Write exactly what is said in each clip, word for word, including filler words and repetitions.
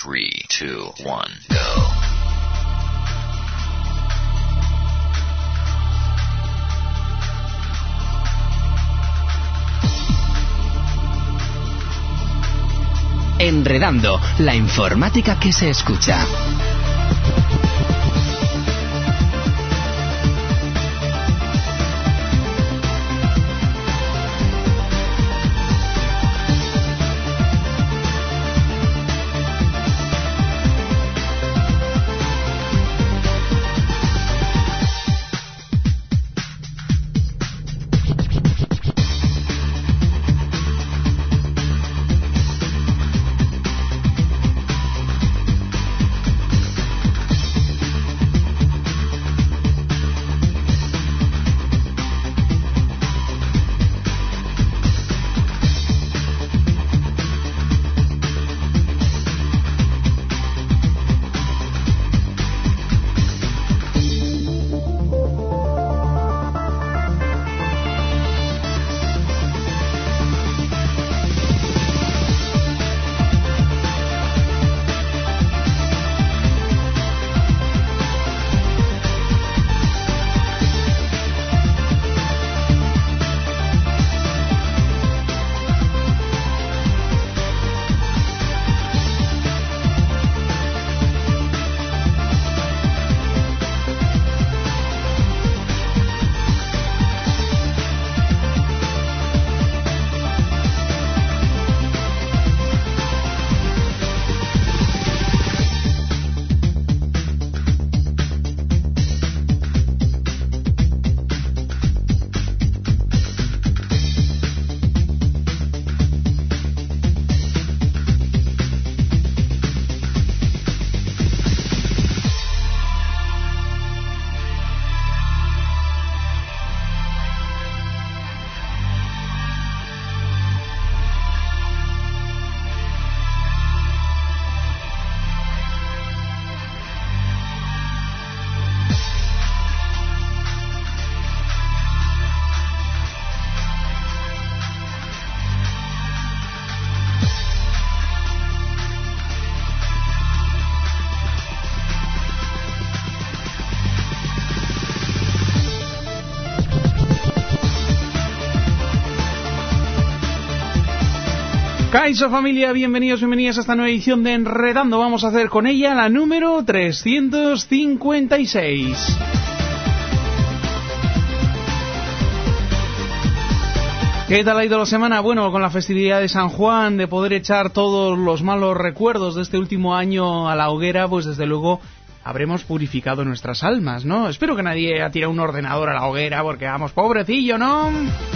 three, two, one, go. Enredando, la informática que se escucha. Kaizo familia, bienvenidos, bienvenidas a esta nueva edición de Enredando. Vamos a hacer con ella la número trescientos cincuenta y seis. ¿Qué tal ha ido la semana? Bueno, con la festividad de San Juan, de poder echar todos los malos recuerdos de este último año a la hoguera, pues desde luego habremos purificado nuestras almas, ¿no? Espero que nadie ha tirado un ordenador a la hoguera, porque vamos, pobrecillo, ¿no?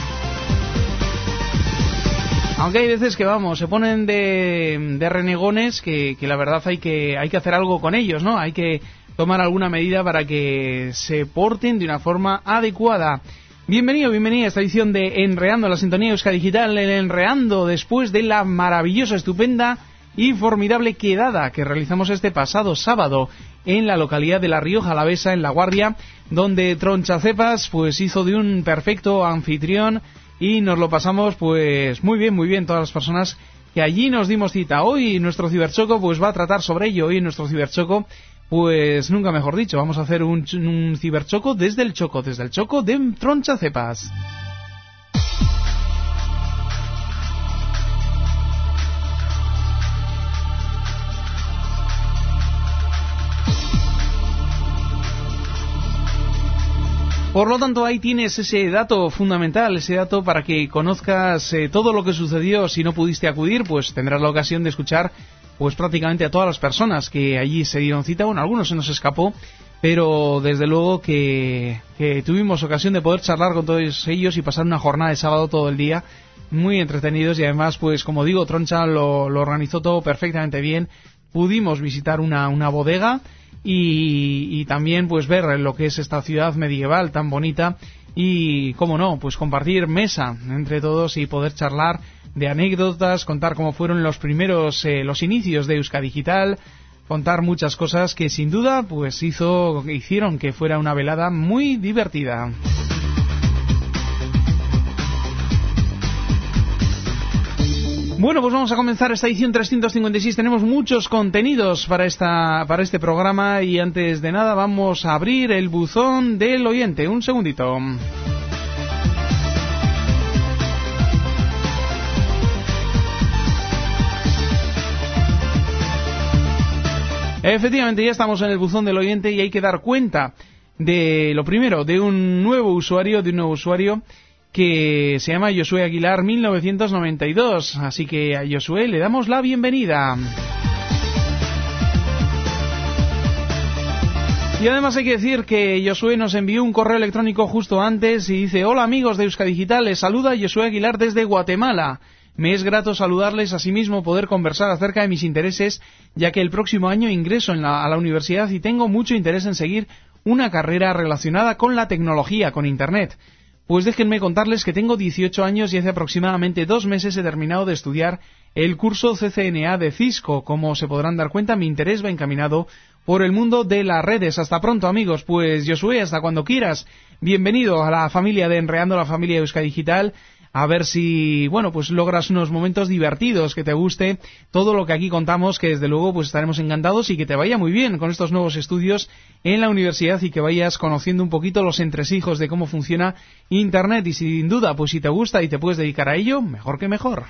Aunque hay veces que, vamos, se ponen de, de renegones que, que la verdad hay que, hay que hacer algo con ellos, ¿no? Hay que tomar alguna medida para que se porten de una forma adecuada. Bienvenido, bienvenida a esta edición de Enredando, la sintonía de Euskadi Digital, el Enredando, después de la maravillosa, estupenda y formidable quedada que realizamos este pasado sábado en la localidad de La Rioja Alavesa, en La Guardia, donde Tronchacepas pues hizo de un perfecto anfitrión y nos lo pasamos pues muy bien, muy bien todas las personas que allí nos dimos cita. Hoy nuestro ciberchoco pues va a tratar sobre ello. Hoy nuestro ciberchoco, pues nunca mejor dicho, vamos a hacer un, un ciberchoco desde el Choco, desde el Choco de Tronchacepas. Por lo tanto, ahí tienes ese dato fundamental, ese dato para que conozcas eh, todo lo que sucedió. Si no pudiste acudir, pues tendrás la ocasión de escuchar pues prácticamente a todas las personas que allí se dieron cita. Bueno, a algunos se nos escapó, pero desde luego que, que tuvimos ocasión de poder charlar con todos ellos y pasar una jornada de sábado todo el día muy entretenidos. Y además, pues como digo, Troncha lo, lo organizó todo perfectamente bien. Pudimos visitar una, una bodega y, y también pues ver lo que es esta ciudad medieval tan bonita y, cómo no, pues compartir mesa entre todos y poder charlar de anécdotas, contar cómo fueron los primeros, eh, los inicios de Euskadi Digital, contar muchas cosas que sin duda pues hizo, hicieron que fuera una velada muy divertida. Bueno, pues vamos a comenzar esta edición trescientos cincuenta y seis. Tenemos muchos contenidos para esta para este programa y antes de nada vamos a abrir el buzón del oyente. Un segundito. Efectivamente, ya estamos en el buzón del oyente y hay que dar cuenta de lo primero, de un nuevo usuario, de un nuevo usuario que se llama Josué Aguilar mil novecientos noventa y dos. Así que a Josué le damos la bienvenida. Y además hay que decir que Josué nos envió un correo electrónico justo antes y dice: hola amigos de Euskadi Digital, les saluda Josué Aguilar desde Guatemala. Me es grato saludarles, asimismo poder conversar acerca de mis intereses, ya que el próximo año ingreso en la, a la universidad y tengo mucho interés en seguir una carrera relacionada con la tecnología, con Internet. Pues déjenme contarles que tengo dieciocho años y hace aproximadamente dos meses he terminado de estudiar el curso C C N A de Cisco. Como se podrán dar cuenta, mi interés va encaminado por el mundo de las redes. Hasta pronto, amigos. Pues Josué, hasta cuando quieras. Bienvenido a la familia de Enredando, la familia de Euskadi Digital. A ver si, bueno, pues logras unos momentos divertidos, que te guste todo lo que aquí contamos, que desde luego pues estaremos encantados y que te vaya muy bien con estos nuevos estudios en la universidad y que vayas conociendo un poquito los entresijos de cómo funciona Internet y sin duda, pues si te gusta y te puedes dedicar a ello, mejor que mejor.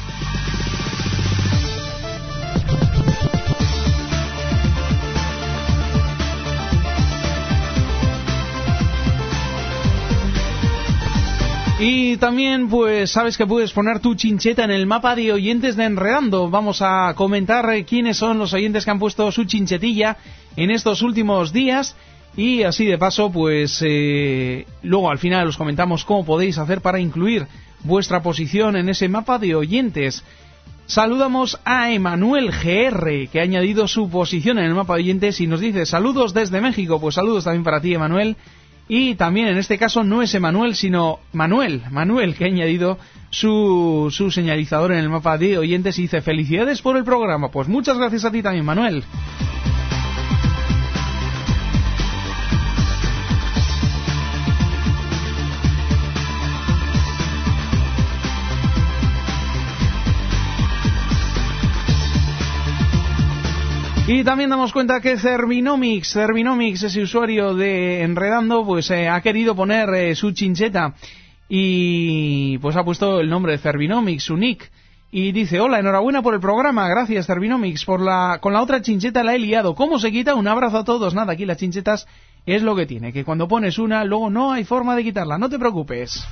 Y también, pues, sabes que puedes poner tu chincheta en el mapa de oyentes de Enredando. Vamos a comentar quiénes son los oyentes que han puesto su chinchetilla en estos últimos días. Y así de paso, pues, eh, luego al final os comentamos cómo podéis hacer para incluir vuestra posición en ese mapa de oyentes. Saludamos a Emanuel G R, que ha añadido su posición en el mapa de oyentes y nos dice: saludos desde México. Pues saludos también para ti, Emanuel. Y también en este caso no es Emanuel, sino Manuel, Manuel, que ha añadido su, su señalizador en el mapa de oyentes y dice: felicidades por el programa. Pues muchas gracias a ti también, Manuel. Y también damos cuenta que Cervinomics, Cervinomics, ese usuario de Enredando, pues eh, ha querido poner eh, su chincheta y pues ha puesto el nombre de Cervinomics, su nick, y dice: hola, enhorabuena por el programa, gracias Cervinomics, por la con la otra chincheta la he liado. ¿Cómo se quita? Un abrazo a todos. Nada, aquí las chinchetas es lo que tiene, que cuando pones una, luego no hay forma de quitarla, no te preocupes.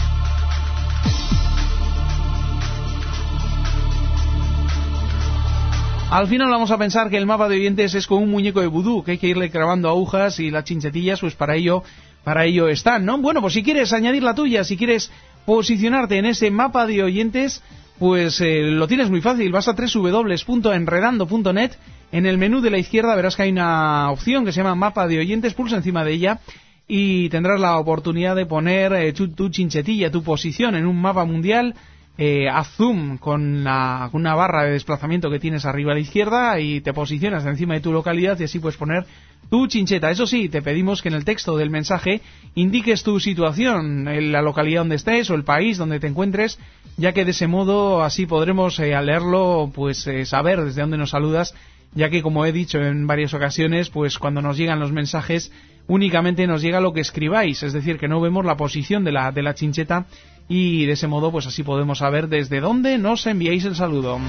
Al final vamos a pensar que el mapa de oyentes es como un muñeco de vudú, que hay que irle clavando agujas y las chinchetillas, pues para ello, para ello están, ¿no? Bueno, pues si quieres añadir la tuya, si quieres posicionarte en ese mapa de oyentes, pues eh, lo tienes muy fácil. Vas a doble u doble u doble u punto enredando punto net, en el menú de la izquierda verás que hay una opción que se llama mapa de oyentes, pulsa encima de ella y tendrás la oportunidad de poner eh, tu, tu chinchetilla, tu posición en un mapa mundial. Eh, haz zoom con, la, con una barra de desplazamiento que tienes arriba a la izquierda y te posicionas encima de tu localidad y así puedes poner tu chincheta. Eso sí, te pedimos que en el texto del mensaje indiques tu situación, en la localidad donde estés o el país donde te encuentres, ya que de ese modo así podremos eh, al leerlo pues eh, saber desde dónde nos saludas, ya que como he dicho en varias ocasiones, pues cuando nos llegan los mensajes únicamente nos llega lo que escribáis, es decir, que no vemos la posición de la, de la chincheta y de ese modo pues así podemos saber desde dónde nos enviáis el saludo.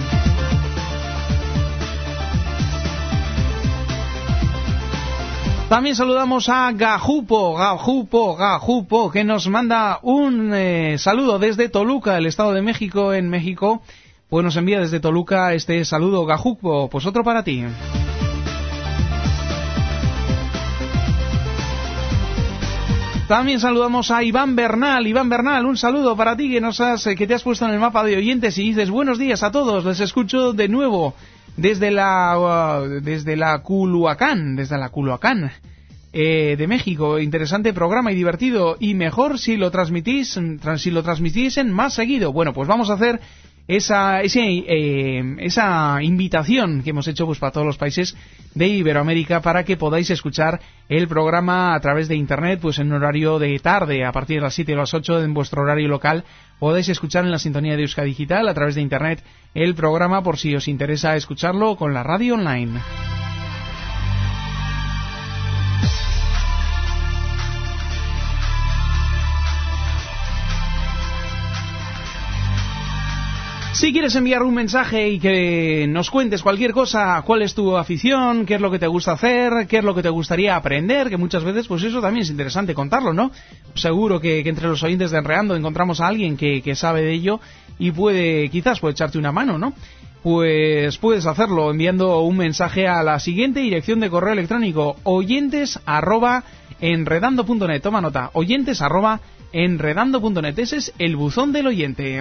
También saludamos a Gajupo, Gajupo, Gajupo, que nos manda un eh, saludo desde Toluca, el Estado de México, en México. Pues nos envía desde Toluca este saludo, Gajupo, pues otro para ti. También saludamos a Iván Bernal. Iván Bernal, un saludo para ti que nos has, que te has puesto en el mapa de oyentes y dices: buenos días a todos, les escucho de nuevo desde la uh, desde la Culhuacán, desde la Culhuacán eh, de México. Interesante programa y divertido, y mejor si lo transmitís, si lo transmitiesen más seguido. Bueno, pues vamos a hacer esa ese, eh, esa invitación que hemos hecho pues para todos los países de Iberoamérica para que podáis escuchar el programa a través de internet, pues en horario de tarde, a partir de las siete o las ocho en vuestro horario local, podéis escuchar en la sintonía de Euskadi Digital a través de internet el programa por si os interesa escucharlo con la radio online. Si quieres enviar un mensaje y que nos cuentes cualquier cosa, cuál es tu afición, qué es lo que te gusta hacer, qué es lo que te gustaría aprender, que muchas veces pues eso también es interesante contarlo, ¿no? Seguro que, que entre los oyentes de Enredando encontramos a alguien que, que sabe de ello y puede, quizás puede echarte una mano, ¿no? Pues puedes hacerlo enviando un mensaje a la siguiente dirección de correo electrónico: oyentes arroba enredando punto net. Toma nota, oyentes arroba enredando punto net. Ese es el buzón del oyente.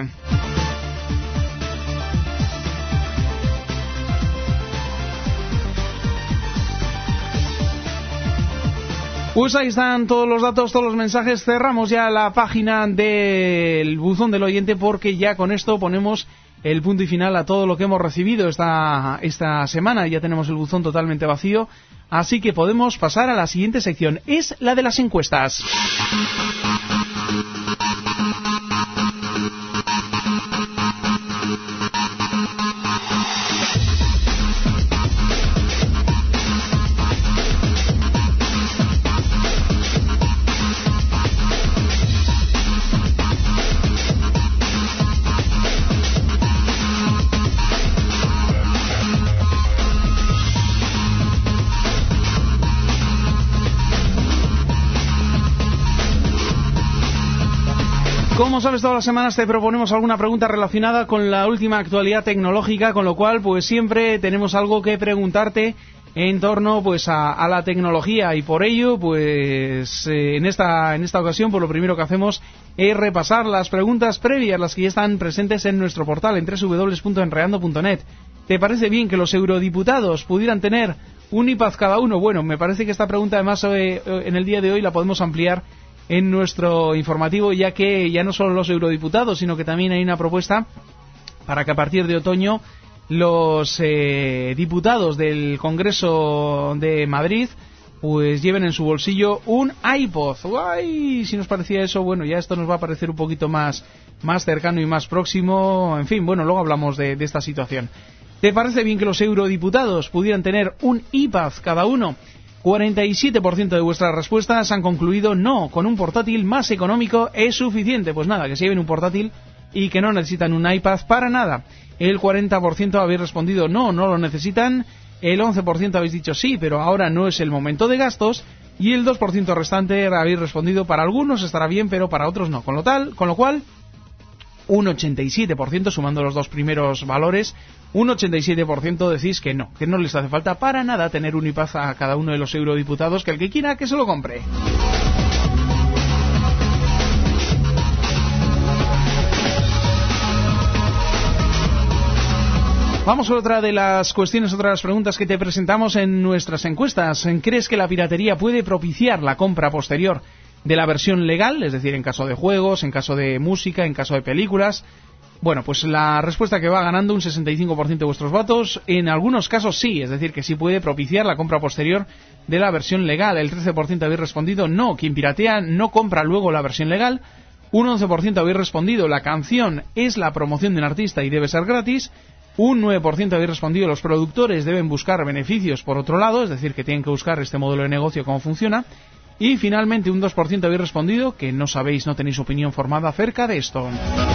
Pues ahí están todos los datos, todos los mensajes. Cerramos ya la página del buzón del oyente porque ya con esto ponemos el punto y final a todo lo que hemos recibido esta, esta semana. Ya tenemos el buzón totalmente vacío, así que podemos pasar a la siguiente sección. Es la de las encuestas. Como sabes, todas las semanas te proponemos alguna pregunta relacionada con la última actualidad tecnológica, con lo cual pues siempre tenemos algo que preguntarte en torno pues a, a la tecnología, y por ello pues eh, en esta en esta ocasión pues lo primero que hacemos es repasar las preguntas previas, las que ya están presentes en nuestro portal en doble u doble u doble u punto enredando punto net. ¿Te parece bien que los eurodiputados pudieran tener un iPad cada uno? Bueno, me parece que esta pregunta además eh, en el día de hoy la podemos ampliar en nuestro informativo, ya que ya no solo los eurodiputados, sino que también hay una propuesta para que a partir de otoño los eh, diputados del Congreso de Madrid pues lleven en su bolsillo un iPod. ¡Ay! Si nos parecía eso, bueno, ya esto nos va a parecer un poquito más, más cercano y más próximo. En fin, bueno, luego hablamos de, de esta situación. ¿Te parece bien que los eurodiputados pudieran tener un iPad cada uno? cuarenta y siete por ciento de vuestras respuestas han concluido no, con un portátil más económico es suficiente. Pues nada, que se lleven un portátil y que no necesitan un iPad para nada. El cuarenta por ciento habéis respondido no, no lo necesitan. El once por ciento habéis dicho sí, pero ahora no es el momento de gastos. Y el dos por ciento restante habéis respondido para algunos estará bien, pero para otros no. Con lo tal, con lo cual, un ochenta y siete por ciento, sumando los dos primeros valores, un ochenta y siete por ciento decís que no, que no les hace falta para nada tener un iPad a cada uno de los eurodiputados, que el que quiera que se lo compre. Vamos a otra de las cuestiones, otra de las preguntas que te presentamos en nuestras encuestas. ¿Crees que la piratería puede propiciar la compra posterior de la versión legal? Es decir, en caso de juegos, en caso de música, en caso de películas. Bueno, pues la respuesta que va ganando un sesenta y cinco por ciento de vuestros votos, en algunos casos sí, es decir, que sí puede propiciar la compra posterior de la versión legal. El trece por ciento habéis respondido no, quien piratea no compra luego la versión legal. Un once por ciento habéis respondido la canción es la promoción de un artista y debe ser gratis. Un nueve por ciento habéis respondido los productores deben buscar beneficios por otro lado, es decir, que tienen que buscar este modelo de negocio, cómo funciona. Y finalmente un dos por ciento habéis respondido que no sabéis, no tenéis opinión formada acerca de esto.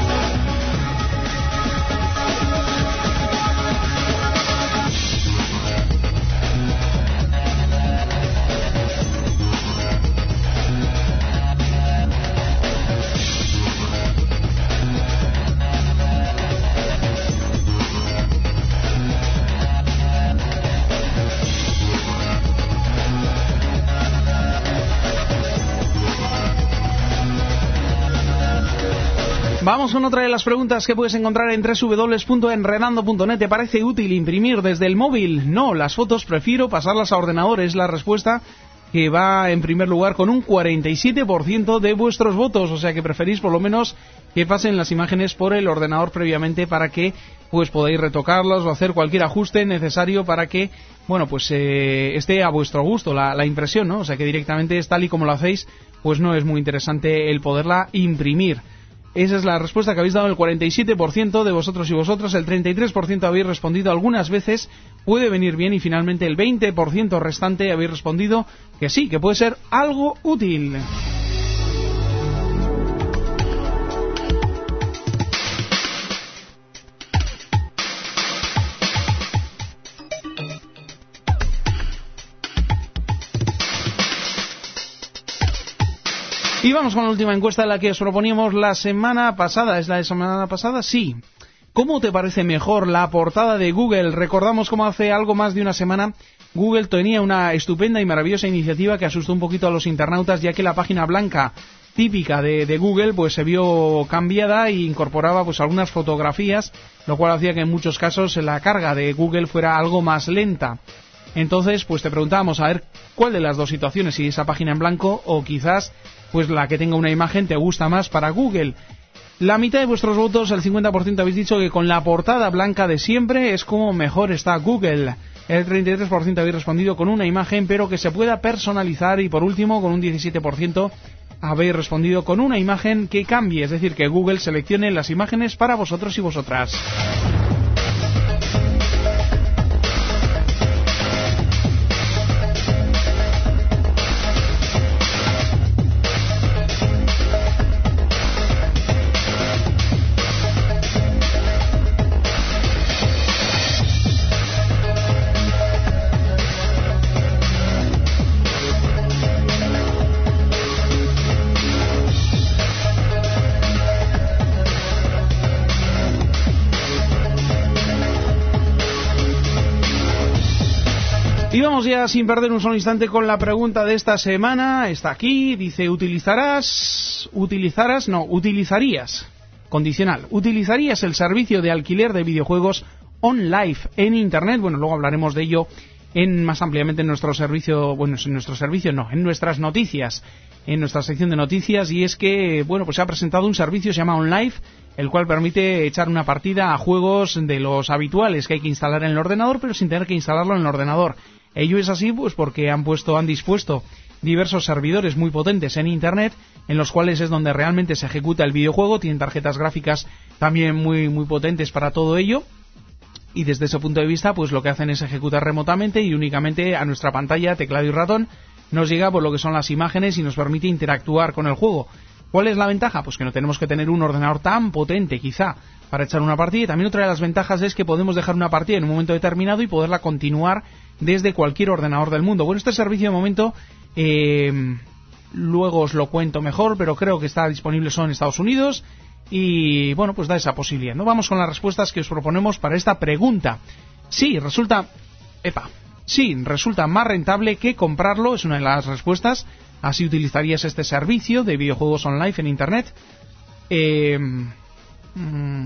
Vamos con otra de las preguntas que puedes encontrar en doble u doble u doble u punto enredando punto net. ¿Te parece útil imprimir desde el móvil? No, las fotos prefiero pasarlas a ordenador, es la respuesta que va en primer lugar con un cuarenta y siete por ciento de vuestros votos, o sea que preferís por lo menos que pasen las imágenes por el ordenador previamente para que pues podáis retocarlas o hacer cualquier ajuste necesario para que, bueno, pues eh, esté a vuestro gusto la, la impresión, ¿no? O sea que directamente es tal y como lo hacéis, pues no es muy interesante el poderla imprimir. Esa es la respuesta que habéis dado el cuarenta y siete por ciento de vosotros y vosotras, el treinta y tres por ciento habéis respondido algunas veces, puede venir bien, y finalmente el veinte por ciento restante habéis respondido que sí, que puede ser algo útil. Y vamos con la última encuesta, la que os proponíamos la semana pasada. ¿Es la de semana pasada? Sí. ¿Cómo te parece mejor la portada de Google? Recordamos cómo hace algo más de una semana Google tenía una estupenda y maravillosa iniciativa que asustó un poquito a los internautas, ya que la página blanca típica de, de Google pues se vio cambiada e incorporaba pues algunas fotografías, lo cual hacía que en muchos casos la carga de Google fuera algo más lenta. Entonces, pues te preguntábamos a ver cuál de las dos situaciones, si esa página en blanco o quizás pues la que tenga una imagen te gusta más para Google. La mitad de vuestros votos, el cincuenta por ciento, habéis dicho que con la portada blanca de siempre es como mejor está Google. El treinta y tres por ciento habéis respondido con una imagen, pero que se pueda personalizar, y por último, con un diecisiete por ciento, habéis respondido con una imagen que cambie, es decir, que Google seleccione las imágenes para vosotros y vosotras. Y vamos ya sin perder un solo instante con la pregunta de esta semana. Está aquí, dice, ¿utilizarás, utilizarás, no, utilizarías, condicional, ¿utilizarías el servicio de alquiler de videojuegos OnLive en Internet? Bueno, luego hablaremos de ello en más ampliamente en nuestro servicio, bueno, en nuestro servicio no, en nuestras noticias, en nuestra sección de noticias, y es que, bueno, pues se ha presentado un servicio, se llama OnLive, el cual permite echar una partida a juegos de los habituales que hay que instalar en el ordenador, pero sin tener que instalarlo en el ordenador. Ello es así pues porque han puesto, han dispuesto diversos servidores muy potentes en Internet, en los cuales es donde realmente se ejecuta el videojuego. Tienen tarjetas gráficas también muy muy potentes para todo ello, y desde ese punto de vista pues lo que hacen es ejecutar remotamente y únicamente a nuestra pantalla, teclado y ratón, nos llega por lo que son las imágenes y nos permite interactuar con el juego. ¿Cuál es la ventaja? Pues que no tenemos que tener un ordenador tan potente quizá para echar una partida, y también otra de las ventajas es que podemos dejar una partida en un momento determinado y poderla continuar desde cualquier ordenador del mundo. Bueno, este servicio de momento, eh, luego os lo cuento mejor, pero creo que está disponible solo en Estados Unidos, y bueno, pues da esa posibilidad, ¿no? Vamos con las respuestas que os proponemos para esta pregunta. Sí, resulta, epa, sí, resulta más rentable que comprarlo, es una de las respuestas. Así utilizarías este servicio de videojuegos online en Internet. Eh, mm,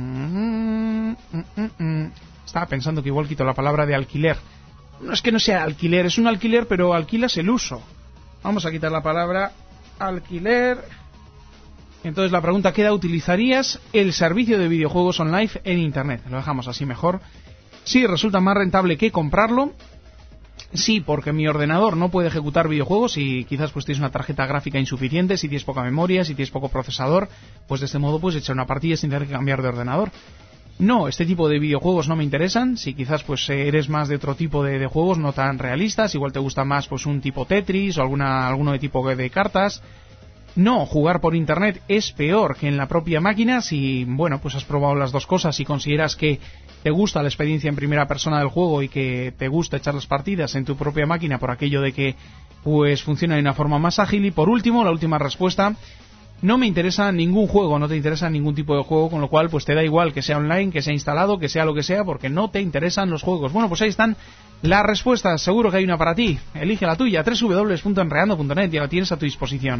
mm, mm, mm, estaba pensando que igual quito la palabra de alquiler. No es que no sea alquiler, es un alquiler, pero alquilas el uso. Vamos a quitar la palabra alquiler. Entonces la pregunta queda, ¿utilizarías el servicio de videojuegos online en Internet? Lo dejamos así mejor. Sí, resulta más rentable que comprarlo. Sí, porque mi ordenador no puede ejecutar videojuegos y quizás pues tienes una tarjeta gráfica insuficiente, si tienes poca memoria, si tienes poco procesador, pues de este modo puedes echar una partida sin tener que cambiar de ordenador. No, este tipo de videojuegos no me interesan. Si quizás pues eres más de otro tipo de, de juegos no tan realistas, igual te gusta más pues un tipo Tetris o alguna alguno de tipo de cartas. No, jugar por Internet es peor que en la propia máquina. Si, bueno, pues has probado las dos cosas y consideras que te gusta la experiencia en primera persona del juego y que te gusta echar las partidas en tu propia máquina por aquello de que pues funciona de una forma más ágil. Y por último, la última respuesta, no me interesa ningún juego, no te interesa ningún tipo de juego, con lo cual pues te da igual que sea online, que sea instalado, que sea lo que sea, porque no te interesan los juegos. Bueno, pues ahí están las respuestas, seguro que hay una para ti. Elige la tuya, doble u doble u doble u punto enreando punto net, ya la tienes a tu disposición.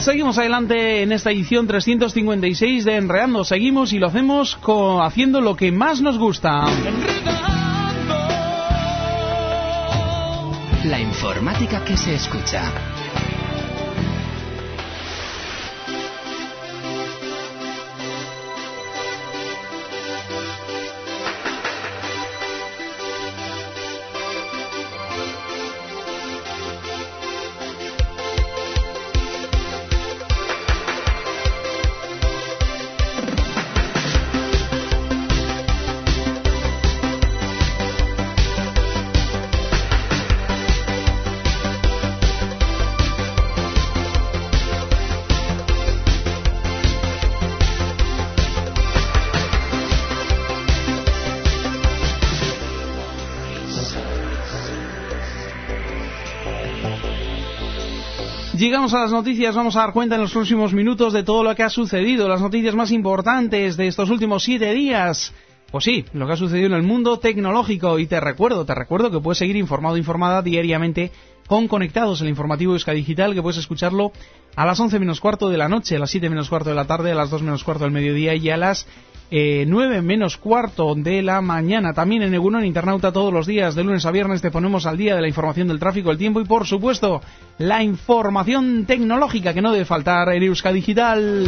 Seguimos adelante en esta edición trescientos cincuenta y seis de Enredando. Seguimos y lo hacemos con, haciendo lo que más nos gusta. La informática que se escucha. Llegamos a las noticias, vamos a dar cuenta en los próximos minutos de todo lo que ha sucedido, las noticias más importantes de estos últimos siete días. Pues sí, lo que ha sucedido en el mundo tecnológico. Y te recuerdo, te recuerdo que puedes seguir informado, informada diariamente con Conectados, el informativo Euska Digital, que puedes escucharlo a las once menos cuarto de la noche, a las siete menos cuarto de la tarde, a las dos menos cuarto del mediodía y a las eh, nueve menos cuarto de la mañana. También en Egunon Internauta todos los días, de lunes a viernes, te ponemos al día de la información del tráfico, el tiempo y, por supuesto, la información tecnológica que no debe faltar en Euska Digital.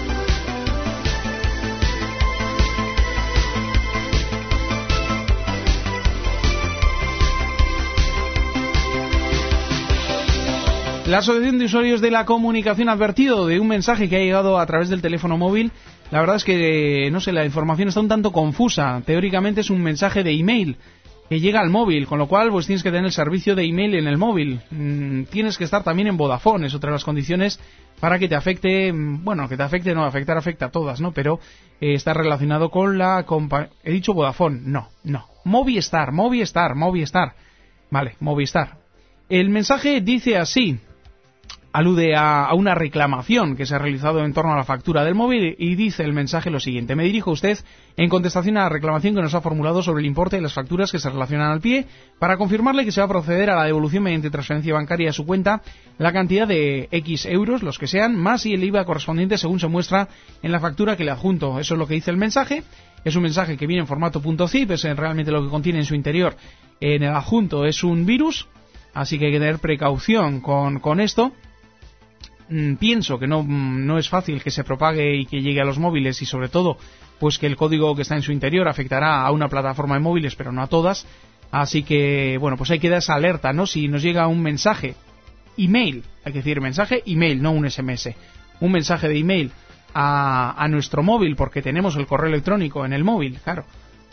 La Asociación de Usuarios de la Comunicación ha advertido de un mensaje que ha llegado a través del teléfono móvil. La verdad es que, no sé, la información está un tanto confusa. Teóricamente es un mensaje de email que llega al móvil, con lo cual pues tienes que tener el servicio de email en el móvil. Mm, tienes que estar también en Vodafone, es otra de las condiciones para que te afecte, bueno, que te afecte, no, afectar afecta a todas, ¿no? Pero eh, está relacionado con la compa... He dicho Vodafone, no, no. Movistar, Movistar, Movistar. Vale, Movistar. El mensaje dice así. Alude a, a una reclamación que se ha realizado en torno a la factura del móvil y dice el mensaje lo siguiente: me dirijo a usted en contestación a la reclamación que nos ha formulado sobre el importe de las facturas que se relacionan al pie para confirmarle que se va a proceder a la devolución mediante transferencia bancaria a su cuenta la cantidad de X euros, los que sean, más y el I V A correspondiente según se muestra en la factura que le adjunto. Eso es lo que dice el mensaje. Es un mensaje que viene en formato .zip, es realmente lo que contiene en su interior. En el adjunto es un virus, así que hay que tener precaución con, con esto. Pienso que no, no es fácil que se propague y que llegue a los móviles y sobre todo pues que el código que está en su interior afectará a una plataforma de móviles pero no a todas, así que bueno, pues hay que dar esa alerta, ¿no? Si nos llega un mensaje email, hay que decir mensaje email, no un S M S, un mensaje de email a, a nuestro móvil porque tenemos el correo electrónico en el móvil, claro,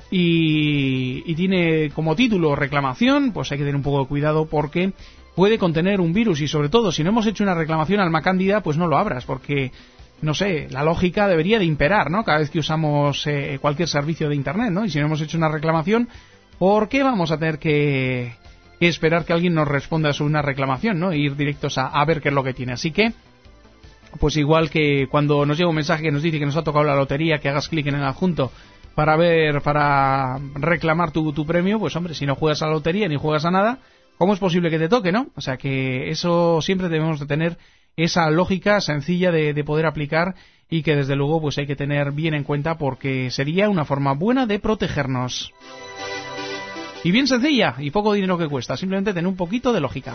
y, y tiene como título reclamación, pues hay que tener un poco de cuidado porque puede contener un virus y sobre todo si no hemos hecho una reclamación Alma Cándida, pues no lo abras porque, no sé, la lógica debería de imperar, ¿no? Cada vez que usamos eh, cualquier servicio de internet, ¿no? Y si no hemos hecho una reclamación, ¿por qué vamos a tener que, que esperar que alguien nos responda sobre una reclamación, ¿no? E ir directos a, a ver qué es lo que tiene. Así que, pues igual que cuando nos llega un mensaje que nos dice que nos ha tocado la lotería, que hagas clic en el adjunto para ver, para reclamar tu, tu premio, pues hombre, si no juegas a la lotería ni juegas a nada, ¿cómo es posible que te toque, no? O sea que eso siempre debemos de tener esa lógica sencilla de, de poder aplicar y que desde luego pues hay que tener bien en cuenta porque sería una forma buena de protegernos. Y bien sencilla y poco dinero que cuesta, simplemente tener un poquito de lógica.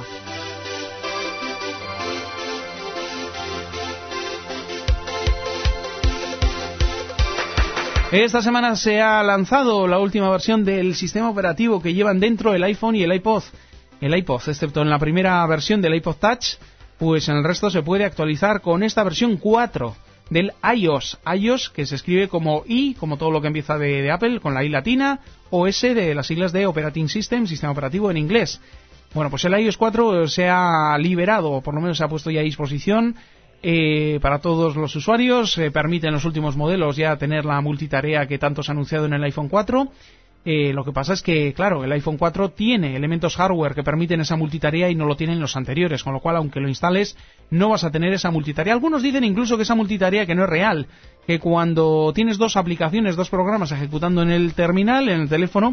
Esta semana se ha lanzado la última versión del sistema operativo que llevan dentro el iPhone y el iPod. El iPod, excepto en la primera versión del iPod Touch, pues en el resto se puede actualizar con esta versión cuatro del iOS. iOS que se escribe como I, como todo lo que empieza de, de Apple, con la I latina, o S de las siglas de Operating System, sistema operativo en inglés. Bueno, pues el iOS cuatro se ha liberado, o por lo menos se ha puesto ya a disposición eh, para todos los usuarios. Eh, permite en los últimos modelos ya tener la multitarea que tanto se ha anunciado en el iPhone cuatro. Eh, lo que pasa es que, claro, el iPhone cuatro tiene elementos hardware que permiten esa multitarea y no lo tienen los anteriores, con lo cual, aunque lo instales, no vas a tener esa multitarea. Algunos dicen incluso que esa multitarea que no es real, que cuando tienes dos aplicaciones, dos programas ejecutando en el terminal, en el teléfono,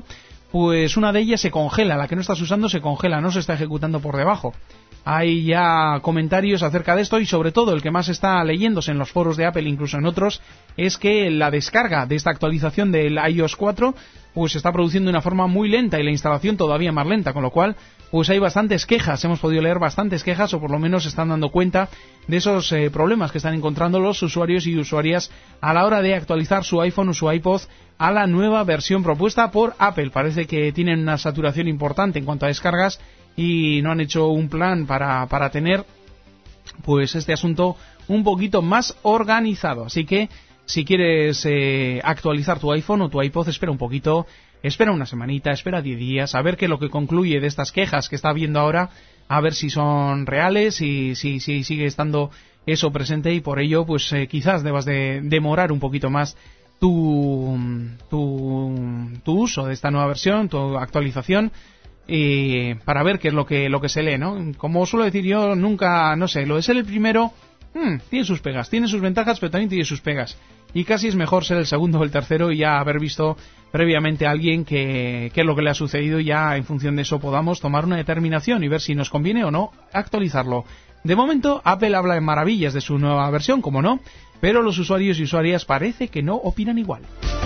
pues una de ellas se congela, la que no estás usando se congela, no se está ejecutando por debajo. Hay ya comentarios acerca de esto y sobre todo el que más está leyéndose en los foros de Apple, incluso en otros, es que la descarga de esta actualización del iOS cuatro pues se está produciendo de una forma muy lenta y la instalación todavía más lenta, con lo cual pues hay bastantes quejas, hemos podido leer bastantes quejas o por lo menos se están dando cuenta de esos eh, problemas que están encontrando los usuarios y usuarias a la hora de actualizar su iPhone o su iPod a la nueva versión propuesta por Apple. Parece que tienen una saturación importante en cuanto a descargas y no han hecho un plan para, para tener pues este asunto un poquito más organizado. Así que si quieres eh, actualizar tu iPhone o tu iPod, espera un poquito, espera una semanita, espera diez días, a ver qué es lo que concluye de estas quejas que está habiendo ahora, a ver si son reales y si, si sigue estando eso presente y por ello pues eh, quizás debas de demorar un poquito más tu, tu, tu uso de esta nueva versión, tu actualización, y para ver qué es lo que lo que se lee, ¿no? Como suelo decir yo, nunca, no sé, lo de ser el primero hmm, tiene sus pegas, tiene sus ventajas, pero también tiene sus pegas. Y casi es mejor ser el segundo o el tercero y ya haber visto previamente a alguien que, que es lo que le ha sucedido y ya en función de eso podamos tomar una determinación y ver si nos conviene o no actualizarlo. De momento, Apple habla en maravillas de su nueva versión, como no, pero los usuarios y usuarias parece que no opinan igual.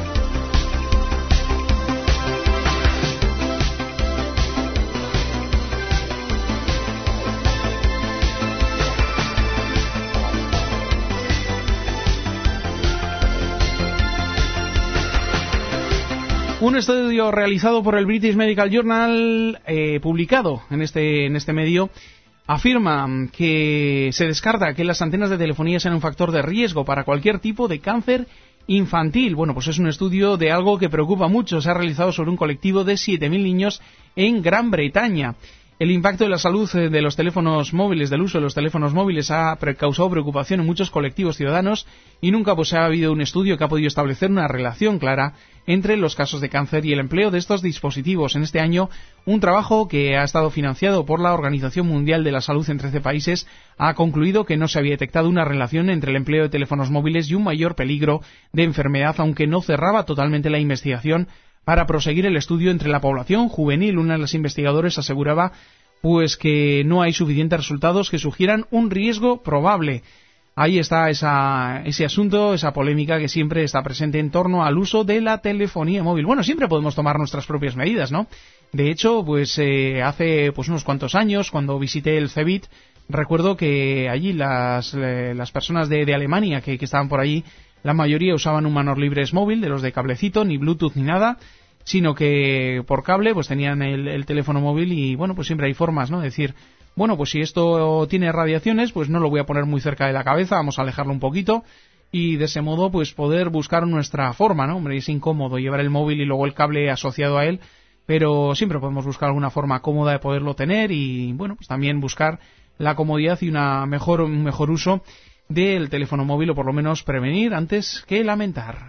Un estudio realizado por el British Medical Journal, eh, publicado en este, en este medio, afirma que se descarta que las antenas de telefonía sean un factor de riesgo para cualquier tipo de cáncer infantil. Bueno, pues es un estudio de algo que preocupa mucho. Se ha realizado sobre un colectivo de siete mil niños en Gran Bretaña. El impacto de la salud de los teléfonos móviles, del uso de los teléfonos móviles, ha causado preocupación en muchos colectivos ciudadanos y nunca pues ha habido un estudio que ha podido establecer una relación clara entre los casos de cáncer y el empleo de estos dispositivos. En este año, un trabajo que ha estado financiado por la Organización Mundial de la Salud en trece países ha concluido que no se había detectado una relación entre el empleo de teléfonos móviles y un mayor peligro de enfermedad, aunque no cerraba totalmente la investigación para proseguir el estudio entre la población juvenil. Una de las investigadores aseguraba pues que no hay suficientes resultados que sugieran un riesgo probable. Ahí está esa, ese asunto, esa polémica que siempre está presente en torno al uso de la telefonía móvil. Bueno, siempre podemos tomar nuestras propias medidas, ¿no? De hecho, pues eh, hace pues unos cuantos años, cuando visité el CeBIT, recuerdo que allí las, eh, las personas de, de Alemania que, que estaban por allí, la mayoría usaban un manos libres móvil, de los de cablecito, ni Bluetooth ni nada, sino que por cable pues tenían el, el teléfono móvil y bueno, pues siempre hay formas, ¿no? De decir, bueno, pues si esto tiene radiaciones, pues no lo voy a poner muy cerca de la cabeza, vamos a alejarlo un poquito y de ese modo pues poder buscar nuestra forma, ¿no? Hombre, es incómodo llevar el móvil y luego el cable asociado a él, pero siempre podemos buscar alguna forma cómoda de poderlo tener y bueno, pues también buscar la comodidad y una mejor, un mejor uso del teléfono móvil o por lo menos prevenir antes que lamentar.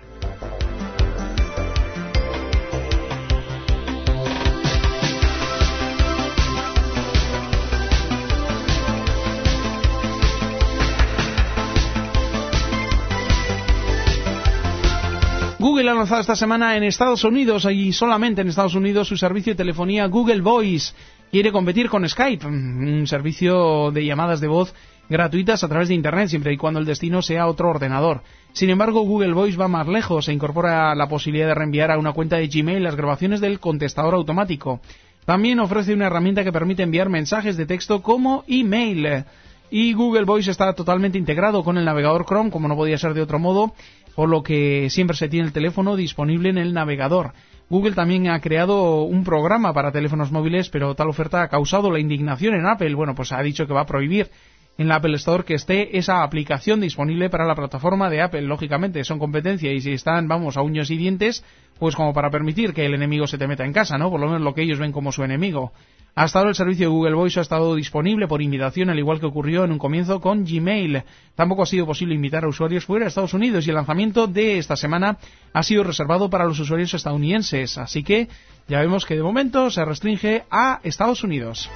Google ha lanzado esta semana en Estados Unidos, y solamente en Estados Unidos, su servicio de telefonía Google Voice. Quiere competir con Skype, un servicio de llamadas de voz gratuitas a través de Internet, siempre y cuando el destino sea otro ordenador. Sin embargo, Google Voice va más lejos e incorpora la posibilidad de reenviar a una cuenta de Gmail las grabaciones del contestador automático. También ofrece una herramienta que permite enviar mensajes de texto como email. Y Google Voice está totalmente integrado con el navegador Chrome, como no podía ser de otro modo, por lo que siempre se tiene el teléfono disponible en el navegador. Google también ha creado un programa para teléfonos móviles, pero tal oferta ha causado la indignación en Apple. Bueno, pues ha dicho que va a prohibir en la Apple Store que esté esa aplicación disponible para la plataforma de Apple. Lógicamente son competencia y si están, vamos, a uñas y dientes, pues como para permitir que el enemigo se te meta en casa, ¿no? Por lo menos lo que ellos ven como su enemigo. Hasta ahora el servicio de Google Voice ha estado disponible por invitación, al igual que ocurrió en un comienzo con Gmail. Tampoco ha sido posible invitar a usuarios fuera de Estados Unidos y el lanzamiento de esta semana ha sido reservado para los usuarios estadounidenses. Así que ya vemos que de momento se restringe a Estados Unidos.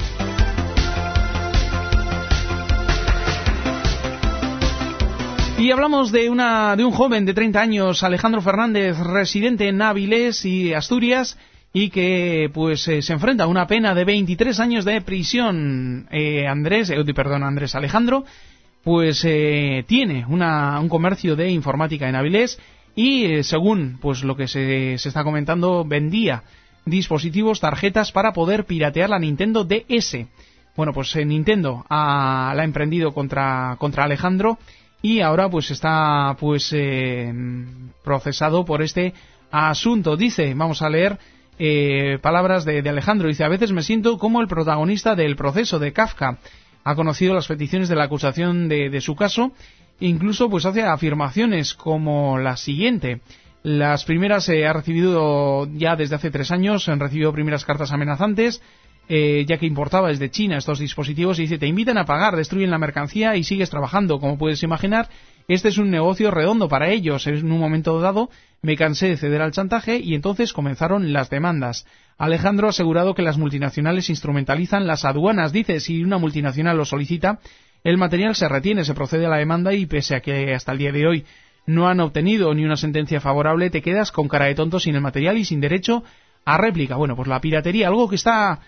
Y hablamos de una de un joven de treinta años, Alejandro Fernández, residente en Avilés y Asturias, y que pues eh, se enfrenta a una pena de veintitrés años de prisión. Eh, Andrés, eh, perdón, Andrés Alejandro, pues eh, tiene una, un comercio de informática en Avilés y eh, según pues lo que se, se está comentando, vendía dispositivos, tarjetas para poder piratear la Nintendo D S. Bueno, pues eh, Nintendo ha, la ha emprendido contra, contra Alejandro y ahora pues está pues eh, procesado por este asunto. Dice, vamos a leer eh, palabras de, de Alejandro, dice: a veces me siento como el protagonista del proceso de Kafka. Ha conocido las peticiones de la acusación de, de su caso, incluso pues hace afirmaciones como la siguiente. Las primeras eh, ha recibido ya desde hace tres años, han recibido primeras cartas amenazantes, eh, ya que importaba desde China estos dispositivos, y dice: te invitan a pagar, destruyen la mercancía y sigues trabajando. Como puedes imaginar, este es un negocio redondo para ellos. En un momento dado me cansé de ceder al chantaje y entonces comenzaron las demandas. Alejandro ha asegurado que las multinacionales instrumentalizan las aduanas. Dice, si una multinacional lo solicita, el material se retiene, se procede a la demanda y pese a que hasta el día de hoy no han obtenido ni una sentencia favorable, te quedas con cara de tonto sin el material y sin derecho a réplica. Bueno, pues la piratería, algo que está,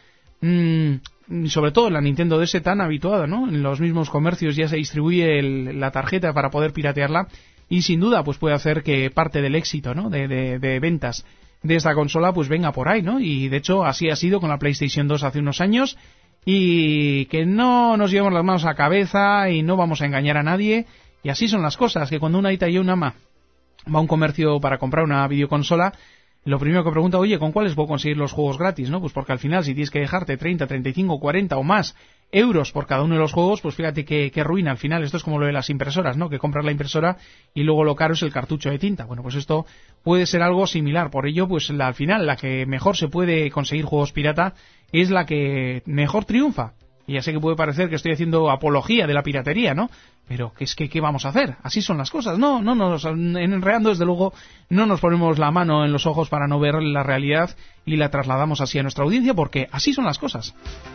mmm, sobre todo en la Nintendo D S, tan habituada, ¿no? En los mismos comercios ya se distribuye el, la tarjeta para poder piratearla y sin duda pues puede hacer que parte del éxito, ¿no? de, de, de ventas de esta consola pues venga por ahí, ¿no? Y de hecho así ha sido con la PlayStation dos hace unos años, y que no nos llevemos las manos a la cabeza y no vamos a engañar a nadie. Y así son las cosas, que cuando una ita y una ama va a un comercio para comprar una videoconsola, lo primero que pregunta, oye, ¿con cuáles puedo conseguir los juegos gratis? ¿No? Pues porque al final, si tienes que dejarte treinta, treinta y cinco, cuarenta o más euros por cada uno de los juegos, pues fíjate que, que ruina al final. Esto es como lo de las impresoras, ¿no? Que compras la impresora y luego lo caro es el cartucho de tinta. Bueno, pues esto puede ser algo similar. Por ello, pues la, al final, la que mejor se puede conseguir juegos pirata es la que mejor triunfa. Y ya sé que puede parecer que estoy haciendo apología de la piratería, ¿no? Pero que es que, ¿qué vamos a hacer? Así son las cosas. No, no nos enredando, desde luego, no nos ponemos la mano en los ojos para no ver la realidad y la trasladamos así a nuestra audiencia, porque así son las cosas.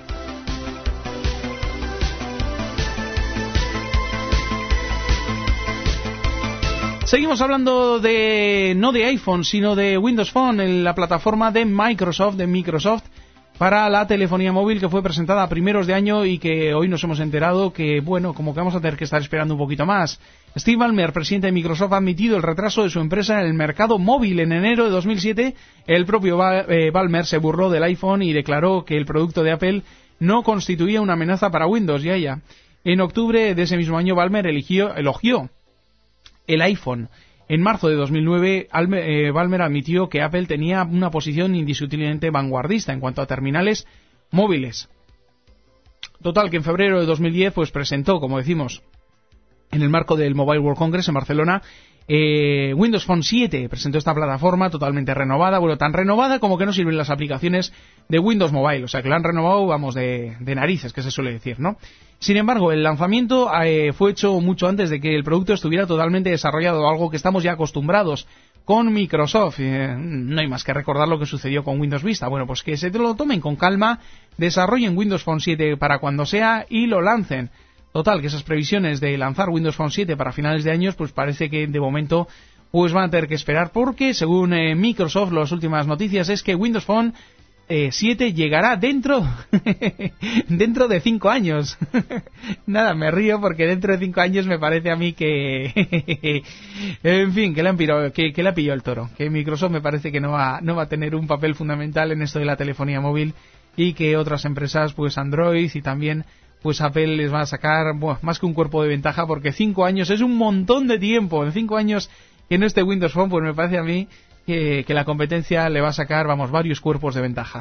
Seguimos hablando de, no de iPhone, sino de Windows Phone, en la plataforma de Microsoft, de Microsoft, para la telefonía móvil, que fue presentada a primeros de año y que hoy nos hemos enterado que, bueno, como que vamos a tener que estar esperando un poquito más. Steve Ballmer, presidente de Microsoft, ha admitido el retraso de su empresa en el mercado móvil. En enero de dos mil siete, el propio Ballmer se burló del iPhone y declaró que el producto de Apple no constituía una amenaza para Windows. Ya, ya. En octubre de ese mismo año, Ballmer eligió, elogió el iPhone. En marzo de dos mil nueve, eh, Ballmer admitió que Apple tenía una posición indiscutiblemente vanguardista en cuanto a terminales móviles. Total, que en febrero de dos mil diez pues presentó, como decimos, en el marco del Mobile World Congress en Barcelona, eh, Windows Phone siete. Presentó esta plataforma totalmente renovada, bueno, tan renovada como que no sirven las aplicaciones de Windows Mobile, o sea que la han renovado, vamos, de, de narices, que se suele decir, ¿no? Sin embargo, el lanzamiento eh, fue hecho mucho antes de que el producto estuviera totalmente desarrollado, algo que estamos ya acostumbrados con Microsoft. Eh, no hay más que recordar lo que sucedió con Windows Vista. Bueno, pues que se lo tomen con calma, desarrollen Windows Phone siete para cuando sea y lo lancen. Total, que esas previsiones de lanzar Windows Phone siete para finales de años, pues parece que de momento pues van a tener que esperar, porque según eh, Microsoft, las últimas noticias es que Windows Phone Eh, siete llegará dentro dentro de cinco años. Nada, me río porque dentro de cinco años me parece a mí que en fin, que le han pirado, que, que le ha pillado el toro, que Microsoft me parece que no va, no va a tener un papel fundamental en esto de la telefonía móvil, y que otras empresas, pues Android y también pues Apple, les va a sacar bueno, más que un cuerpo de ventaja, porque cinco años es un montón de tiempo. En cinco años que no esté Windows Phone, pues me parece a mí Que, que la competencia le va a sacar, vamos, varios cuerpos de ventaja.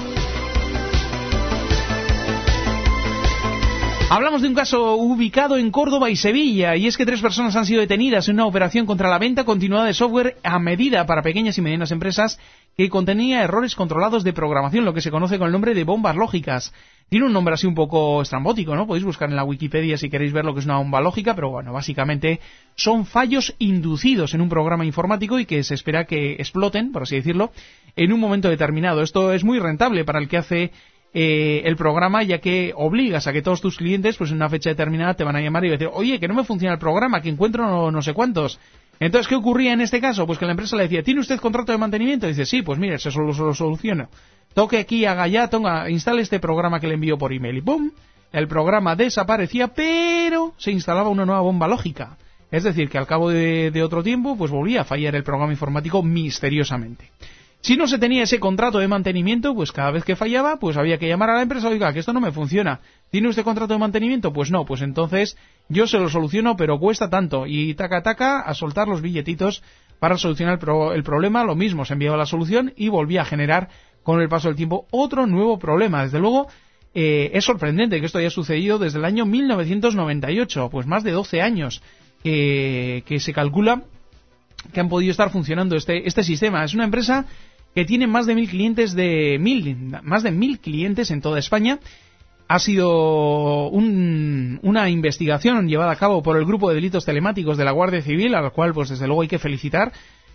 Hablamos de un caso ubicado en Córdoba y Sevilla, y es que tres personas han sido detenidas en una operación contra la venta continuada de software a medida para pequeñas y medianas empresas que contenía errores controlados de programación, lo que se conoce con el nombre de bombas lógicas. Tiene un nombre así un poco estrambótico, ¿no? Podéis buscar en la Wikipedia si queréis ver lo que es una bomba lógica, pero bueno, básicamente son fallos inducidos en un programa informático y que se espera que exploten, por así decirlo, en un momento determinado. Esto es muy rentable para el que hace eh, el programa, ya que obligas a que todos tus clientes, pues en una fecha determinada te van a llamar y decir, oye, que no me funciona el programa, que encuentro no, no sé cuántos. Entonces, ¿qué ocurría en este caso? Pues que la empresa le decía, ¿tiene usted contrato de mantenimiento? Y dice, sí, pues mire, se lo, se lo soluciono. Toque aquí, haga ya, tonga, instale este programa que le envío por email. Y ¡pum! El programa desaparecía, pero se instalaba una nueva bomba lógica. Es decir, que al cabo de, de otro tiempo, pues volvía a fallar el programa informático misteriosamente. Si no se tenía ese contrato de mantenimiento, pues cada vez que fallaba, pues había que llamar a la empresa, oiga, que esto no me funciona. ¿Tiene usted contrato de mantenimiento? Pues no, pues entonces yo se lo soluciono, pero cuesta tanto. Y taca taca a soltar los billetitos para solucionar el, pro, el problema. Lo mismo, se enviaba la solución y volvía a generar, con el paso del tiempo, otro nuevo problema. Desde luego, eh, es sorprendente que esto haya sucedido desde el año mil novecientos noventa y ocho, pues más de doce años que, que se calcula que han podido estar funcionando este, este sistema. Es una empresa que tiene más de mil clientes de mil, más de mil clientes en toda España. Ha sido un, una investigación llevada a cabo por el Grupo de Delitos Telemáticos de la Guardia Civil, a la cual, pues desde luego hay que felicitar,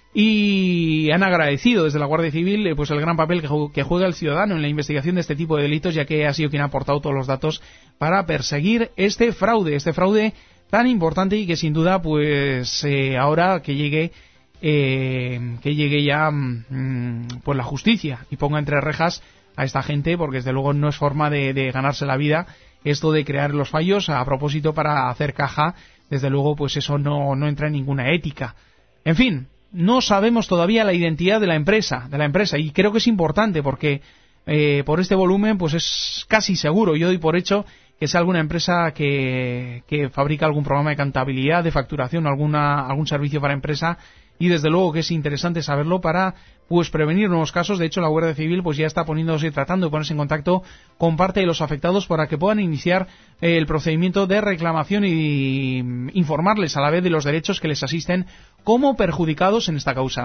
y han agradecido desde la Guardia Civil pues el gran papel que, que juega el ciudadano en la investigación de este tipo de delitos, ya que ha sido quien ha aportado todos los datos para perseguir este fraude, este fraude tan importante y que sin duda, pues eh, ahora que llegue Eh, que llegue ya mmm, pues la justicia y ponga entre rejas a esta gente, porque desde luego no es forma de, de ganarse la vida esto de crear los fallos a propósito para hacer caja. Desde luego pues eso no, no entra en ninguna ética. En fin, no sabemos todavía la identidad de la empresa de la empresa y creo que es importante porque eh, por este volumen pues es casi seguro, yo doy por hecho que sea alguna empresa que, que fabrica algún programa de contabilidad, de facturación, alguna algún servicio para empresa. Y desde luego que es interesante saberlo para pues prevenir nuevos casos. De hecho, la Guardia Civil pues ya está poniéndose, tratando de ponerse en contacto con parte de los afectados para que puedan iniciar eh, el procedimiento de reclamación y informarles a la vez de los derechos que les asisten como perjudicados en esta causa.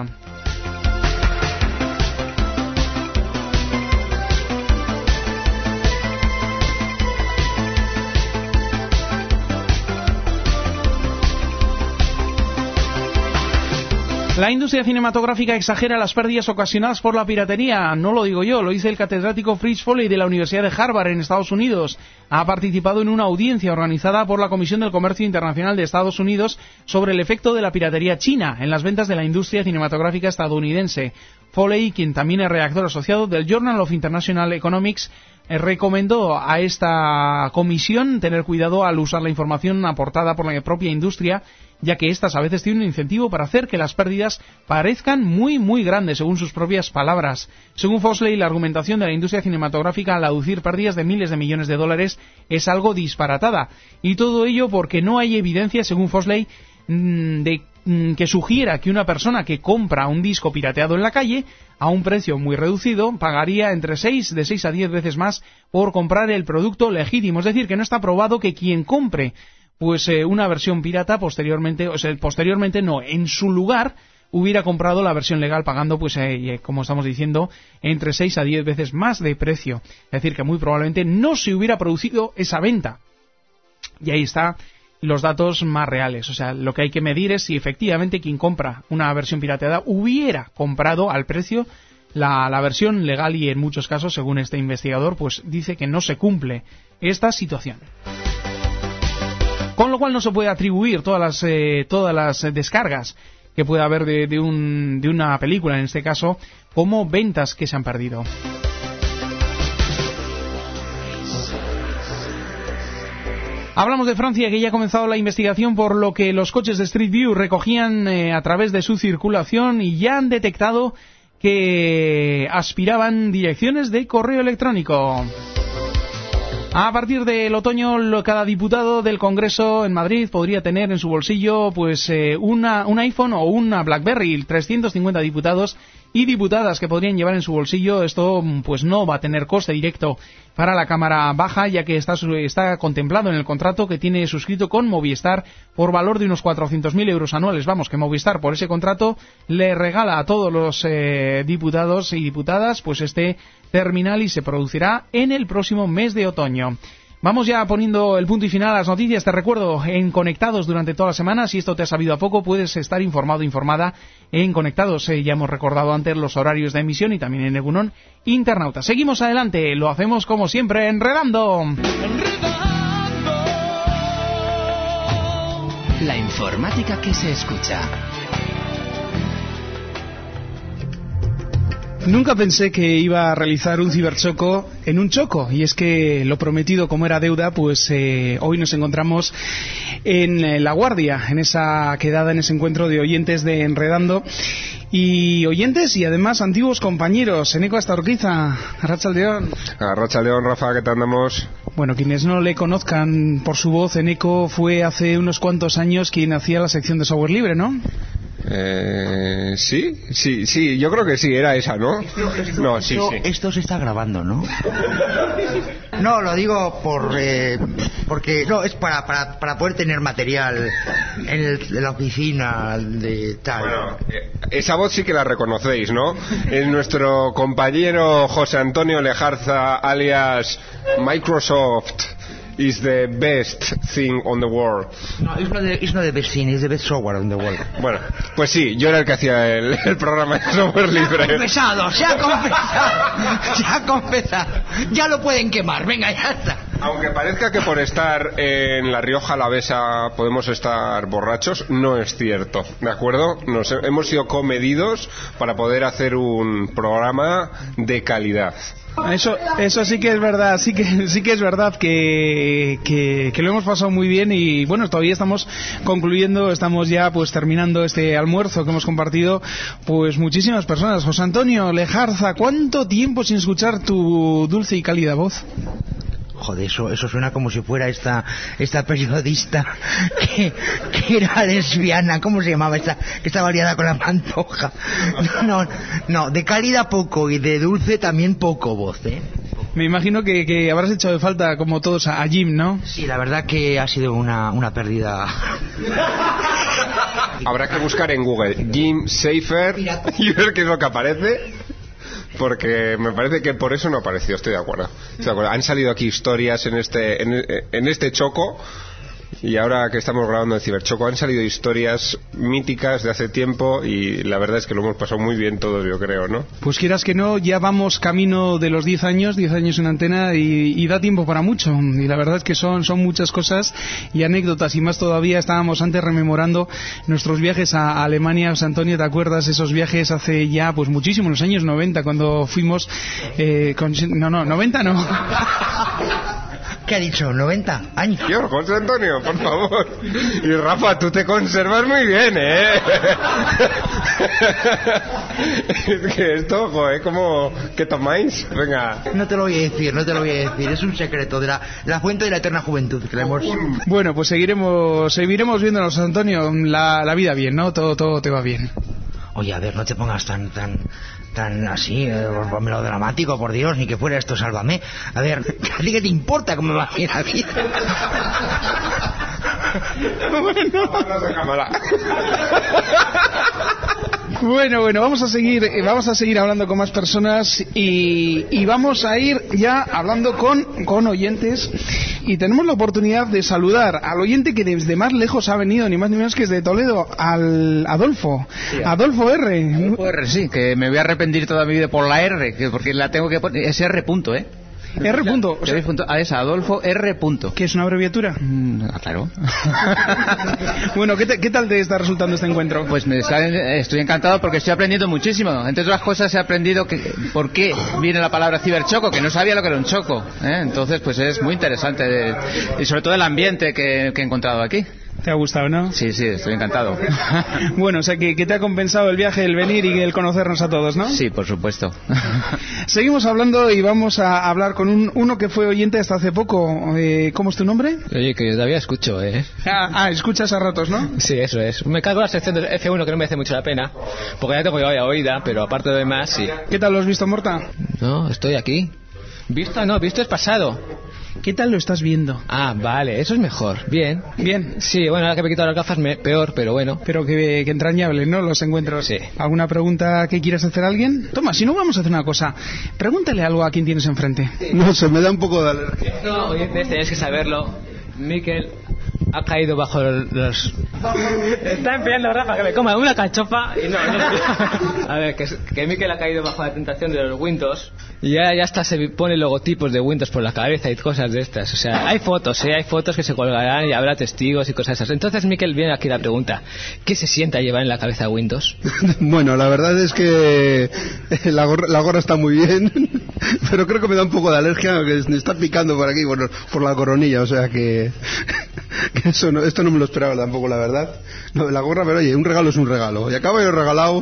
La industria cinematográfica exagera las pérdidas ocasionadas por la piratería. No lo digo yo, lo dice el catedrático Fritz Foley de la Universidad de Harvard en Estados Unidos. Ha participado en una audiencia organizada por la Comisión del Comercio Internacional de Estados Unidos sobre el efecto de la piratería china en las ventas de la industria cinematográfica estadounidense. Foley, quien también es redactor asociado del Journal of International Economics, recomendó a esta comisión tener cuidado al usar la información aportada por la propia industria, ya que éstas a veces tienen un incentivo para hacer que las pérdidas parezcan muy muy grandes, según sus propias palabras. Según Foley, la argumentación de la industria cinematográfica al aducir pérdidas de miles de millones de dólares es algo disparatada, y todo ello porque no hay evidencia, según Foley, de que sugiera que una persona que compra un disco pirateado en la calle a un precio muy reducido pagaría entre seis de seis a diez veces más por comprar el producto legítimo. Es decir, que no está probado que quien compre pues eh, una versión pirata posteriormente, o sea, posteriormente no, en su lugar hubiera comprado la versión legal pagando, pues eh, como estamos diciendo, entre seis a diez veces más de precio. Es decir, que muy probablemente no se hubiera producido esa venta. Y ahí está los datos más reales. O sea, lo que hay que medir es si efectivamente quien compra una versión pirateada hubiera comprado al precio la, la versión legal, y en muchos casos, según este investigador, pues dice que no se cumple esta situación. Con lo cual no se puede atribuir todas las, eh, todas las descargas que pueda haber de, de, un, de una película, en este caso, como ventas que se han perdido. Hablamos de Francia, que ya ha comenzado la investigación por lo que los coches de Street View recogían eh, a través de su circulación, y ya han detectado que aspiraban direcciones de correo electrónico. A partir del otoño, cada diputado del Congreso en Madrid podría tener en su bolsillo pues eh, una, un iPhone o una BlackBerry. trescientos cincuenta diputados y diputadas que podrían llevar en su bolsillo. Esto pues no va a tener coste directo para la Cámara Baja, ya que está, está contemplado en el contrato que tiene suscrito con Movistar por valor de unos cuatrocientos mil euros anuales. Vamos, que Movistar por ese contrato le regala a todos los eh, diputados y diputadas pues este terminal, y se producirá en el próximo mes de otoño. Vamos ya poniendo el punto y final a las noticias. Te recuerdo, en Conectados durante toda la semana, si esto te ha sabido a poco, puedes estar informado, informada en Conectados. Eh, ya hemos recordado antes los horarios de emisión y también en Egunon Internauta. Seguimos adelante, lo hacemos como siempre, enredando. La informática que se escucha. Nunca pensé que iba a realizar un ciberchoco en un choco, y es que lo prometido como era deuda, pues eh, hoy nos encontramos en eh, La Guardia, en esa quedada, en ese encuentro de oyentes de Enredando, y oyentes y además antiguos compañeros. Eneco Astorquiza, Arratsaldeon. Arratsaldeon, Rafa, ¿qué tal andamos? Bueno, quienes no le conozcan por su voz, Eneco fue hace unos cuantos años quien hacía la sección de software libre, ¿no? Eh, sí, sí, sí, yo creo que sí, era esa, ¿no? Esto, esto, no, sí, esto, sí. Esto se está grabando, ¿no? No, lo digo por eh, porque no es para, para para poder tener material en, el, en la oficina de tal. Bueno, eh, esa voz sí que la reconocéis, ¿no? Es nuestro compañero José Antonio Lejarza, alias Microsoft is the best thing on the world. No, it's not the, it's not the best thing, it's the best software on the world. Bueno, pues sí, yo era el que hacía el, el programa de software libre. Se ha confesado, se ha confesado, se ha confesado. Ya lo pueden quemar, venga, ya está. Aunque parezca que por estar en La Rioja Alavesa podemos estar borrachos, no es cierto, ¿de acuerdo? Nos hemos sido comedidos para poder hacer un programa de calidad. Eso, eso sí que es verdad, sí que sí que es verdad que, que, que lo hemos pasado muy bien, y bueno, todavía estamos concluyendo, estamos ya pues terminando este almuerzo que hemos compartido pues muchísimas personas. José Antonio Lejarza, ¿cuánto tiempo sin escuchar tu dulce y cálida voz? Joder, eso, eso suena como si fuera esta esta periodista que, que era lesbiana. ¿Cómo se llamaba esta? Que estaba liada con la Pantoja. No, no, no, de cálida poco y de dulce también poco voz, ¿eh? Me imagino que, que habrás echado de falta, como todos, a, a Jim, ¿no? Sí, la verdad que ha sido una, una pérdida. Habrá que buscar en Google Jim Safer y ver qué es lo que aparece. Porque me parece que por eso no apareció, estoy de acuerdo. Estoy de acuerdo. Han salido aquí historias en este en, en este choco, y ahora que estamos grabando el Ciberchoco han salido historias míticas de hace tiempo, y la verdad es que lo hemos pasado muy bien todos, yo creo, ¿no? Pues quieras que no, ya vamos camino de los diez años, diez años en antena, y, y da tiempo para mucho, y la verdad es que son, son muchas cosas y anécdotas, y más todavía. Estábamos antes rememorando nuestros viajes a Alemania. José Antonio, ¿te acuerdas esos viajes hace ya pues muchísimo, en los años noventa, cuando fuimos eh, con, no, no, noventa no ¿Qué ha dicho? ¿noventa años? Yo, José Antonio, por favor. Y Rafa, tú te conservas muy bien, ¿eh? Es que esto, joder, ¿cómo que tomáis? Venga. No te lo voy a decir, no te lo voy a decir. Es un secreto de la, la fuente de la eterna juventud que le hemos... Bueno, pues seguiremos seguiremos viéndonos, José Antonio. La, la vida bien, ¿no? Todo, todo te va bien. Oye, a ver, no te pongas tan tan tan así, eh, melodramático, por Dios, ni que fuera esto Sálvame. A ver, ¿a ti qué te importa cómo me va a ir la vida? Bueno, bueno, vamos a seguir, eh, vamos a seguir hablando con más personas, y, y vamos a ir ya hablando con, con oyentes, y tenemos la oportunidad de saludar al oyente que desde más lejos ha venido, ni más ni menos que desde Toledo, al Adolfo, sí, Adolfo R. Adolfo R, sí, que me voy a arrepentir toda mi vida por la R, que porque la tengo que poner, es R punto, ¿eh? R punto, o sea, a esa, Adolfo R punto. ¿Qué es una abreviatura? Mm, ah, claro. Bueno, ¿qué, te, ¿qué tal te está resultando este encuentro? Pues me está, estoy encantado porque estoy aprendiendo muchísimo. Entre otras cosas he aprendido que, por qué viene la palabra ciberchoco, que no sabía lo que era un choco, ¿eh? Entonces pues es muy interesante, de, y sobre todo el ambiente que, que he encontrado aquí. ¿Te ha gustado, no? Sí, sí, estoy encantado. Bueno, o sea, que, que te ha compensado el viaje, el venir y el conocernos a todos, ¿no? Sí, por supuesto. Seguimos hablando, y vamos a hablar con un, uno que fue oyente hasta hace poco. Eh, ¿Cómo es tu nombre? Oye, que todavía escucho, ¿eh? Ah, ah, escuchas a ratos, ¿no? Sí, eso es. Me cargo la sección del F uno, que no me hace mucho la pena, porque ya tengo ya oída, pero aparte de demás, sí. ¿Qué tal lo has visto, Morta? No, estoy aquí. Visto no, visto es pasado. ¿Qué tal lo estás viendo? Ah, vale, eso es mejor. Bien. Bien. Sí, bueno, ahora que me he quitado las gafas, me, peor, pero bueno. Pero que, que entrañable, ¿no? Los encuentros. Sí. ¿Alguna pregunta que quieras hacer a alguien? Toma, si no, vamos a hacer una cosa. Pregúntale algo a quien tienes enfrente. No sé, me da un poco de alergia. No, oye, tienes que saberlo. Miquel, ha caído bajo los... Está empeñando Rafa que me coma una cachofa y no, no. A ver, que, que Mikel ha caído bajo la tentación de los Windows y ya, ya hasta se pone logotipos de Windows por la cabeza y cosas de estas. O sea, hay fotos, ¿eh? Hay fotos que se colgarán y habrá testigos y cosas esas. Entonces, Mikel, viene aquí la pregunta: ¿qué se sienta llevar en la cabeza Windows? Bueno, la verdad es que la gorra, la gorra está muy bien, pero creo que me da un poco de alergia, que me está picando por aquí, por, por la coronilla, o sea que, que eso no, esto no me lo esperaba tampoco, la verdad. No, la gorra, pero oye, un regalo es un regalo, y acabo yo regalado.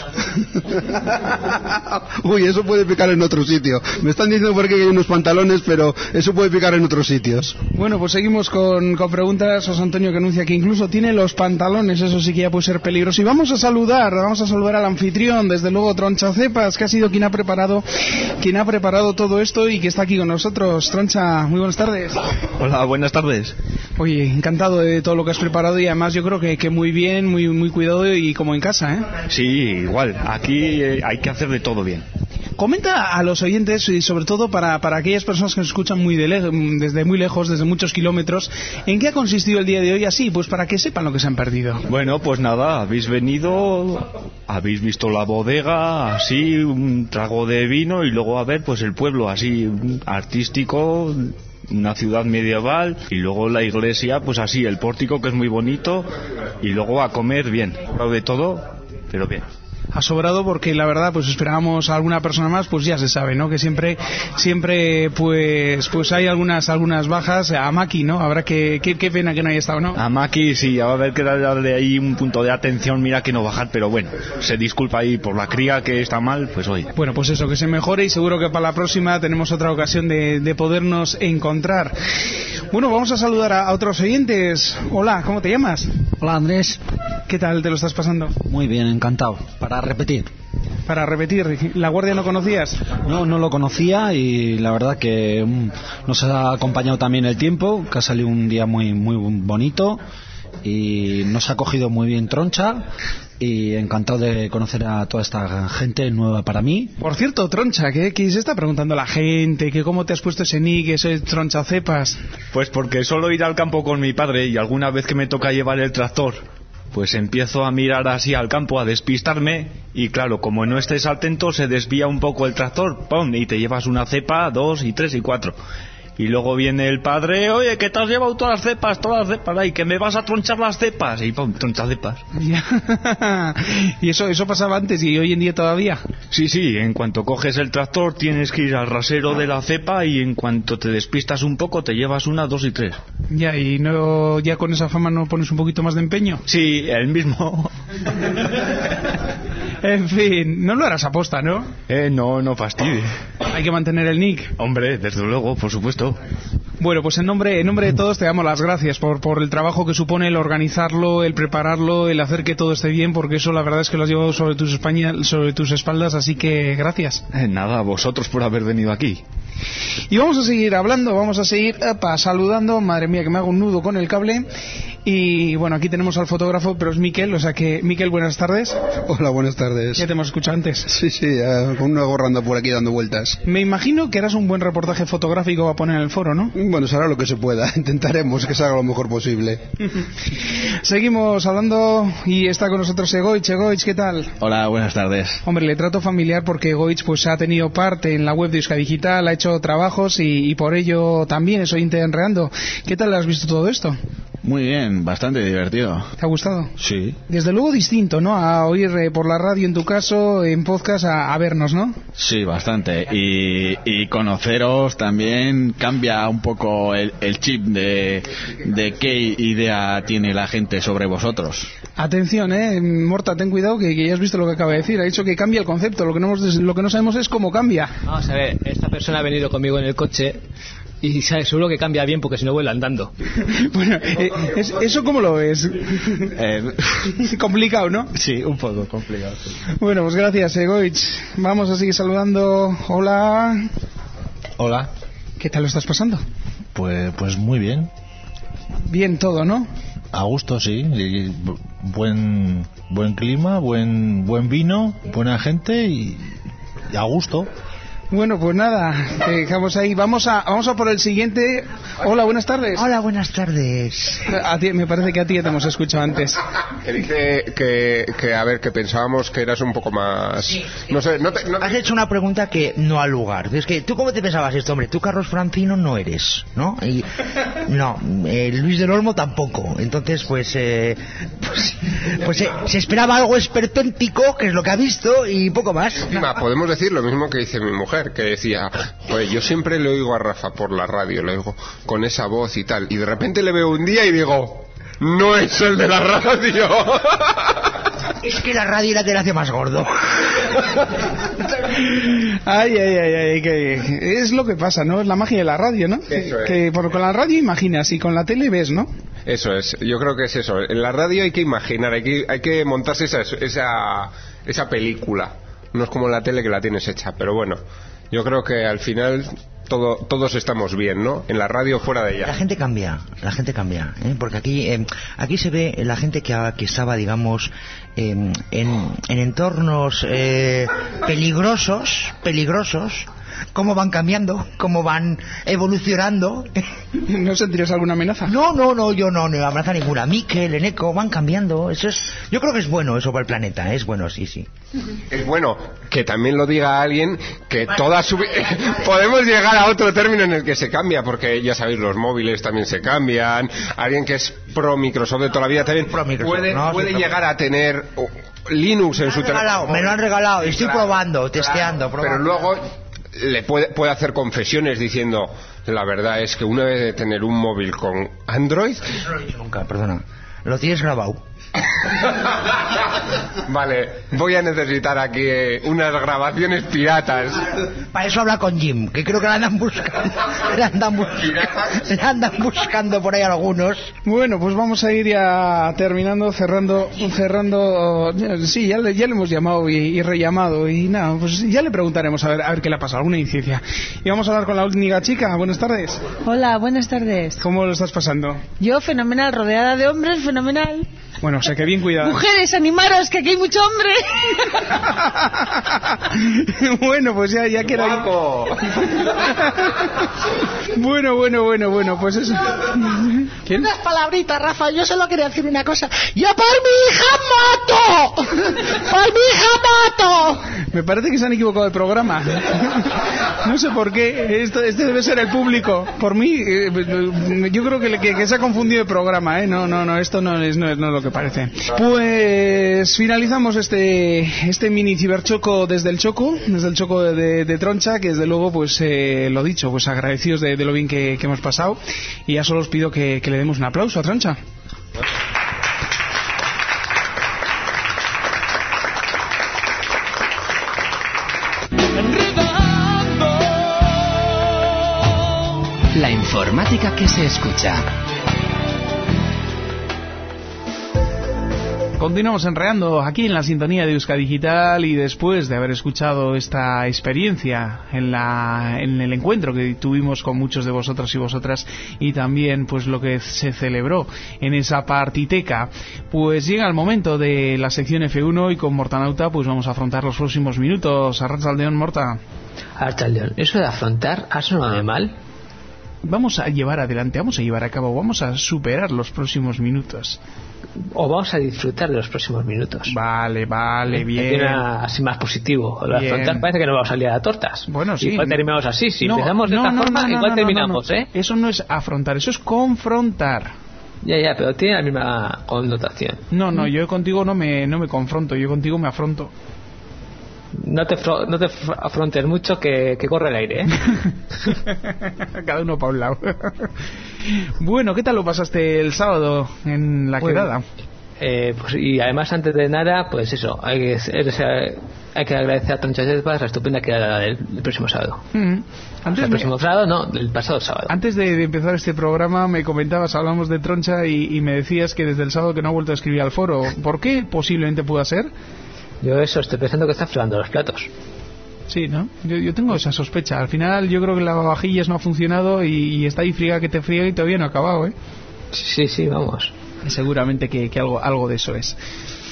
Uy, eso puede picar en otro sitio. Me están diciendo por aquí que hay unos pantalones, pero eso puede picar en otros sitios. Bueno, pues seguimos con, con preguntas. José Antonio, que anuncia que incluso tiene los pantalones, eso sí que ya puede ser peligroso. Y vamos a saludar, vamos a saludar al anfitrión, desde luego Troncha Cepas, que ha sido quien ha preparado, quien ha preparado todo esto y que está aquí con nosotros. Troncha, muy buenas tardes. Hola, buenas tardes. Oye, encantado de todo lo que has preparado y además yo creo que, que muy bien, muy muy cuidado y como en casa, ¿eh? Sí, igual, aquí eh, hay que hacer de todo bien. Comenta a los oyentes y sobre todo para, para aquellas personas que nos escuchan muy de le- desde muy lejos, desde muchos kilómetros, ¿en qué ha consistido el día de hoy así? Pues para que sepan lo que se han perdido. Bueno, pues nada, habéis venido, habéis visto la bodega, así, un trago de vino y luego a ver pues el pueblo así artístico, una ciudad medieval y luego la iglesia, pues así, el pórtico que es muy bonito y luego a comer bien, de todo, pero bien. Ha sobrado porque la verdad pues esperábamos a alguna persona más, pues ya se sabe, ¿no? Que siempre siempre pues pues hay algunas algunas bajas. A Maki, ¿no? Habrá que qué, qué pena que no haya estado, ¿no? A Maki sí, va a haber que darle ahí un punto de atención, mira que no bajar, pero bueno, se disculpa ahí por la cría que está mal, pues oye. Bueno, pues eso, que se mejore y seguro que para la próxima tenemos otra ocasión de, de podernos encontrar. Bueno, vamos a saludar a, a otros oyentes. Hola, ¿cómo te llamas? Hola, Andrés. ¿Qué tal te lo estás pasando? Muy bien, encantado. Para repetir. Para repetir, ¿La Guardia no conocías? No, no lo conocía y la verdad que um, nos ha acompañado también el tiempo, que ha salido un día muy muy bonito y nos ha cogido muy bien Troncha y encantado de conocer a toda esta gente nueva para mí. Por cierto, Troncha, ¿qué, qué se está preguntando la gente? ¿Que cómo te has puesto ese nick, ese Troncha Cepas? Pues porque suelo ir al campo con mi padre y alguna vez que me toca llevar el tractor, pues empiezo a mirar así al campo, a despistarme y claro, como no estés atento se desvía un poco el tractor, ¡pum! Y te llevas una cepa, dos y tres y cuatro. Y luego viene el padre, oye, que te has llevado todas las cepas, todas las cepas, y que me vas a tronchar las cepas, y pum, troncha cepas. Ya. Y eso eso pasaba antes y hoy en día todavía. Sí, sí, en cuanto coges el tractor tienes que ir al rasero de la cepa y en cuanto te despistas un poco te llevas una, dos y tres. Ya, y no ya con esa fama no pones un poquito más de empeño. Sí, el mismo. En fin, no lo harás aposta, ¿no? Eh, no, no fastidie. Hay que mantener el nick. Hombre, desde luego, por supuesto. Bueno, pues en nombre, en nombre de todos te damos las gracias por, por el trabajo que supone el organizarlo, el prepararlo, el hacer que todo esté bien, porque eso la verdad es que lo has llevado sobre tus, España, sobre tus espaldas, así que gracias. Eh, nada, a vosotros por haber venido aquí. Y vamos a seguir hablando, vamos a seguir epa, saludando, madre mía que me hago un nudo con el cable. Y bueno, aquí tenemos al fotógrafo, pero es Mikel, o sea que, Mikel, buenas tardes. Hola, buenas tardes. Ya te hemos escuchado antes. Sí, sí, uh, con una gorra anda por aquí dando vueltas. Me imagino que harás un buen reportaje fotográfico a poner en el foro, ¿no? Bueno, se hará lo que se pueda, intentaremos que se haga lo mejor posible. Seguimos hablando y está con nosotros Egoich. Egoich, ¿qué tal? Hola, buenas tardes. Hombre, le trato familiar porque Egoich pues ha tenido parte en la web de Euskadi Digital, ha hecho trabajos y, y por ello también estoy enreando. ¿Qué tal has visto todo esto? Muy bien, bastante divertido. ¿Te ha gustado? Sí. Desde luego distinto, ¿no? A oír eh, por la radio, en tu caso, en podcast, a, a vernos, ¿no? Sí, bastante. Y, y conoceros también cambia un poco el, el chip de, de qué idea tiene la gente sobre vosotros. Atención, ¿eh? Morta, ten cuidado que, que ya has visto lo que acaba de decir. Ha dicho que cambia el concepto. Lo que no, hemos, lo que no sabemos es cómo cambia. Vamos a ver, esta persona ha venido conmigo en el coche y sabe, seguro que cambia bien porque si no vuelve andando. Bueno, eh, es, ¿eso cómo lo ves? Eh, complicado, ¿no? Sí, un poco complicado. Sí. Bueno, pues gracias, Egoich. Vamos a seguir saludando. Hola. Hola. ¿Qué tal lo estás pasando? Pues, pues muy bien. Bien todo, ¿no? A gusto, sí. Y buen, buen clima, buen, buen vino, buena gente y, y a gusto. Bueno, pues nada, te dejamos ahí. Vamos a, vamos a por el siguiente. Hola, buenas tardes. Hola, buenas tardes. A ti, me parece que a ti ya te hemos escuchado antes. Que dice que, que, a ver, que pensábamos que eras un poco más... Sí, sí. No sé, no te, no te... Has hecho una pregunta que no al lugar. Es que, ¿tú cómo te pensabas esto, hombre? Tú, Carlos Francino, no eres, ¿no? Y, no, eh, Luis del Olmo tampoco. Entonces, pues... Eh, pues, pues eh, se esperaba algo esperpéntico, que es lo que ha visto, y poco más. Encima, podemos decir lo mismo que dice mi mujer, que decía, pues yo siempre le oigo a Rafa por la radio, le oigo con esa voz y tal, y de repente le veo un día y digo, no es el de la radio. Es que la radio la te la hace más gordo. Ay, ay, ay, ay, que es lo que pasa, ¿no? Es la magia de la radio, ¿no? Eso es. Que por, con la radio imaginas y con la tele ves, ¿no? Eso es, yo creo que es eso. En la radio hay que imaginar, hay que, hay que montarse esa, esa, esa película. No es como en la tele que la tienes hecha, pero bueno, yo creo que al final todo, todos estamos bien, ¿no? En la radio, fuera de ella. La gente cambia, la gente cambia, ¿eh? Porque aquí eh, aquí se ve la gente que, que estaba, digamos, eh, en, en entornos eh, peligrosos, peligrosos, cómo van cambiando, cómo van evolucionando. ¿No sentirías alguna amenaza? No, no, no, yo no, no amenaza ninguna. Mikel, Eneco, van cambiando. Eso es, yo creo que es bueno eso para el planeta, es bueno, sí, sí. Es bueno que también lo diga alguien que toda su... Podemos llegar a otro término en el que se cambia, porque ya sabéis, los móviles también se cambian. Alguien que es pro Microsoft de toda la vida también puede, no, puede sí, llegar a tener Linux en su teléfono. Me lo han regalado, estoy claro, probando, testeando, claro, probando. Pero luego le puede, puede hacer confesiones diciendo, la verdad es que una vez de tener un móvil con Android... No lo he dicho nunca, perdona. Lo tienes grabado. Vale, voy a necesitar aquí eh, unas grabaciones piratas. Para eso habla con Jim, que creo que la andan buscando. La andan, bus la andan buscando por ahí algunos. Bueno, pues vamos a ir ya terminando, cerrando, cerrando. Sí, ya le, ya le hemos llamado y, y rellamado y nada, pues ya le preguntaremos a ver, a ver qué le ha pasado, alguna incidencia. Y vamos a hablar con la única chica. Buenas tardes. Hola, buenas tardes. ¿Cómo lo estás pasando? Yo fenomenal, rodeada de hombres, fenomenal. Bueno, o sea que bien cuidado. Mujeres, animaros, que aquí hay mucho hombre. Bueno, pues ya, ya que era... Bueno, bueno, bueno, bueno, pues eso. ¿Quién? Unas palabritas, Rafa, yo solo quería decir una cosa. ¡Yo por mi hija mato! ¡Por mi hija mato! Me parece que se han equivocado de programa. No sé por qué. Esto, este debe ser el público. Por mí, eh, yo creo que, que, que se ha confundido de programa, ¿eh? No, no, no, esto no es, no es, no es lo que parece. Pues finalizamos este este mini ciberchoco desde el Choco, desde el Choco de, de, de Troncha, que desde luego, pues eh, lo dicho, pues agradecidos de, de lo bien que, que hemos pasado. Y ya solo os pido que, que le demos un aplauso a Troncha. La informática que se escucha. Continuamos enreando aquí en la sintonía de Euskadi Digital y después de haber escuchado esta experiencia en, la, en el encuentro que tuvimos con muchos de vosotros y vosotras y también pues lo que se celebró en esa partiteca, pues llega el momento de la sección F uno y con Mortanauta pues vamos a afrontar los próximos minutos. Arratsaldeon, Morta. Arratsaldeon, eso de afrontar ha sonado mal. Vamos a llevar adelante, vamos a llevar a cabo, vamos a superar los próximos minutos. O vamos a disfrutar de los próximos minutos. Vale, vale, bien. Una, así más positivo. Lo de afrontar parece que no vamos a salir a tortas. Bueno, sí. Igual terminamos así. Si no, empezamos de no, esta no, forma, no, no, igual no, terminamos, no, no. ¿eh? Eso no es afrontar, eso es confrontar. Ya, ya, pero tiene la misma connotación. No, no, yo contigo no me, no me confronto, yo contigo me afronto. No te, no te afrontes mucho que, que corre el aire, ¿eh? Cada uno para un lado. Bueno, ¿qué tal lo pasaste el sábado en la Muy quedada? Eh, pues, y además, antes de nada, pues eso, hay que, hay que agradecer a Troncha Jetpas la estupenda quedada del, del próximo sábado. Mm-hmm. Antes o sea, el próximo me... sábado, no, del pasado sábado. Antes de, de empezar este programa me comentabas, hablamos de Troncha y, y me decías que desde el sábado que no ha vuelto a escribir al foro. ¿Por qué posiblemente pueda ser? Yo eso, estoy pensando que está fregando los platos. Sí, ¿no? Yo, yo tengo esa sospecha. Al final yo creo que la lavavajillas no ha funcionado y, y está ahí friega que te friega y todavía no ha acabado, ¿eh? Sí, sí, vamos. Seguramente que, que algo, algo de eso es.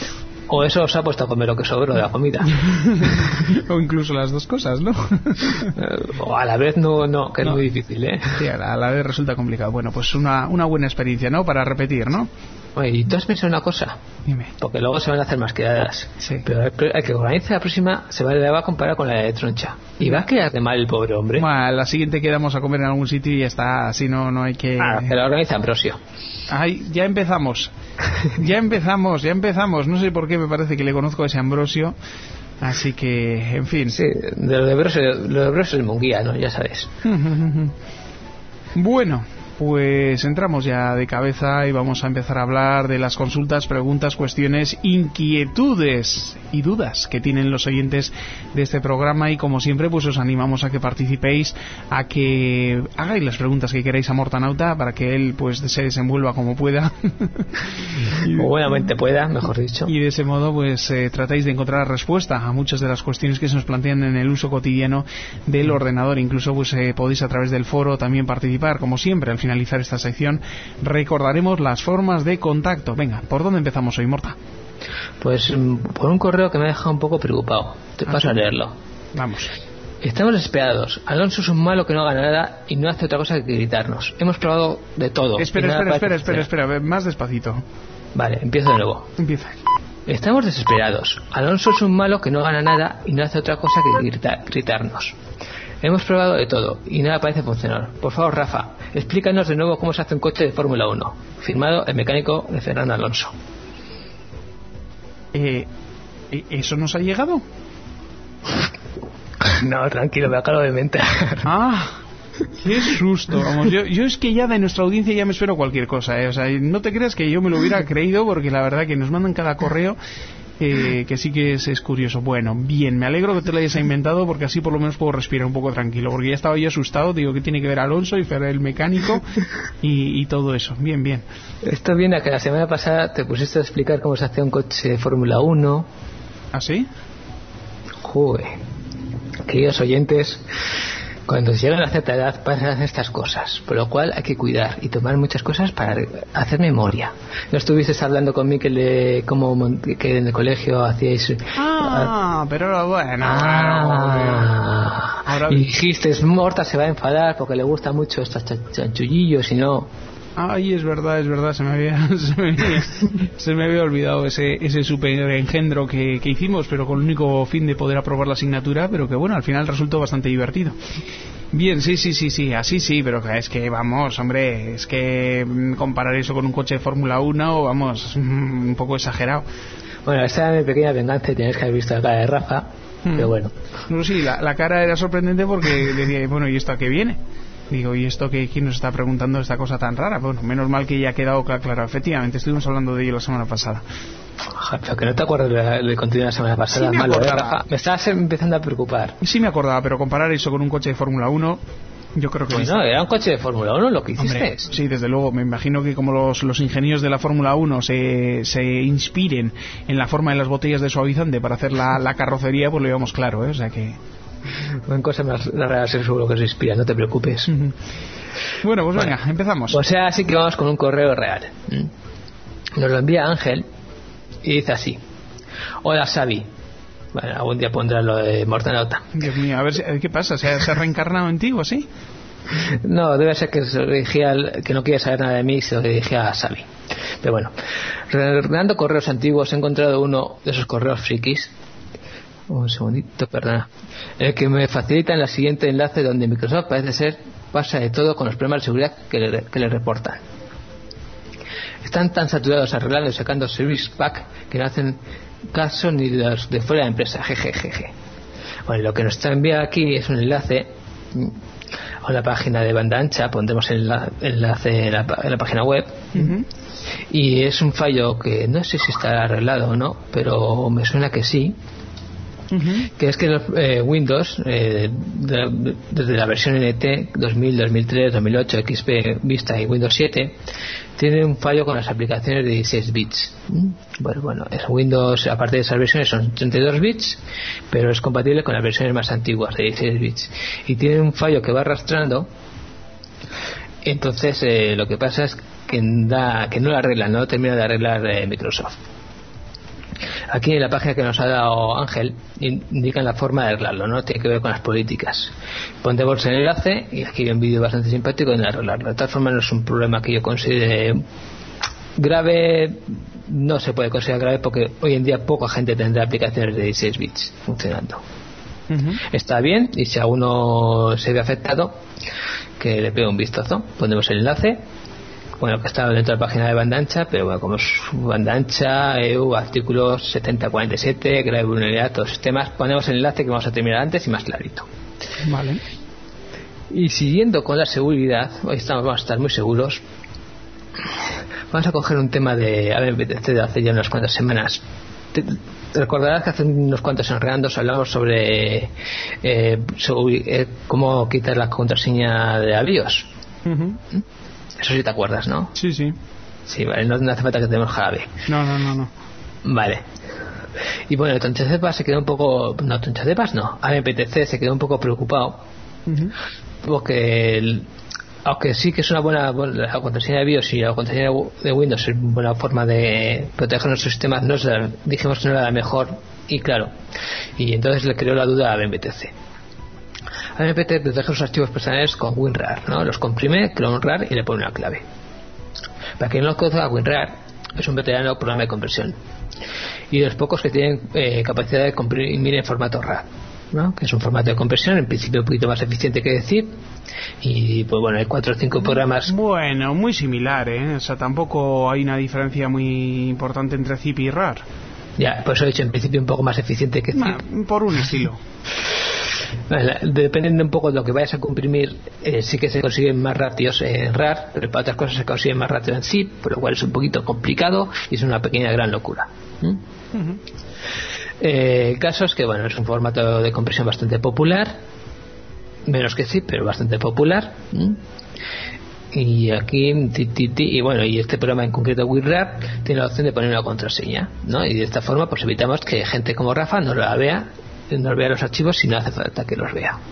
O eso os ha puesto a comer lo que sobró de la comida. O incluso las dos cosas, ¿no? O a la vez no, no que no. Es muy difícil, ¿eh? Sí, a la, a la vez resulta complicado. Bueno, pues una, una buena experiencia, ¿no? Para repetir, ¿no? Oye, ¿y tú has pensado una cosa? Dime. Porque luego se van a hacer más quedadas. Sí. Pero el que organice la próxima se va, le va a comparar con la de Troncha. Y va a quedar de mal el pobre hombre. Bueno, la siguiente quedamos a comer en algún sitio y ya está. Así no, no hay que... Ah, que la organiza Ambrosio. Ay, ya empezamos. Ya empezamos, ya empezamos. No sé por qué me parece que le conozco a ese Ambrosio. Así que, en fin. Sí, de lo de Ambrosio, lo de Ambrosio es Munguía, ¿no? Ya sabes. Bueno, pues entramos ya de cabeza y vamos a empezar a hablar de las consultas, preguntas, cuestiones, inquietudes y dudas que tienen los oyentes de este programa, y como siempre pues os animamos a que participéis, a que hagáis las preguntas que queráis a Mortanauta para que él pues se desenvuelva como pueda o buenamente pueda, mejor dicho, y de ese modo pues eh, tratáis de encontrar respuesta a muchas de las cuestiones que se nos plantean en el uso cotidiano del ordenador. Incluso pues eh, podéis a través del foro también participar, como siempre. Al finalizar esta sección recordaremos las formas de contacto. Venga, ¿por dónde empezamos hoy, Morta? Pues por un correo que me ha dejado un poco preocupado. Te paso a leerlo. Vamos. Estamos desesperados. Alonso es un malo que no gana nada y no hace otra cosa que gritarnos. Hemos probado de todo. Espera, espera, espera, espera, espera, más despacito. Vale, empiezo de nuevo. Empieza. Estamos desesperados. Alonso es un malo que no gana nada y no hace otra cosa que grita, gritarnos. Hemos probado de todo y nada parece funcionar. Por favor, Rafa, explícanos de nuevo cómo se hace un coche de Fórmula uno. Firmado el mecánico de Fernando Alonso. Eh, ¿Eso nos ha llegado? No, tranquilo, me acabo de inventar. Ah, qué susto. Vamos, yo, yo es que ya de nuestra audiencia ya me espero cualquier cosa, ¿eh? O sea, no te creas que yo me lo hubiera creído, porque la verdad que nos mandan cada correo eh, que sí que es, es curioso. Bueno, bien, me alegro que te lo hayas inventado, porque así por lo menos puedo respirar un poco tranquilo, porque ya estaba yo asustado. Digo, ¿qué tiene que ver Alonso y Fer el mecánico y, y todo eso? Bien, bien. Esto viene a que la semana pasada te pusiste a explicar cómo se hace un coche de Fórmula uno. ¿Ah, sí? Joder, queridos oyentes, cuando llegan a cierta edad pasan estas cosas, por lo cual hay que cuidar y tomar muchas cosas para hacer memoria. ¿No estuviste hablando con Mikel de cómo que en el colegio hacíais? Ah, pero bueno, ah, ahora... Y dijiste, Morta se va a enfadar porque le gusta mucho estos chanchullillos y no... Ay, es verdad, es verdad, se me había se me había, se me había olvidado ese ese super engendro que, que hicimos, pero con el único fin de poder aprobar la asignatura, pero que bueno, al final resultó bastante divertido. Bien, sí, sí, sí, sí, así sí, pero es que vamos, hombre, es que comparar eso con un coche de Fórmula uno, vamos, un poco exagerado. Bueno, esta era mi pequeña venganza y tienes que haber visto la cara de Rafa, hmm. pero bueno. No, sí, la, la cara era sorprendente porque decía, bueno, ¿y esto a qué viene? Digo, ¿y esto que quién nos está preguntando esta cosa tan rara? Bueno, menos mal que ya ha quedado claro. Efectivamente, estuvimos hablando de ello la semana pasada. Pero que no te acuerdas del contenido de la semana pasada. Sí, me malo, acordaba. ¿eh? Me estabas empezando a preocupar. Sí me acordaba, pero comparar eso con un coche de Fórmula uno, yo creo que... Pues no, era un coche de Fórmula uno lo que hiciste. Hombre, sí, desde luego. Me imagino que como los, los ingenieros de la Fórmula uno se, se inspiren en la forma de las botellas de suavizante para hacer la, la carrocería, pues lo llevamos claro, ¿eh? O sea que... En cosas más raras seguro que se inspira, no te preocupes. Uh-huh. Bueno, pues venga, bueno, empezamos. O sea, así que vamos con un correo real. Nos lo envía Ángel y dice así: hola Xavi. Bueno, algún día pondrá lo de Mortanauta. Dios mío, a ver si, ¿qué pasa? ¿Se ha, ¿se ha reencarnado en ti o así? No, debe ser que se lo dirigía al, que no quiere saber nada de mí y se lo dirigía a Xavi. Pero bueno, ordenando correos antiguos he encontrado uno de esos correos frikis. Un segundito, perdona. El que me facilita en la siguiente enlace donde Microsoft parece ser pasa de todo con los problemas de seguridad que le, que le reportan. Están tan saturados arreglando y sacando service pack que no hacen caso ni de los de fuera de la empresa. Jejejeje. Bueno, lo que nos está enviado aquí es un enlace a una página de banda ancha. Pondremos el enlace en la, en la página web. Uh-huh. Y es un fallo que no sé si está arreglado o no, pero me suena que sí. Uh-huh. Que es que los eh, Windows eh, de, desde la versión N T dos mil, dos mil tres, dos mil ocho, X P Vista y Windows siete tienen un fallo con las aplicaciones de dieciséis bits. Bueno, bueno, es Windows, aparte de esas versiones, son treinta y dos bits, pero es compatible con las versiones más antiguas de dieciséis bits y tiene un fallo que va arrastrando. Entonces eh, lo que pasa es que, da, que no lo arreglan, no lo termina de arreglar eh, Microsoft. Aquí en la página que nos ha dado Ángel indican la forma de arreglarlo, ¿no? Tiene que ver con las políticas. Pondremos el enlace y aquí hay un vídeo bastante simpático en arreglarlo. De tal forma no es un problema que yo considere grave, no se puede considerar grave porque hoy en día poca gente tendrá aplicaciones de dieciséis bits funcionando. Uh-huh. Está bien, y si alguno se ve afectado, que le pegue un vistazo. Ponemos el enlace, bueno, que está dentro de la página de banda ancha, pero bueno, como es banda ancha, E U, artículos setenta cuarenta y siete, grave vulnerabilidad, todos los temas, ponemos el enlace que vamos a terminar antes y más clarito. Vale. Y siguiendo con la seguridad, hoy estamos, vamos a estar muy seguros. Vamos a coger un tema de A B P T C de hace ya unas cuantas semanas. Te, te recordarás que hace unos cuantos enredandos hablamos sobre, eh, sobre eh, cómo quitar la contraseña de la BIOS. Uh-huh. Eso sí te acuerdas, ¿no? Sí, sí. Sí, vale, no, no hace falta que tenemos jarabe. No, no, no, no. Vale. Y bueno, el Tonchacepas se quedó un poco... No, Tonchacepas no. A B P T C se quedó un poco preocupado. Uh-huh. Porque... El, aunque sí que es una buena, la contraseña de BIOS y la contraseña de Windows es una buena forma de proteger nuestros sistemas, no es la, dijimos que no era la mejor, y claro, y entonces le creó la duda a B M T C. A B M T C protege los archivos personales con WinRAR, ¿no? Los comprime, crea un RAR y le pone una clave. Para quien no lo conozca, WinRAR es un veterano programa de compresión y de los pocos que tienen eh, capacidad de comprimir en formato RAR, ¿no? Que es un formato de compresión en principio un poquito más eficiente que decir, y pues bueno, hay cuatro o cinco programas. Bueno, muy similar, ¿eh? O sea, tampoco hay una diferencia muy importante entre zip y RAR. Ya, pues he dicho en principio un poco más eficiente que zip. Nah, por un estilo. Bueno, dependiendo un poco de lo que vayas a comprimir, eh, sí que se consiguen más ratios en RAR, pero para otras cosas se consiguen más ratios en zip, por lo cual es un poquito complicado y es una pequeña gran locura. ¿Mm? Uh-huh. Eh, casos que bueno, es un formato de compresión bastante popular, menos que zip, pero bastante popular. ¿Mm? Y aquí ti, ti, ti, y bueno, y este programa en concreto WinRAR tiene la opción de poner una contraseña, ¿no? Y de esta forma pues evitamos que gente como Rafa no la vea, no vea los archivos si no hace falta que los vea.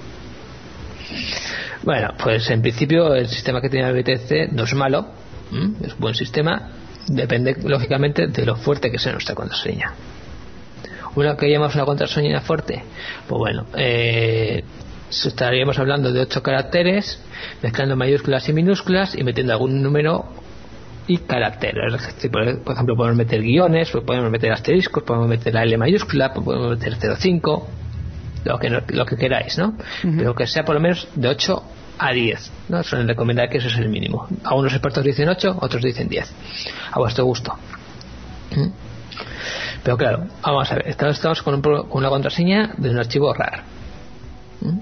Bueno, pues en principio el sistema que tiene el B T C no es malo. ¿Mm? Es un buen sistema, depende lógicamente de lo fuerte que sea nuestra contraseña. Una que llamamos una contraseña fuerte, pues bueno, eh, estaríamos hablando de ocho caracteres, mezclando mayúsculas y minúsculas y metiendo algún número y caracteres. Por ejemplo, podemos meter guiones, podemos meter asteriscos, podemos meter la L mayúscula, podemos meter cero cinco, lo que, no, lo que queráis, ¿no? Uh-huh. Pero que sea por lo menos de ocho a diez, ¿no? Suelen recomendar que eso es el mínimo. Algunos expertos dicen ocho, otros dicen diez. A vuestro gusto. ¿Mm? Pero claro, vamos a ver, estamos con, un, con una contraseña de un archivo RAR. ¿Mm?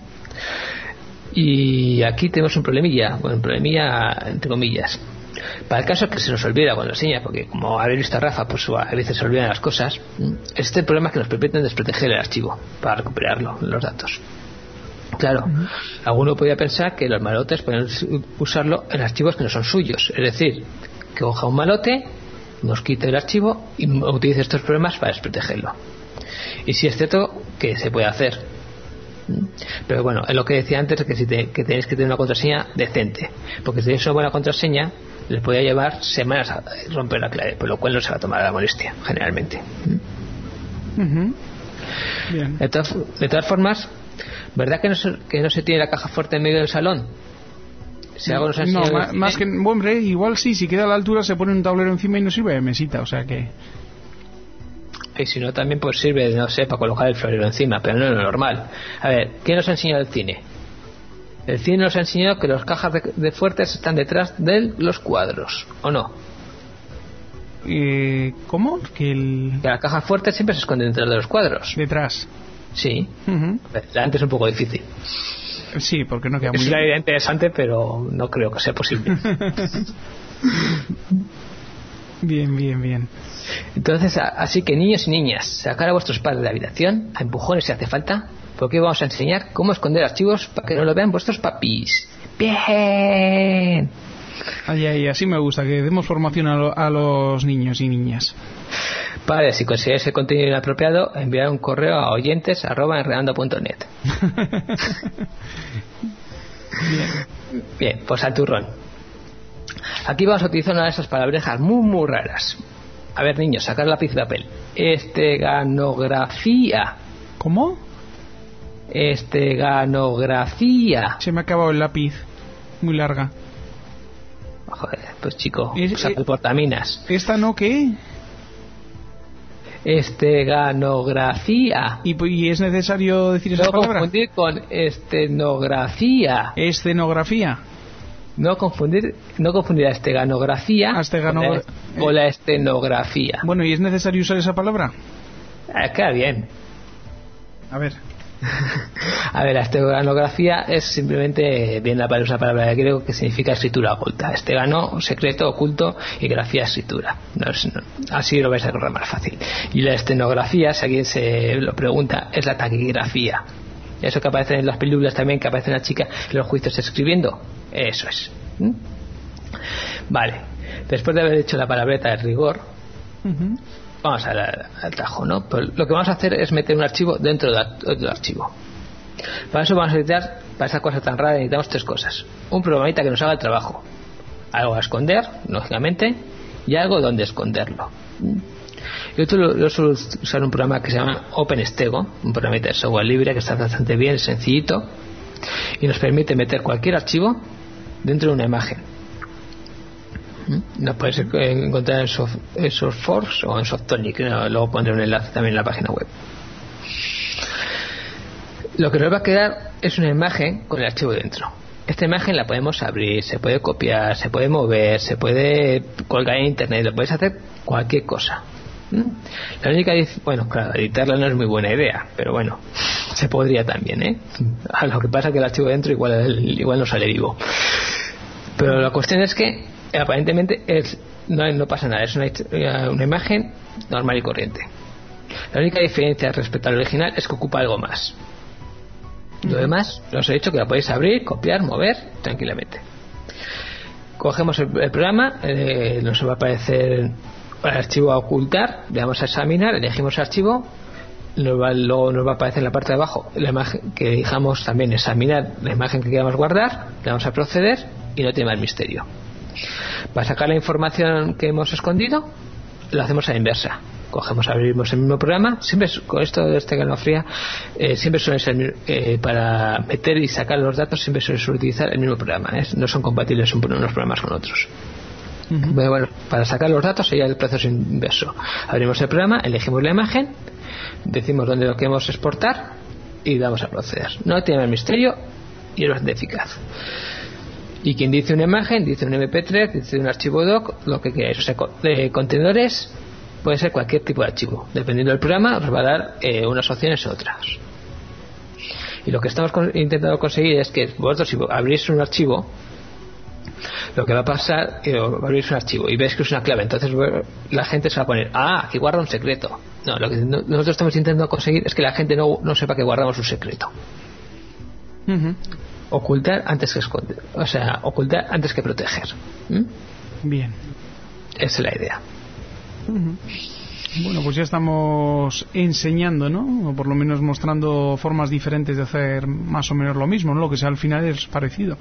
Y aquí tenemos un problemilla, bueno, un problemilla entre comillas. Para el caso que se nos olvida la contraseña, porque como habéis visto a Rafa, pues a veces se olvidan las cosas, este problema es que nos permiten desproteger el archivo para recuperarlo, los datos. Claro, uh-huh. Alguno podría pensar que los malotes pueden usarlo en archivos que no son suyos, es decir, que coja un malote, nos quite el archivo y utilice estos problemas para desprotegerlo. Y si es cierto que se puede hacer, pero bueno, es lo que decía antes, que, si te, que tenéis que tener una contraseña decente, porque si tenéis una buena contraseña les podría llevar semanas a romper la clave, por lo cual no se va a tomar la molestia generalmente. Uh-huh. Bien. De, todas, de todas formas, ¿verdad que no, se, que no se tiene la caja fuerte en medio del salón? Si algo nos ha no, más, más que, hombre, igual sí, si queda a la altura se pone un tablero encima y no sirve de mesita, o sea que... Y si no, también pues sirve, no sé, para colocar el florero encima, pero no es lo normal. A ver, ¿qué nos ha enseñado el cine? El cine nos ha enseñado que las cajas de, de fuertes están detrás de los cuadros, ¿o no? Eh, ¿Cómo? Que, el... que la caja fuerte siempre se esconde detrás de los cuadros. ¿Detrás? Sí. Uh-huh. Antes es un poco difícil. Sí, porque no queda es muy una bien. idea interesante, pero no creo que sea posible. Bien, bien, bien. Entonces, así que niños y niñas, sacar a vuestros padres de la habitación a empujones si hace falta, porque vamos a enseñar cómo esconder archivos para que no lo vean vuestros papis. Bien. Ay, ay, así me gusta, que demos formación a, lo, a los niños y niñas. Vale, si consideráis el contenido inapropiado, enviad un correo a oyentes arroba enredando punto net. Bien. Bien, pues al turrón. Aquí vamos a utilizar una de esas palabrejas muy muy raras. A ver, niños, sacar lápiz y papel. Esteganografía. ¿Cómo? Esteganografía. Se me ha acabado el lápiz. Muy larga. Joder, pues chico, Es- saca eh, portaminas. ¿Esta no qué? Esteganografía. ¿Y, y es necesario decir esa No palabra? confundir con estenografía. Escenografía. No confundir, no confundir la esteganografía Estegano- con, la, con la estenografía. Bueno, ¿y es necesario usar esa palabra? Ah, queda bien. A ver. A ver, la esteganografía es simplemente, bien la palabra, palabra de griego que significa escritura oculta. Estegano, secreto, oculto, y grafía, escritura. No es, no, así lo vais a recordar más fácil. Y la estenografía, si alguien se lo pregunta, es la taquigrafía. Eso que aparece en las películas también, que aparece una chica en los juicios escribiendo. Eso es. ¿Mm? Vale. Después de haber hecho la palabreta de rigor, Ujú. vamos al, al tajo, ¿no? Pues lo que vamos a hacer es meter un archivo dentro de otro archivo. Para eso vamos a necesitar, para esa cosa tan rara, necesitamos tres cosas. Un programita que nos haga el trabajo. Algo a esconder, lógicamente, y algo donde esconderlo. Yo, lo, yo suelo usar un programa que se llama OpenStego, un programita de software libre que está bastante bien, sencillito, y nos permite meter cualquier archivo dentro de una imagen. Nos puedes encontrar en, Soft, en SourceForge o en Softonic. Luego pondré un enlace también en la página web. Lo que nos va a quedar es una imagen con el archivo dentro. Esta imagen la podemos abrir, se puede copiar, se puede mover, se puede colgar en internet, lo puedes hacer cualquier cosa. ¿Mm? La única, bueno, claro, editarla no es muy buena idea, pero bueno, se podría también, ¿eh? Lo que pasa es que el archivo dentro igual, igual no sale vivo. Pero la cuestión es que aparentemente es, no, no pasa nada, es una, una imagen normal y corriente. La única diferencia respecto al original es que ocupa algo más. Lo demás, os he dicho que la podéis abrir, copiar, mover tranquilamente. Cogemos el, el programa, eh, nos va a aparecer el archivo a ocultar, le damos a examinar, elegimos archivo, nos va, luego nos va a aparecer en la parte de abajo la imagen que elijamos, también examinar la imagen que queramos guardar, le damos a proceder y no tiene más misterio. Para sacar la información que hemos escondido, lo hacemos a la inversa. Cogemos, abrimos el mismo programa. Siempre con esto de esteganografía, eh, siempre suele ser eh, para meter y sacar los datos, siempre suele utilizar el mismo programa, ¿eh? No son compatibles unos programas con otros. Uh-huh. Bueno, bueno, para sacar los datos sería el proceso inverso. Abrimos el programa, elegimos la imagen, decimos dónde lo queremos exportar y damos a proceder. No tiene más misterio y es bastante eficaz. Y quien dice una imagen, dice un eme pe tres, dice un archivo doc, lo que queráis. O sea, de contenedores puede ser cualquier tipo de archivo. Dependiendo del programa, os va a dar eh, unas opciones u otras. Y lo que estamos con, intentando conseguir es que vosotros, si abrís un archivo, lo que va a pasar es que abrís un archivo y veis que es una clave. Entonces la gente se va a poner, ah, aquí guarda un secreto. No, lo que no, nosotros estamos intentando conseguir es que la gente no, no sepa que guardamos un secreto. Uh-huh. Ocultar antes que esconder, o sea, ocultar antes que proteger. ¿Mm? Bien. Esa es la idea. Uh-huh. Bueno, pues ya estamos enseñando, ¿no? O por lo menos mostrando formas diferentes de hacer más o menos lo mismo, ¿no? Lo que sea al final es parecido.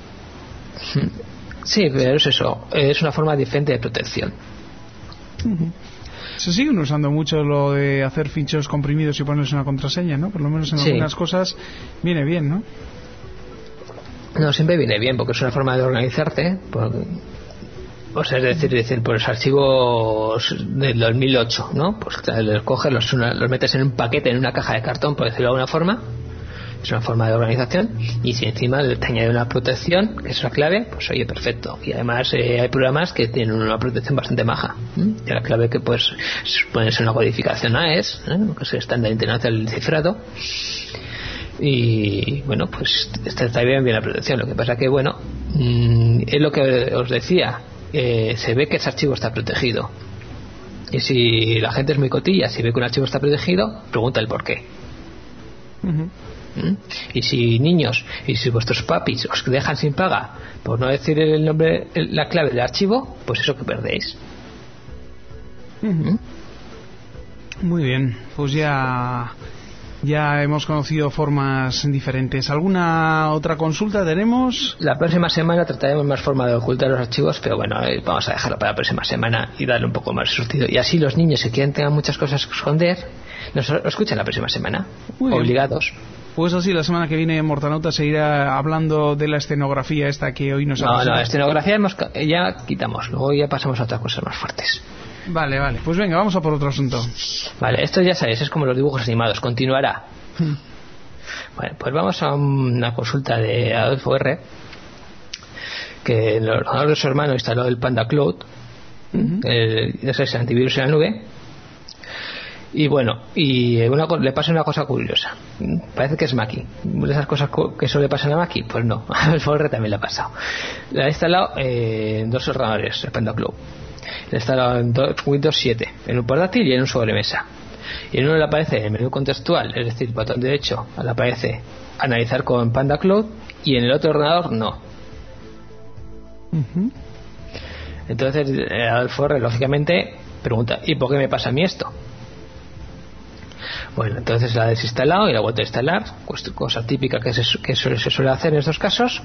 Sí, pero es eso, es una forma diferente de protección. Uh-huh. Se siguen usando mucho lo de hacer ficheros comprimidos y ponerles una contraseña, ¿no? Por lo menos en sí. Algunas cosas viene bien, ¿no? No, siempre viene bien porque es una forma de organizarte. Porque, o sea, es decir, decir, por los archivos del dos mil ocho, ¿no? Pues los coges, los, los metes en un paquete, en una caja de cartón, por decirlo de alguna forma. Es una forma de organización. Y si encima te añade una protección, que es la clave, pues oye, perfecto. Y además eh, hay programas que tienen una protección bastante maja. ¿eh? Y la clave que pues puede ser una codificación A E S, ¿eh? que es el estándar internacional del cifrado. Y bueno, pues está bien bien la protección. Lo que pasa que bueno, mmm, es lo que os decía, eh, se ve que ese archivo está protegido. Y si la gente es muy cotilla, si ve que un archivo está protegido, pregunta el por qué. Uh-huh. ¿Mm? Y si niños y si vuestros papis os dejan sin paga por no decir el nombre, la clave del archivo, pues eso que perdéis. Uh-huh. ¿Mm? Muy bien, pues ya Ya hemos conocido formas diferentes. ¿Alguna otra consulta tenemos? La próxima semana trataremos más formas de ocultar los archivos, pero bueno, eh, vamos a dejarlo para la próxima semana y darle un poco más de surtido. Y así los niños que quieren tengan muchas cosas que esconder, nos lo escuchan la próxima semana. Obligados. Pues así, la semana que viene Mortanauta seguirá hablando de la escenografía esta que hoy nos ha No, pasado. no, la escenografía hemos, ya quitamos, luego ya pasamos a otras cosas más fuertes. Vale, vale. Pues venga, vamos a por otro asunto. Vale, esto ya sabéis, es como los dibujos animados, continuará. Bueno, pues vamos a una consulta de Adolfo R, que en el ordenador de su hermano instaló el Panda Cloud, uh-huh. el, ese es el antivirus en la nube. Y bueno, y una, le pasa una cosa curiosa. Parece que es Maki. De esas cosas que solo le pasan a Maki, pues no. Al Forre también le ha pasado. La ha instalado eh, en dos ordenadores, el Panda Cloud. La ha instalado en Windows siete, en un portátil y en un sobremesa. Y en uno le aparece el menú contextual, es decir, botón derecho, le aparece analizar con Panda Cloud, y en el otro ordenador no. Uh-huh. Entonces, el Forre, lógicamente, pregunta: ¿y por qué me pasa a mí esto? Bueno, entonces la ha desinstalado y la ha vuelto a instalar, cosa típica que, se, que se, se suele hacer en estos casos,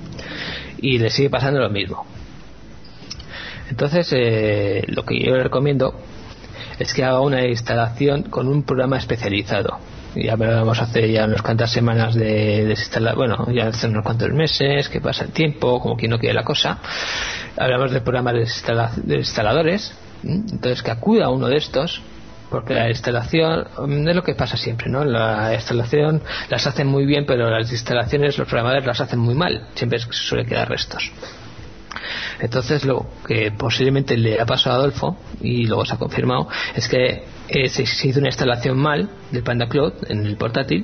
y le sigue pasando lo mismo. Entonces, eh, lo que yo le recomiendo es que haga una instalación con un programa especializado. Ya vamos a hacer ya unas cuantas semanas de desinstalar, bueno, ya hace unos cuantos meses, que pasa el tiempo, como quien no quiere la cosa. Hablamos de programas de, instala, de instaladores, entonces que acuda a uno de estos, porque la instalación es lo que pasa siempre, ¿no? La instalación las hacen muy bien, pero las instalaciones los programadores las hacen muy mal, siempre se suele quedar restos. Entonces lo que posiblemente le ha pasado a Adolfo, y luego se ha confirmado, es que eh, se, se hizo una instalación mal del Panda Cloud en el portátil,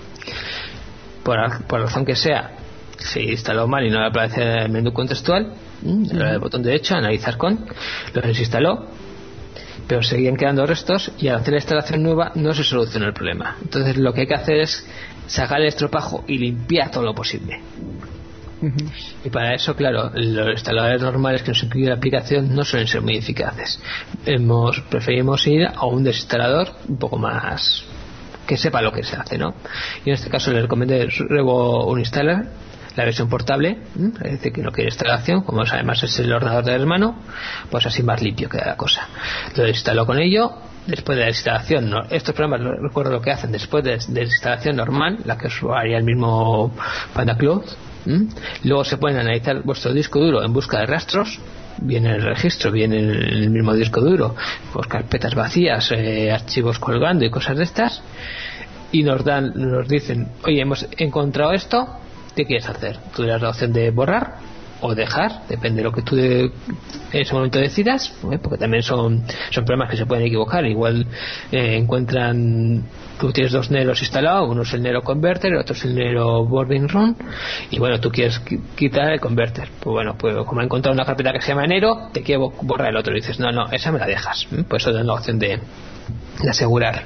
por, por razón que sea, se instaló mal y no le aparece el menú contextual, ¿m? el botón derecho, analizar con, lo desinstaló, pero seguían quedando restos, y al hacer la instalación nueva no se solucionó el problema. Entonces lo que hay que hacer es sacar el estropajo y limpiar todo lo posible. Uh-huh. Y para eso, claro, los instaladores normales que nos incluye la aplicación no suelen ser muy eficaces. Hemos, preferimos ir a un desinstalador un poco más que sepa lo que se hace, ¿no? Y en este caso le recomendé Revo Uninstaller, la versión portable, ¿eh? Es decir, que no quiere instalación, como además es el ordenador del hermano, pues así más limpio queda la cosa. Lo instaló con ello. Después de la instalación, no, estos programas, recuerdo lo que hacen después de, de la instalación normal, la que os haría el mismo Panda Cloud. ¿Mm? Luego se pueden analizar vuestro disco duro en busca de rastros, viene el registro, viene en el mismo disco duro, pues carpetas vacías, eh, archivos colgando y cosas de estas, y nos dan, nos dicen: oye, hemos encontrado esto, ¿qué quieres hacer? Tú le das la opción de borrar o dejar, depende de lo que tú de, en ese momento decidas, ¿eh? Porque también son son programas que se pueden equivocar. Igual eh, encuentran, tú tienes dos Neros instalados, uno es el Nero Converter, el otro es el Nero Boarding Run, y bueno, tú quieres quitar el Converter, pues bueno, pues como he encontrado una carpeta que se llama Nero, te quiero borrar el otro, y dices: no, no, esa me la dejas, ¿eh? Pues eso da la opción de, de asegurar.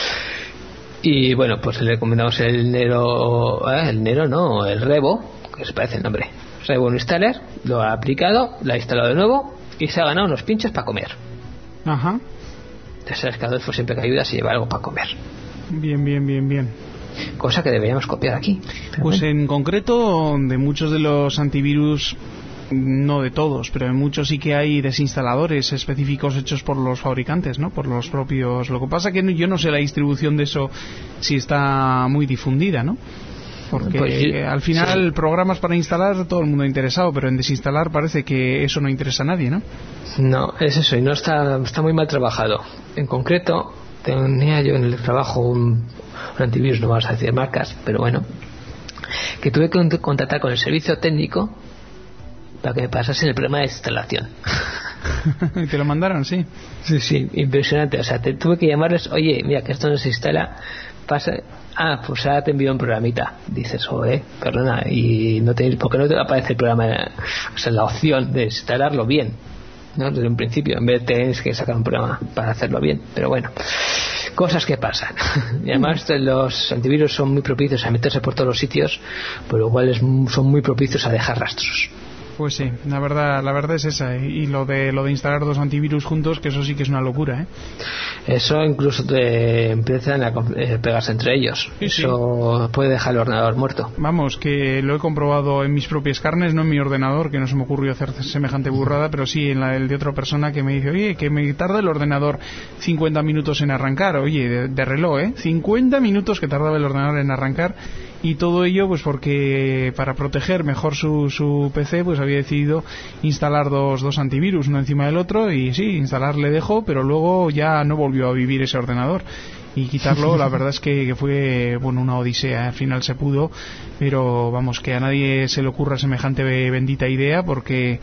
Y bueno, pues le recomendamos el Nero, ¿eh? el Nero no, el Revo, que se parece el nombre, Revo Installer, lo ha aplicado, lo ha instalado de nuevo y se ha ganado unos pinchos para comer. Ajá. Ya sabes que Adolfo siempre que ayuda se lleva algo para comer. Bien, bien, bien, bien. Cosa que deberíamos copiar aquí. Pero pues bueno. En concreto, de muchos de los antivirus, no de todos, pero en muchos sí que hay desinstaladores específicos hechos por los fabricantes, ¿no? Por los propios. Lo que pasa que yo no sé la distribución de eso, si está muy difundida, ¿no? Porque pues, eh, al final sí. Programas para instalar todo el mundo interesado, pero en desinstalar parece que eso no interesa a nadie, ¿no? No, es eso, y no está, está muy mal trabajado. En concreto, tenía yo en el trabajo un, un antivirus, no vamos a decir marcas, pero bueno, que tuve que contratar con el servicio técnico para que me pasasen el problema de instalación. ¿Y te lo mandaron? Sí. Sí, sí, impresionante. O sea, te, tuve que llamarles: oye, mira, que esto no se instala, pasa. Ah, pues ahora te envío un programita. Dices: joder, perdona, y no tenéis, ¿por qué no te aparece el programa? O sea, la opción de instalarlo bien, ¿no? Desde un principio, en vez de tenéis que sacar un programa para hacerlo bien. Pero bueno, cosas que pasan. Y además los antivirus son muy propicios a meterse por todos los sitios, por lo cual es, son muy propicios a dejar rastros. Pues sí, la verdad, la verdad es esa, ¿eh? Y lo de lo de instalar dos antivirus juntos, que eso sí que es una locura, ¿eh? Eso incluso te empiezan a pegarse entre ellos. Sí, eso sí. Puede dejar el ordenador muerto. Vamos, que lo he comprobado en mis propias carnes, no en mi ordenador, que no se me ocurrió hacer semejante burrada, pero sí en la del de otra persona que me dice, oye, que me tarda el ordenador cincuenta minutos en arrancar. Oye, de, de reloj, ¿eh? cincuenta minutos que tardaba el ordenador en arrancar. Y todo ello pues porque para proteger mejor su, su P C pues había decidido instalar dos, dos antivirus uno encima del otro, y sí, instalar le dejó, pero luego ya no volvió a vivir ese ordenador, y quitarlo la verdad es que, que fue bueno una odisea. Al final se pudo, pero vamos, que a nadie se le ocurra semejante bendita idea, porque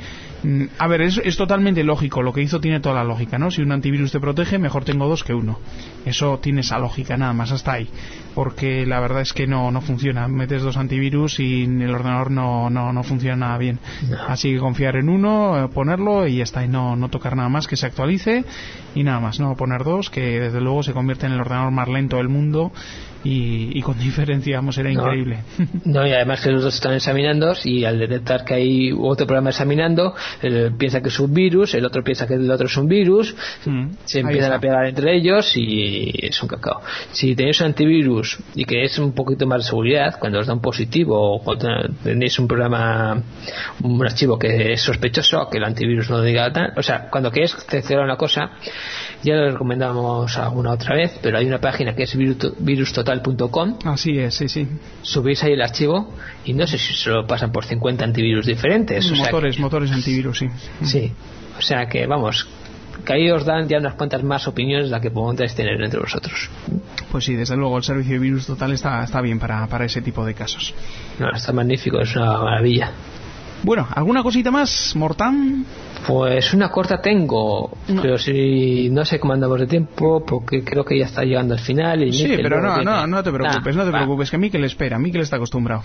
a ver, es, es totalmente lógico, lo que hizo tiene toda la lógica, ¿no? Si un antivirus te protege, mejor tengo dos que uno. Eso tiene esa lógica, nada más, hasta ahí. Porque la verdad es que no, no funciona. Metes dos antivirus y el ordenador no, no, no funciona nada bien. No. Así que confiar en uno, ponerlo y ya está. Y no, no tocar nada más, que se actualice y nada más. No poner dos, que desde luego se convierte en el ordenador más lento del mundo. Y, y con diferencia, vamos, era no, increíble. No, y además que los dos están examinando, y al detectar que hay otro programa examinando, él piensa que es un virus, el otro piensa que el otro es un virus, mm, se empiezan a pegar entre ellos y es un cacao. Si tenéis un antivirus y queréis un poquito más de seguridad, cuando os da un positivo o cuando tenéis un programa, un archivo que es sospechoso, que el antivirus no diga tal, o sea, cuando queréis cerciorar una cosa, ya lo recomendamos alguna otra vez, pero hay una página que es virus total punto com. Así es, sí, sí. Subís ahí el archivo y no sé si se lo pasan por cincuenta antivirus diferentes. Motores, o sea que, motores antivirus, sí. Sí, o sea que vamos, que ahí os dan ya unas cuantas más opiniones de las que podéis tener entre vosotros. Pues sí, desde luego el servicio de virus total está, está bien para, para ese tipo de casos. No, está magnífico, es una maravilla. Bueno, ¿alguna cosita más, Mortán? Pues una corta tengo, no. Pero si no sé cómo andamos de tiempo, porque creo que ya está llegando al final. Y sí, Mikel pero no, tiene... no, no te preocupes, nah, no te preocupes, que Mikel espera, Mikel está acostumbrado.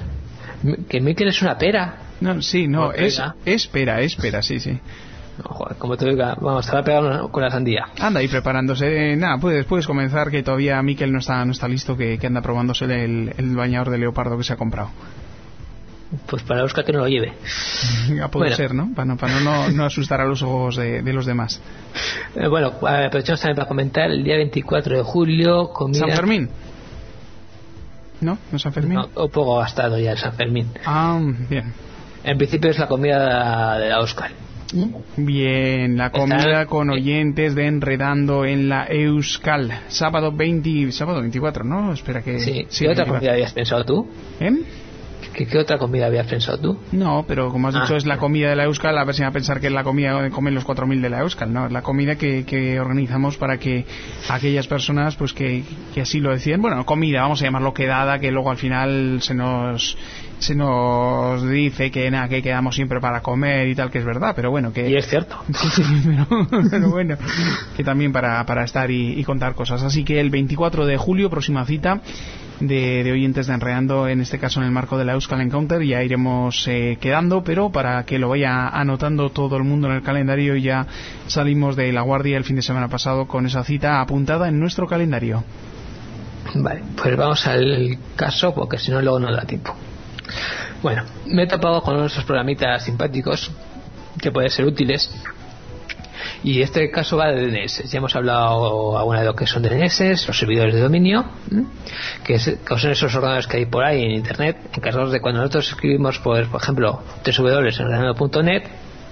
¿Que Mikel es una pera? No, sí, no, es, espera, espera, sí, sí. No, joder, como te diga, vamos, te va a pegar con la sandía. Anda ahí preparándose, nada, puedes, puedes comenzar, que todavía Mikel no está, no está listo, que, que anda probándose el, el bañador de leopardo que se ha comprado. Pues para Oscar que no lo lleve. Ya puede bueno. ser, ¿no? Para, no, para no, no asustar a los ojos de, de los demás. Eh, bueno, aprovechamos también para comentar el día veinticuatro de julio. Comida... ¿San Fermín? ¿No? ¿No es San Fermín? No, un poco gastado ya el San Fermín. Ah, bien. En principio es la comida de la Oscar. Bien, la comida Está... con oyentes de Enredando en la Euskal. Sábado veinte, sábado veinticuatro, ¿no? Espera que... Sí, sí, ¿qué otra comida habías pensado tú? ¿Eh? ¿Qué, ¿Qué otra comida habías pensado tú? No, pero como has dicho, ah. es la comida de la Euskal. A ver si me va a pensar que es la comida que comen los cuatro mil de la Euskal. No, es la comida que, que organizamos para que aquellas personas pues que, que así lo decían, bueno, comida, vamos a llamarlo quedada, que luego al final se nos se nos dice que nada, que quedamos siempre para comer y tal, que es verdad, pero bueno, que... Y es cierto. Sí, sí, pero, pero bueno, que también para, para estar y, y contar cosas. Así que el veinticuatro de julio, próxima cita de, de oyentes de Enredando, en este caso en el marco de la Euskal Encounter, ya iremos eh, quedando, pero para que lo vaya anotando todo el mundo en el calendario, ya salimos de La Guardia el fin de semana pasado con esa cita apuntada en nuestro calendario. Vale, pues vamos al caso, porque si no luego no da tiempo. Bueno, me he topado con nuestros programitas simpáticos que pueden ser útiles, y este caso va de D N S. Ya hemos hablado alguna de lo que son D N S, los servidores de dominio, que, es, que son esos ordenadores que hay por ahí en internet, encargados de cuando nosotros escribimos por, por ejemplo doble u doble u doble u punto enredando punto net,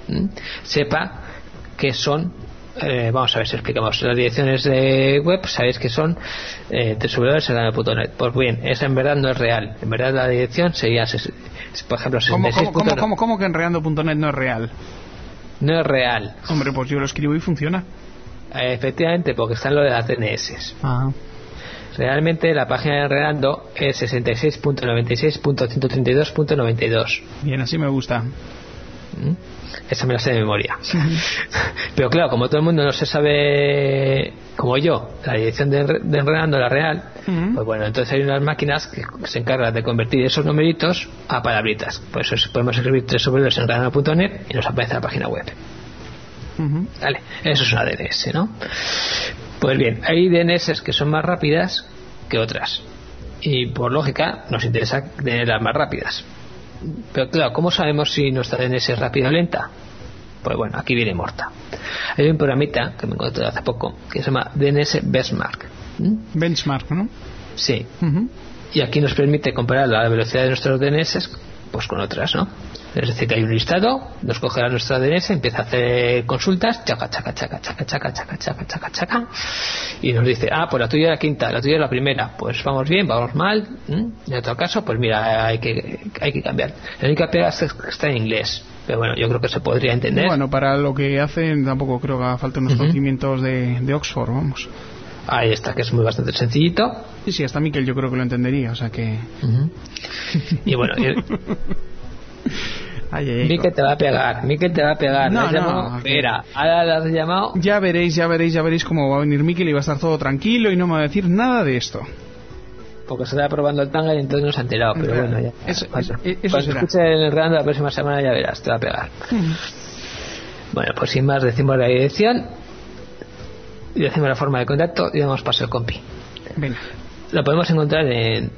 sepa que son Eh, vamos a ver si explicamos las direcciones de web. Sabéis que son eh, doble u doble u doble u punto enredando punto net. Pues bien, esa en verdad no es real. En verdad la dirección sería, por ejemplo, sesenta y seis. ¿Cómo, cómo, cómo, cómo que enredando punto net no es real? No es real. Hombre, pues yo lo escribo y funciona. Eh, efectivamente, porque está en lo de las D N S. Ah. Realmente la página de Enredando es sesenta y seis punto noventa y seis punto ciento treinta y dos punto noventa y dos. Bien, así me gusta. ¿Mm? Esa me la sé de memoria. Pero claro, como todo el mundo no se sabe, como yo, la dirección de, de Enredando, la real, uh-huh. Pues bueno, entonces hay unas máquinas que se encargan de convertir esos numeritos a palabritas. Por eso podemos escribir doble u doble u doble u punto enredando punto net y nos aparece la página web. Uh-huh. Vale, eso es una D N S, ¿no? Pues bien, hay D N S que son más rápidas que otras, y por lógica nos interesa tener las más rápidas. Pero claro, ¿cómo sabemos si nuestra D N S es rápida o lenta? Pues bueno, aquí viene Morta. Hay un programita que me encontré hace poco que se llama D N S Benchmark. ¿Mm? Benchmark, ¿no? Sí. Uh-huh. Y aquí nos permite comparar la velocidad de nuestros D N S pues con otras, ¿no? Es decir, que hay un listado, nos coge nuestra D N S, empieza a hacer consultas, chaca, chaca, chaca, chaca, chaca, chaca, chaca, chaca, chaca, y nos dice, ah, pues la tuya es la quinta, la tuya es la primera, pues vamos bien, vamos mal, ¿m? En otro caso, pues mira, hay que hay que cambiar. La única pega es que está en inglés, pero bueno, yo creo que se podría entender. Bueno, para lo que hacen tampoco creo que haga falta unos uh-huh. conocimientos de, de Oxford, vamos. Ahí está, que es muy bastante sencillito. Sí, sí, hasta Miquel yo creo que lo entendería, o sea que... Uh-huh. Y bueno... Y... Ay, ay, ay, Miquel te va a pegar, Miquel te va a pegar. No, no, espera, ahora le has llamado. Ya veréis, ya veréis, ya veréis cómo va a venir Miquel y va a estar todo tranquilo y no me va a decir nada de esto. Porque se está probando el tanga y entonces no se ha enterado, pero bueno, ya. Eso, cuando, eso, eso cuando escuches en el Reando la próxima semana ya verás, te va a pegar. Uh-huh. Bueno, pues sin más decimos la dirección y decimos la forma de contacto y damos paso al compi. Venga. Lo podemos encontrar en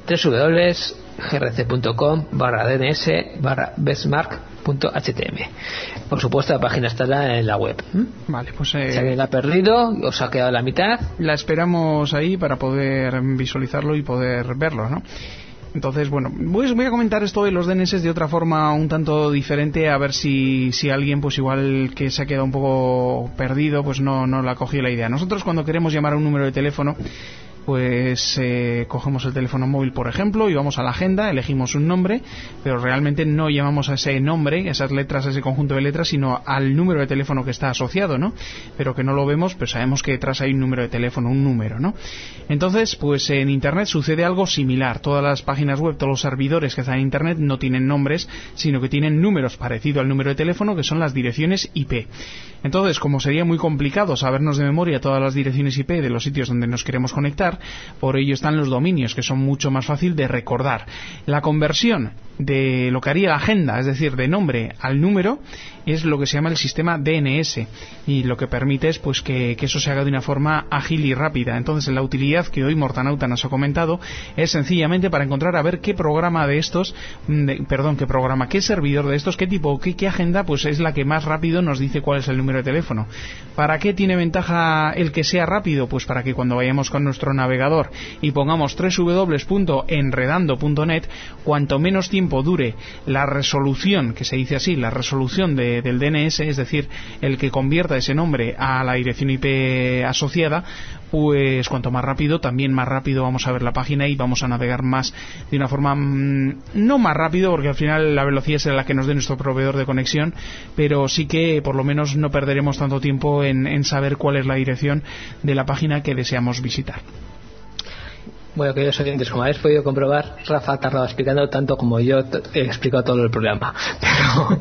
www.grc.com barra dns barra benchmark.htm. Por supuesto, la página estará en la web. Vale, pues eh, si alguien la ha perdido o se ha quedado a la mitad, la esperamos ahí para poder visualizarlo y poder verlo, ¿no? Entonces, bueno, voy a comentar esto de los D N S de otra forma un tanto diferente, a ver si, si alguien, pues igual que se ha quedado un poco perdido, pues no, no la ha cogido la idea. Nosotros cuando queremos llamar a un número de teléfono, pues eh, cogemos el teléfono móvil, por ejemplo, y vamos a la agenda, elegimos un nombre, pero realmente no llamamos a ese nombre, esas letras, a ese conjunto de letras, sino al número de teléfono que está asociado, ¿no? Pero que no lo vemos, pues sabemos que detrás hay un número de teléfono, un número, ¿no? Entonces, pues en Internet sucede algo similar. Todas las páginas web, todos los servidores que están en Internet no tienen nombres, sino que tienen números parecidos al número de teléfono, que son las direcciones I P. Entonces, como sería muy complicado sabernos de memoria todas las direcciones I P de los sitios donde nos queremos conectar, por ello están los dominios, que son mucho más fácil de recordar. La conversión de lo que haría la agenda, es decir, de nombre al número, es lo que se llama el sistema D N S, y lo que permite es pues que, que eso se haga de una forma ágil y rápida. Entonces, la utilidad que hoy Mortanauta nos ha comentado es sencillamente para encontrar a ver qué programa de estos, de, perdón, qué programa, qué servidor de estos, qué tipo, qué, qué agenda, pues es la que más rápido nos dice cuál es el número de teléfono. ¿Para qué tiene ventaja el que sea rápido? Pues para que cuando vayamos con nuestro navegador y pongamos doble u doble u doble u punto enredando punto net, cuanto menos tiempo dure la resolución, que se dice así, la resolución de, del D N S, es decir, el que convierta ese nombre a la dirección I P asociada, pues cuanto más rápido, también más rápido vamos a ver la página y vamos a navegar más de una forma mmm, no más rápido, porque al final la velocidad será la que nos dé nuestro proveedor de conexión, pero sí que por lo menos no perderemos tanto tiempo en, en saber cuál es la dirección de la página que deseamos visitar. Bueno, queridos oyentes, como habéis podido comprobar, Rafa ha tardado explicando tanto como yo t- he explicado todo el programa. Pero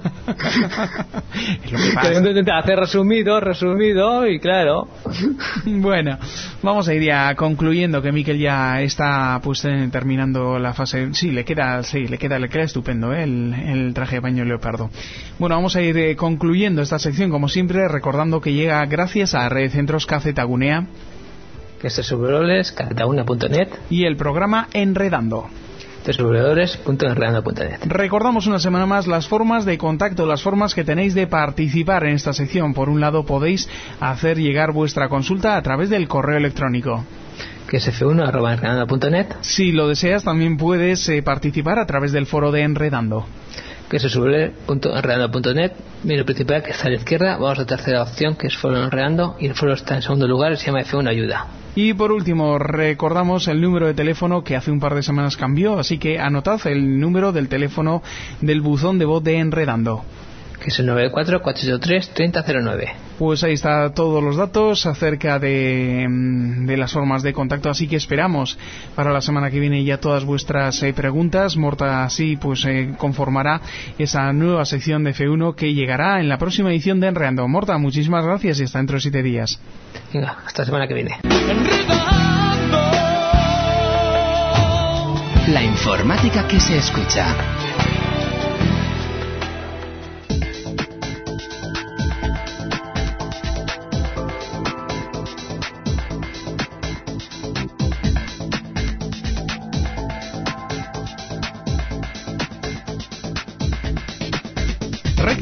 es lo que pasa. Queriendo intentar hacer resumido, resumido y claro. Bueno, vamos a ir ya concluyendo, que Miquel ya está pues eh, terminando la fase. Sí, le queda, sí, le queda, le queda estupendo, ¿eh? el, el traje de baño leopardo. Bueno, vamos a ir eh, concluyendo esta sección como siempre, recordando que llega gracias a Red Centros Cacetagunea, que es doble u doble u doble u punto cacetagunea punto net y el programa Enredando, doble u doble u doble u punto enredando punto net. Recordamos una semana más las formas de contacto, las formas que tenéis de participar en esta sección. Por un lado, podéis hacer llegar vuestra consulta a través del correo electrónico, que es efe uno arroba enredando punto net. Si lo deseas, también puedes eh, participar a través del foro de Enredando, que es doble u doble u doble u punto enredando punto net. Menú principal, que está a la izquierda. Vamos a la tercera opción, que es foro Enredando, y el foro está en segundo lugar y se llama efe uno Ayuda. Y por último, recordamos el número de teléfono, que hace un par de semanas cambió, así que anotad el número del teléfono del buzón de voz de Enredando, que es el nueve cuatro cuatro ocho tres tres cero cero nueve. Pues ahí está todos los datos acerca de, de las formas de contacto, así que esperamos para la semana que viene ya todas vuestras eh, preguntas. Morta así pues eh, conformará esa nueva sección de efe uno que llegará en la próxima edición de Enredando. Morta, muchísimas gracias y hasta dentro de siete días. Venga, hasta la semana que viene. La informática que se escucha.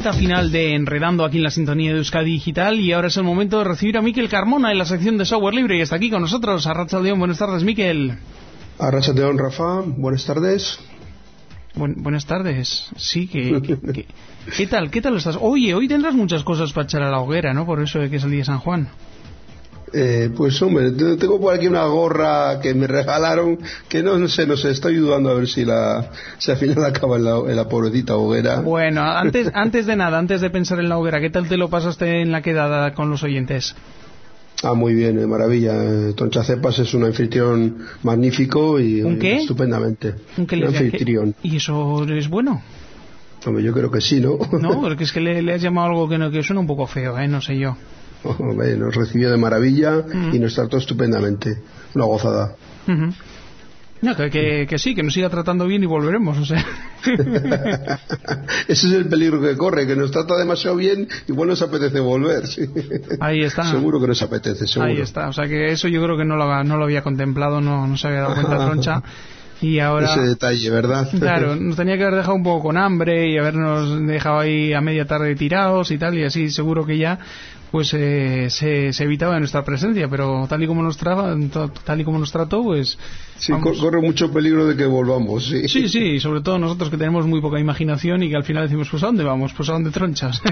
recta final de Enredando aquí en la sintonía de Euskadi Digital, y ahora es el momento de recibir a Mikel Carmona en la sección de software libre, y está aquí con nosotros. Arratsaldeon, buenas tardes, Mikel. Arratsaldeon, Rafa, buenas tardes. Buen, buenas tardes, sí, que, que, que ¿qué tal? ¿Qué tal estás? Oye, hoy tendrás muchas cosas para echar a la hoguera, ¿no? Por eso de que es el día de San Juan. Eh, pues hombre, tengo por aquí una gorra que me regalaron, que no, no sé, no sé, estoy dudando a ver si la si al final acaba en la, en la pobrecita hoguera. Bueno, antes antes de nada, antes de pensar en la hoguera, ¿qué tal te lo pasaste en la quedada con los oyentes? Ah, muy bien, eh, maravilla. Eh, Toncha Cepas es un anfitrión magnífico y ¿Un qué? estupendamente. ¿Un qué un le anfitrión. ¿Y eso es bueno? Hombre, yo creo que sí, ¿no? No, porque es que le, le has llamado algo que, no, que suena un poco feo, ¿eh? No sé yo. Hombre, nos recibió de maravilla uh-huh. y nos trató estupendamente. Una gozada. Uh-huh. No, que, que, que sí, que nos siga tratando bien y volveremos, o sea. Ese es el peligro que corre, que nos trata demasiado bien, igual nos apetece volver. Sí. Ahí está. Seguro que nos apetece, seguro. Ahí está, o sea que eso yo creo que no lo, no lo había contemplado, no, no se había dado cuenta Troncha. Y ahora, ese detalle, ¿verdad? Claro, nos tenía que haber dejado un poco con hambre y habernos dejado ahí a media tarde tirados y tal, y así seguro que ya pues eh, se, se evitaba nuestra presencia, pero tal y como nos traba, tal y como nos trató, pues sí, vamos. Corre mucho peligro de que volvamos, sí. Sí, sí, sobre todo nosotros que tenemos muy poca imaginación y que al final decimos, pues ¿a dónde vamos? Pues ¿a dónde tronchas?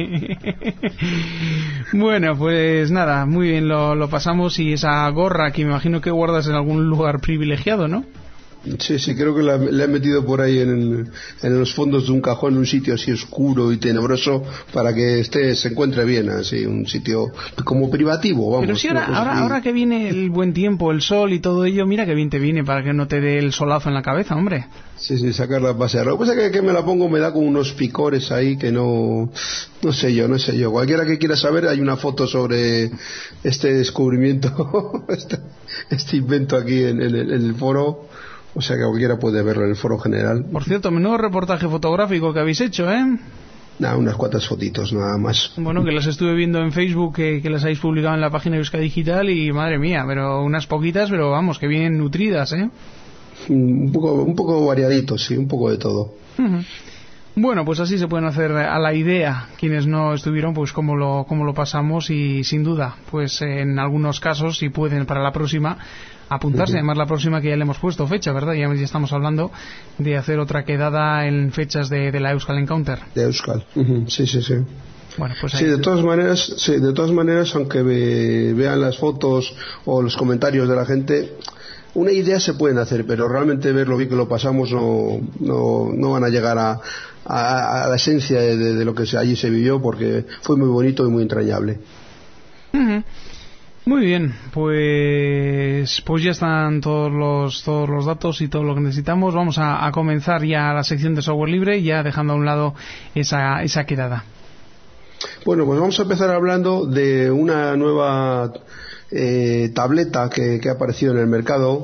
Bueno, pues nada, muy bien, lo, lo pasamos, y esa gorra que me imagino que guardas en algún lugar privilegiado, ¿no? Sí, sí, creo que la, la he metido por ahí en, en los fondos de un cajón, en un sitio así oscuro y tenebroso, para que esté, se encuentre bien, así, un sitio como privativo, vamos. Pero si ahora, ahora, ahora que viene el buen tiempo, el sol y todo ello, mira que bien te viene para que no te dé el solazo en la cabeza, hombre. Sí, sí, sacarla a pasear. Lo que pasa es que, que me la pongo me da con unos picores ahí que no, no sé yo, no sé yo. Cualquiera que quiera saber, hay una foto sobre este descubrimiento, este, este invento aquí en, en, el, en el foro. O sea que cualquiera puede verlo en el foro general. Por cierto, menudo reportaje fotográfico que habéis hecho, ¿eh? Nada, unas cuantas fotitos, nada más. Bueno, que las estuve viendo en Facebook, que, que las habéis publicado en la página de Euskadi Digital, y madre mía, pero unas poquitas, pero vamos, que bien nutridas, ¿eh? Un poco, un poco variaditos, sí, un poco de todo. Uh-huh. Bueno, pues así se pueden hacer a la idea quienes no estuvieron, pues cómo lo, cómo lo pasamos, y sin duda, pues en algunos casos, si pueden para la próxima, apuntarse. Además, la próxima que ya le hemos puesto fecha, ¿verdad? Ya, ya estamos hablando de hacer otra quedada en fechas de, de la Euskal Encounter. De Euskal, uh-huh. sí, sí, sí. Bueno, pues ahí. Sí, de todas maneras, sí, de todas maneras, aunque ve, vean las fotos o los comentarios de la gente, una idea se pueden hacer, pero realmente ver lo bien que lo pasamos no, no, no van a llegar a, a, a la esencia de, de, de lo que allí se vivió, porque fue muy bonito y muy entrañable. Uh-huh. Muy bien, pues pues ya están todos los todos los datos y todo lo que necesitamos. Vamos a, a comenzar ya la sección de software libre, ya dejando a un lado esa esa quedada. Bueno, pues vamos a empezar hablando de una nueva eh, tableta que, que ha aparecido en el mercado.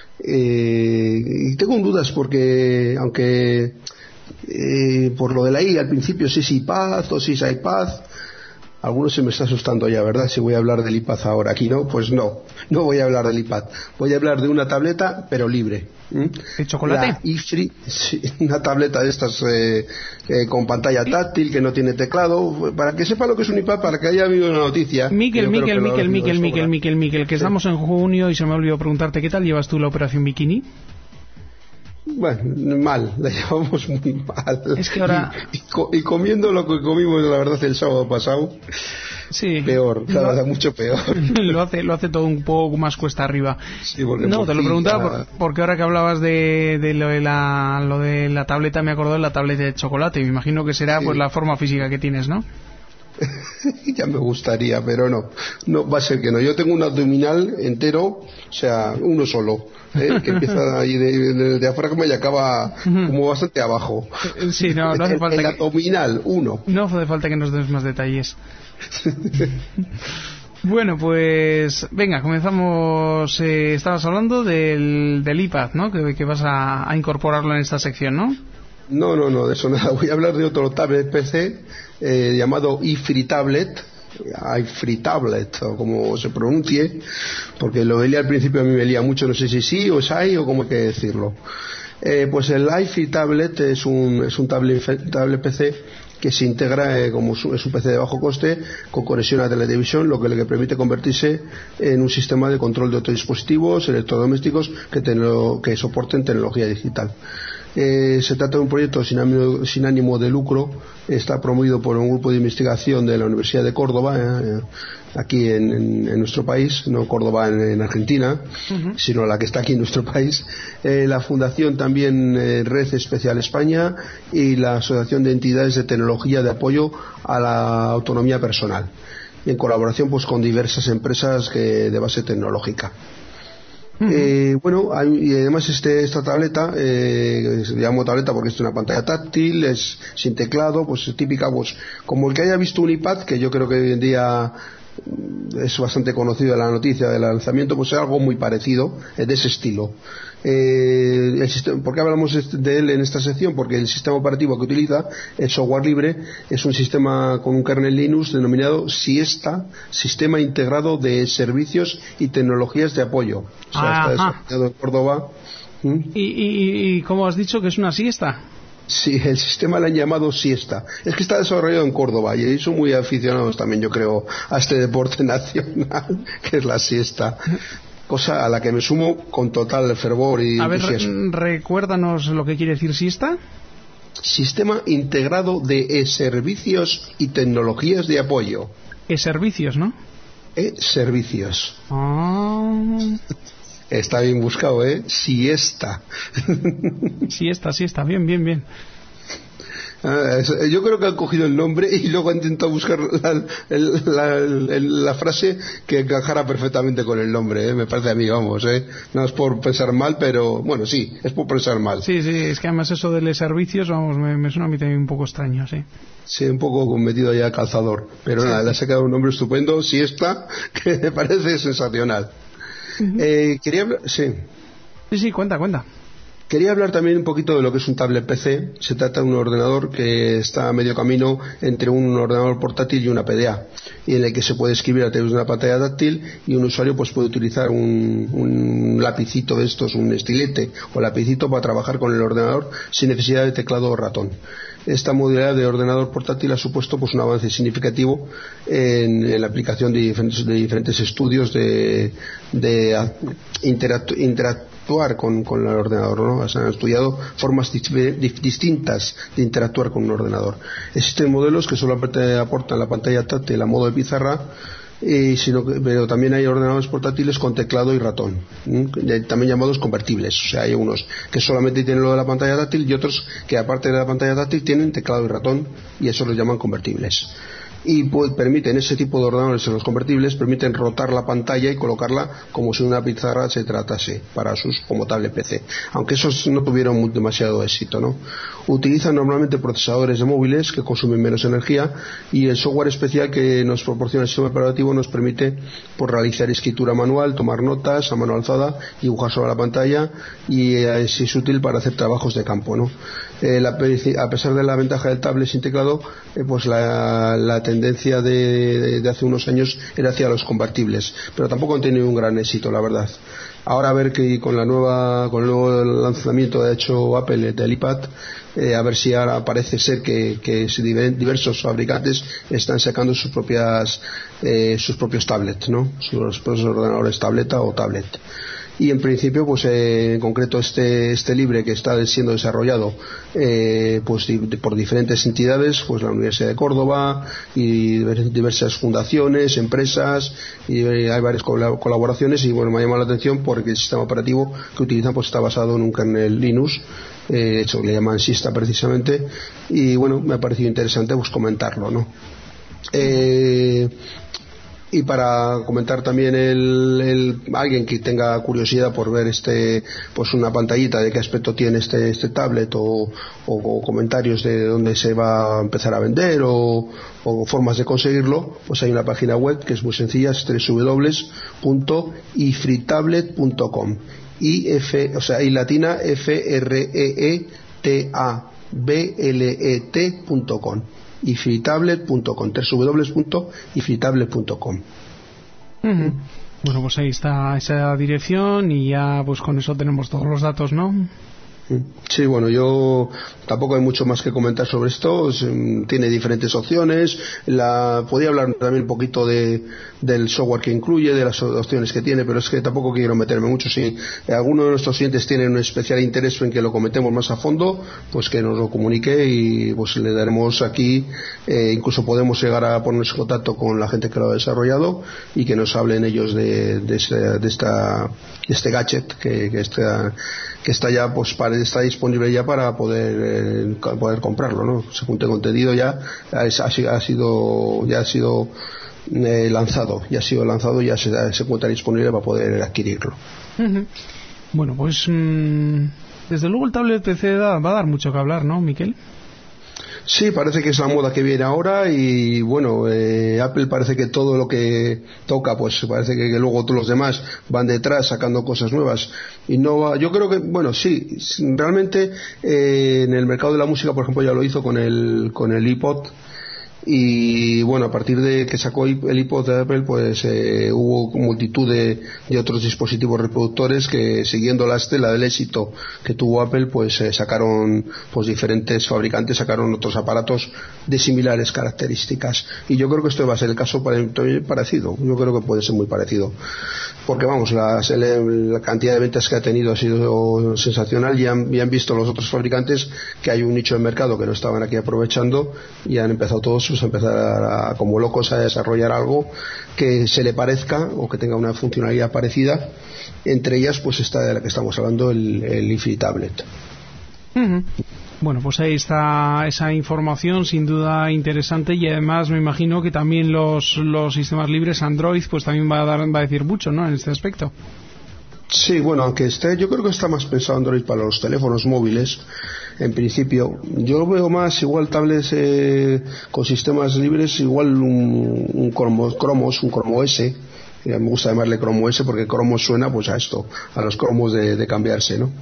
Eh, y tengo dudas porque, aunque eh, por lo de la I al principio si es iPad o si es iPad, algunos se me está asustando ya, ¿verdad? Si voy a hablar del iPad ahora aquí, ¿no? Pues no, no voy a hablar del iPad. Voy a hablar de una tableta, pero libre. ¿Mm? ¿De chocolate? La iFree, sí, una tableta de estas eh, eh, con pantalla táctil, que no tiene teclado, para que sepa lo que es un iPad, para que haya habido una noticia. Miquel, Miquel, Miquel, Miquel, Miquel, Miquel, Miquel, que estamos en junio y se me olvidó preguntarte, ¿qué tal llevas tú la operación bikini? Bueno, mal, la llevamos muy mal. Es que ahora... Y, y, y comiendo lo que comimos, la verdad, el sábado pasado, sí, peor, cada vez mucho peor. Lo hace, lo hace todo un poco más cuesta arriba. Sí, porque no, por te lo fin, preguntaba cada... por, porque ahora que hablabas de, de, lo, de la, lo de la tableta, me acordé de la tableta de chocolate. Me imagino que será sí. pues la forma física que tienes, ¿no? Ya me gustaría, pero no, no va a ser que no. Yo tengo un abdominal entero, o sea, uno solo, ¿eh? Que empieza ahí de, de, de diafragma y acaba como bastante abajo. Sí, no, no hace el, falta. El que... abdominal, uno. No hace falta que nos des más detalles. Bueno, pues venga, comenzamos. Eh, estabas hablando del, del iPad, ¿no? Que, que vas a, a incorporarlo en esta sección, ¿no? No, no, no, de eso nada. Voy a hablar de otro tablet P C eh, llamado iFree Tablet, iFree Tablet, o como se pronuncie, porque lo de lía al principio a mí me lía mucho, no sé si sí o es ahí o cómo hay que decirlo. Eh, pues el iFree Tablet es un, es un tablet, tablet P C que se integra eh, como su, es un P C de bajo coste con conexión a televisión, lo que le permite convertirse en un sistema de control de autodispositivos electrodomésticos que, tenlo, que soporten tecnología digital. Eh, se trata de un proyecto sin ánimo, sin ánimo de lucro, está promovido por un grupo de investigación de la Universidad de Córdoba, eh, aquí en, en, en nuestro país, no Córdoba en, en Argentina, uh-huh. sino la que está aquí en nuestro país, eh, la Fundación también eh, Red Especial España y la Asociación de Entidades de Tecnología de Apoyo a la Autonomía Personal, en colaboración pues con diversas empresas que, de base tecnológica. Uh-huh. Eh, bueno, hay, y además este, esta tableta, eh, se llama tableta porque es una pantalla táctil, es sin teclado, pues es típica, pues como el que haya visto un iPad, que yo creo que hoy en día es bastante conocido la noticia del lanzamiento, pues es algo muy parecido, eh, de ese estilo. Eh, el sistema, ¿por qué hablamos de él en esta sección? Porque el sistema operativo que utiliza, el software libre, es un sistema con un kernel Linux denominado Siesta, Sistema Integrado de Servicios y Tecnologías de Apoyo. O sea, está desarrollado en Córdoba. ¿Mm? ¿Y, y, ¿Y cómo has dicho que es una siesta? Sí, el sistema le han llamado Siesta. Es que está desarrollado en Córdoba y son muy aficionados también, yo creo, a este deporte nacional, que es la siesta. Cosa a la que me sumo con total fervor y a entusiasmo. A ver, recuérdanos lo que quiere decir siesta. Sistema integrado de e-servicios y tecnologías de apoyo. E-servicios, ¿no? E-servicios. Ah. Está bien buscado, ¿eh? Siesta. Siesta, siesta, bien, bien, bien. Ah, yo creo que han cogido el nombre y luego han intentado buscar la, la, la, la frase que encajara perfectamente con el nombre, ¿eh? Me parece a mí, vamos, ¿eh? No es por pensar mal, pero bueno, sí, es por pensar mal. Sí, sí, es que además eso de los servicios, vamos, me, me suena a mí también un poco extraño, sí. Sí, un poco metido ya calzador, pero sí, nada, le ha sacado un nombre estupendo, Siesta, que me parece sensacional. Uh-huh. Eh, quería hablar, sí. Sí, sí, cuenta, cuenta. Quería hablar también un poquito de lo que es un tablet P C. Se trata de un ordenador que está a medio camino entre un ordenador portátil y una P D A, y en el que se puede escribir a través de una pantalla táctil y un usuario pues puede utilizar un, un lapicito de estos, un estilete o lapicito para trabajar con el ordenador sin necesidad de teclado o ratón. Esta modalidad de ordenador portátil ha supuesto pues un avance significativo en, en la aplicación de diferentes, de diferentes estudios de, de interactu, interactuar con, con el ordenador, ¿no? Se han estudiado formas distintas de interactuar con un ordenador. Existen modelos que solamente aportan la pantalla táctil a modo de pizarra, y sino que, pero también hay ordenadores portátiles con teclado y ratón, ¿eh? También llamados convertibles. O sea, hay unos que solamente tienen lo de la pantalla táctil y otros que aparte de la pantalla táctil tienen teclado y ratón, y eso los llaman convertibles. Y pues, permiten, ese tipo de ordenadores en los convertibles permiten rotar la pantalla y colocarla como si una pizarra se tratase para sus como tablet P C, aunque esos no tuvieron muy, demasiado éxito, ¿no? Utilizan normalmente procesadores de móviles que consumen menos energía, y el software especial que nos proporciona el sistema operativo nos permite pues, realizar escritura manual, tomar notas a mano alzada, dibujar sobre la pantalla, y eh, es, es útil para hacer trabajos de campo, ¿no? Eh, la, a pesar de la ventaja del tablet sin teclado, eh, pues la, la tendencia de, de, de hace unos años era hacia los convertibles, pero tampoco han tenido un gran éxito, la verdad. Ahora a ver que con la nueva con el nuevo lanzamiento que ha hecho Apple del iPad, eh, a ver si ahora parece ser que, que diversos fabricantes están sacando sus propias eh, sus propios tablets, ¿no? Sus propios ordenadores tableta o tablet. Y en principio, pues eh, en concreto este este libre que está siendo desarrollado eh, pues di, por diferentes entidades, pues la Universidad de Córdoba y diversas fundaciones, empresas, y eh, hay varias colaboraciones, y bueno, me ha llamado la atención porque el sistema operativo que utilizan pues está basado en un kernel Linux, eh, hecho que le llaman Siesta precisamente, y bueno, me ha parecido interesante pues comentarlo, ¿no? Eh, Y para comentar también el, el, alguien que tenga curiosidad por ver este, pues una pantallita de qué aspecto tiene este, este tablet, o, o, o comentarios de dónde se va a empezar a vender, o, o formas de conseguirlo, pues hay una página web que es muy sencilla, es doble u doble u doble u punto ifritablet punto com. I F, o sea, y latina F R E E T A B L E T punto com. ifritablet punto com, doble u doble u doble u punto ifritablet punto com. Uh-huh. Bueno, pues ahí está esa dirección, y ya pues con eso tenemos todos los datos, ¿no? Sí, bueno, yo tampoco hay mucho más que comentar sobre esto. Tiene diferentes opciones. La, podía hablar también un poquito de, del software que incluye, de las opciones que tiene, pero es que tampoco quiero meterme mucho. Si alguno de nuestros clientes tiene un especial interés en que lo comentemos más a fondo, pues que nos lo comunique y pues le daremos aquí. Eh, incluso podemos llegar a ponernos en contacto con la gente que lo ha desarrollado y que nos hablen ellos de, de, ese, de, esta, de este gadget que, que está que está ya pues para, está disponible ya para poder eh, poder comprarlo, ¿no? Según tengo entendido ya ha, ha sido ya ha sido eh, lanzado ya ha sido lanzado ya se, se encuentra disponible para poder adquirirlo. Uh-huh. Bueno, pues mmm, desde luego el tablet P C da, va a dar mucho que hablar, ¿no, Miquel? Sí, parece que es la moda que viene ahora y bueno, eh, Apple parece que todo lo que toca, pues parece que, que luego todos los demás van detrás sacando cosas nuevas. Y no va, yo creo que, bueno, sí, realmente eh, en el mercado de la música, por ejemplo, ya lo hizo con el, con el iPod. Y bueno, a partir de que sacó el iPod de Apple, pues eh, hubo multitud de, de otros dispositivos reproductores que, siguiendo la estela del éxito que tuvo Apple, pues eh, sacaron, pues diferentes fabricantes sacaron otros aparatos de similares características. Y yo creo que esto va a ser el caso parecido. Yo creo que puede ser muy parecido. Porque vamos, la, la cantidad de ventas que ha tenido ha sido sensacional y han, y han visto los otros fabricantes que hay un nicho de mercado que no estaban aquí aprovechando y han empezado todos a empezar a, a, como locos a desarrollar algo que se le parezca o que tenga una funcionalidad parecida. Entre ellas pues esta de la que estamos hablando, el, el iFi Tablet. Uh-huh. Bueno, pues ahí está esa información sin duda interesante y además me imagino que también los, los sistemas libres Android pues también va a dar, va a decir mucho, ¿no?, en este aspecto. Sí, bueno, aunque esté, yo creo que está más pensado Android para los teléfonos móviles, en principio. Yo veo más igual tablets eh, con sistemas libres, igual un, un Chromos, un Chrome O S. Me gusta llamarle Chrome O S porque Chromos suena pues a esto, a los cromos de, de cambiarse, ¿no?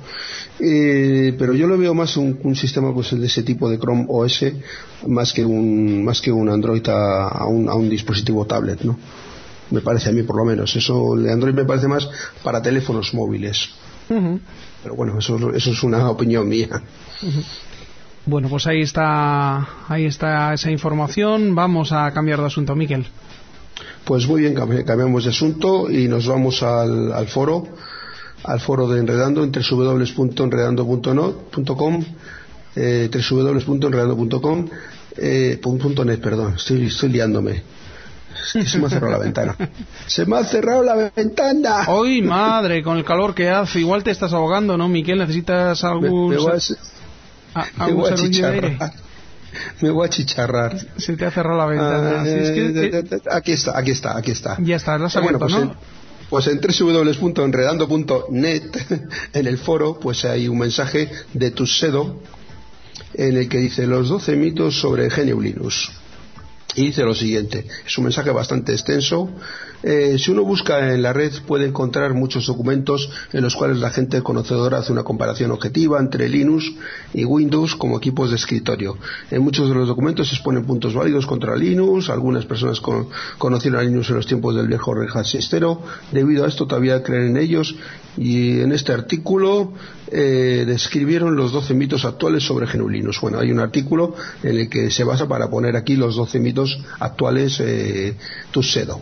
Eh, pero yo lo veo más un, un sistema pues de ese tipo de Chrome O S más que un más que un Android a, a, un, a un dispositivo tablet, ¿no? Me parece a mí por lo menos. Eso de Android me parece más para teléfonos móviles. Uh-huh. Pero bueno, eso, eso es una opinión mía. Uh-huh. Bueno, pues ahí está, ahí está esa información. Vamos a cambiar de asunto, Miquel. Pues muy bien, cambiamos de asunto y nos vamos al, al foro, al foro de Enredando en doble u doble u doble u punto enredando punto com, eh, doble u doble u doble u punto enredando punto com, eh, punto net, perdón, estoy, estoy liándome. Se me ha cerrado la ventana. Se me ha cerrado la ventana. ¡Ay, madre! Con el calor que hace, igual te estás ahogando, ¿no, Miquel? ¿Necesitas algún, me, me voy a, a, algún servicio de aire? Me voy a chicharrar. Se te ha cerrado la ventana. Ah, es que, de, de, de, aquí está, aquí está, aquí está. Ya está, lo has abierto, bueno, pues ¿no? En, pues en doble u doble u doble u punto enredando punto net, en el foro, pues hay un mensaje de Tuxedo en el que dice los doce mitos sobre G N U Linux. Y dice lo siguiente, es un mensaje bastante extenso. Eh, si uno busca en la red puede encontrar muchos documentos en los cuales la gente conocedora hace una comparación objetiva entre Linux y Windows como equipos de escritorio. En muchos de los documentos se exponen puntos válidos contra Linux. Algunas personas con, conocieron a Linux en los tiempos del viejo Red Hat Sistero. Debido a esto todavía creen en ellos. Y en este artículo eh, describieron los doce mitos actuales sobre G N U Linux. Bueno, hay un artículo en el que se basa para poner aquí los doce mitos actuales eh, Tuxedo.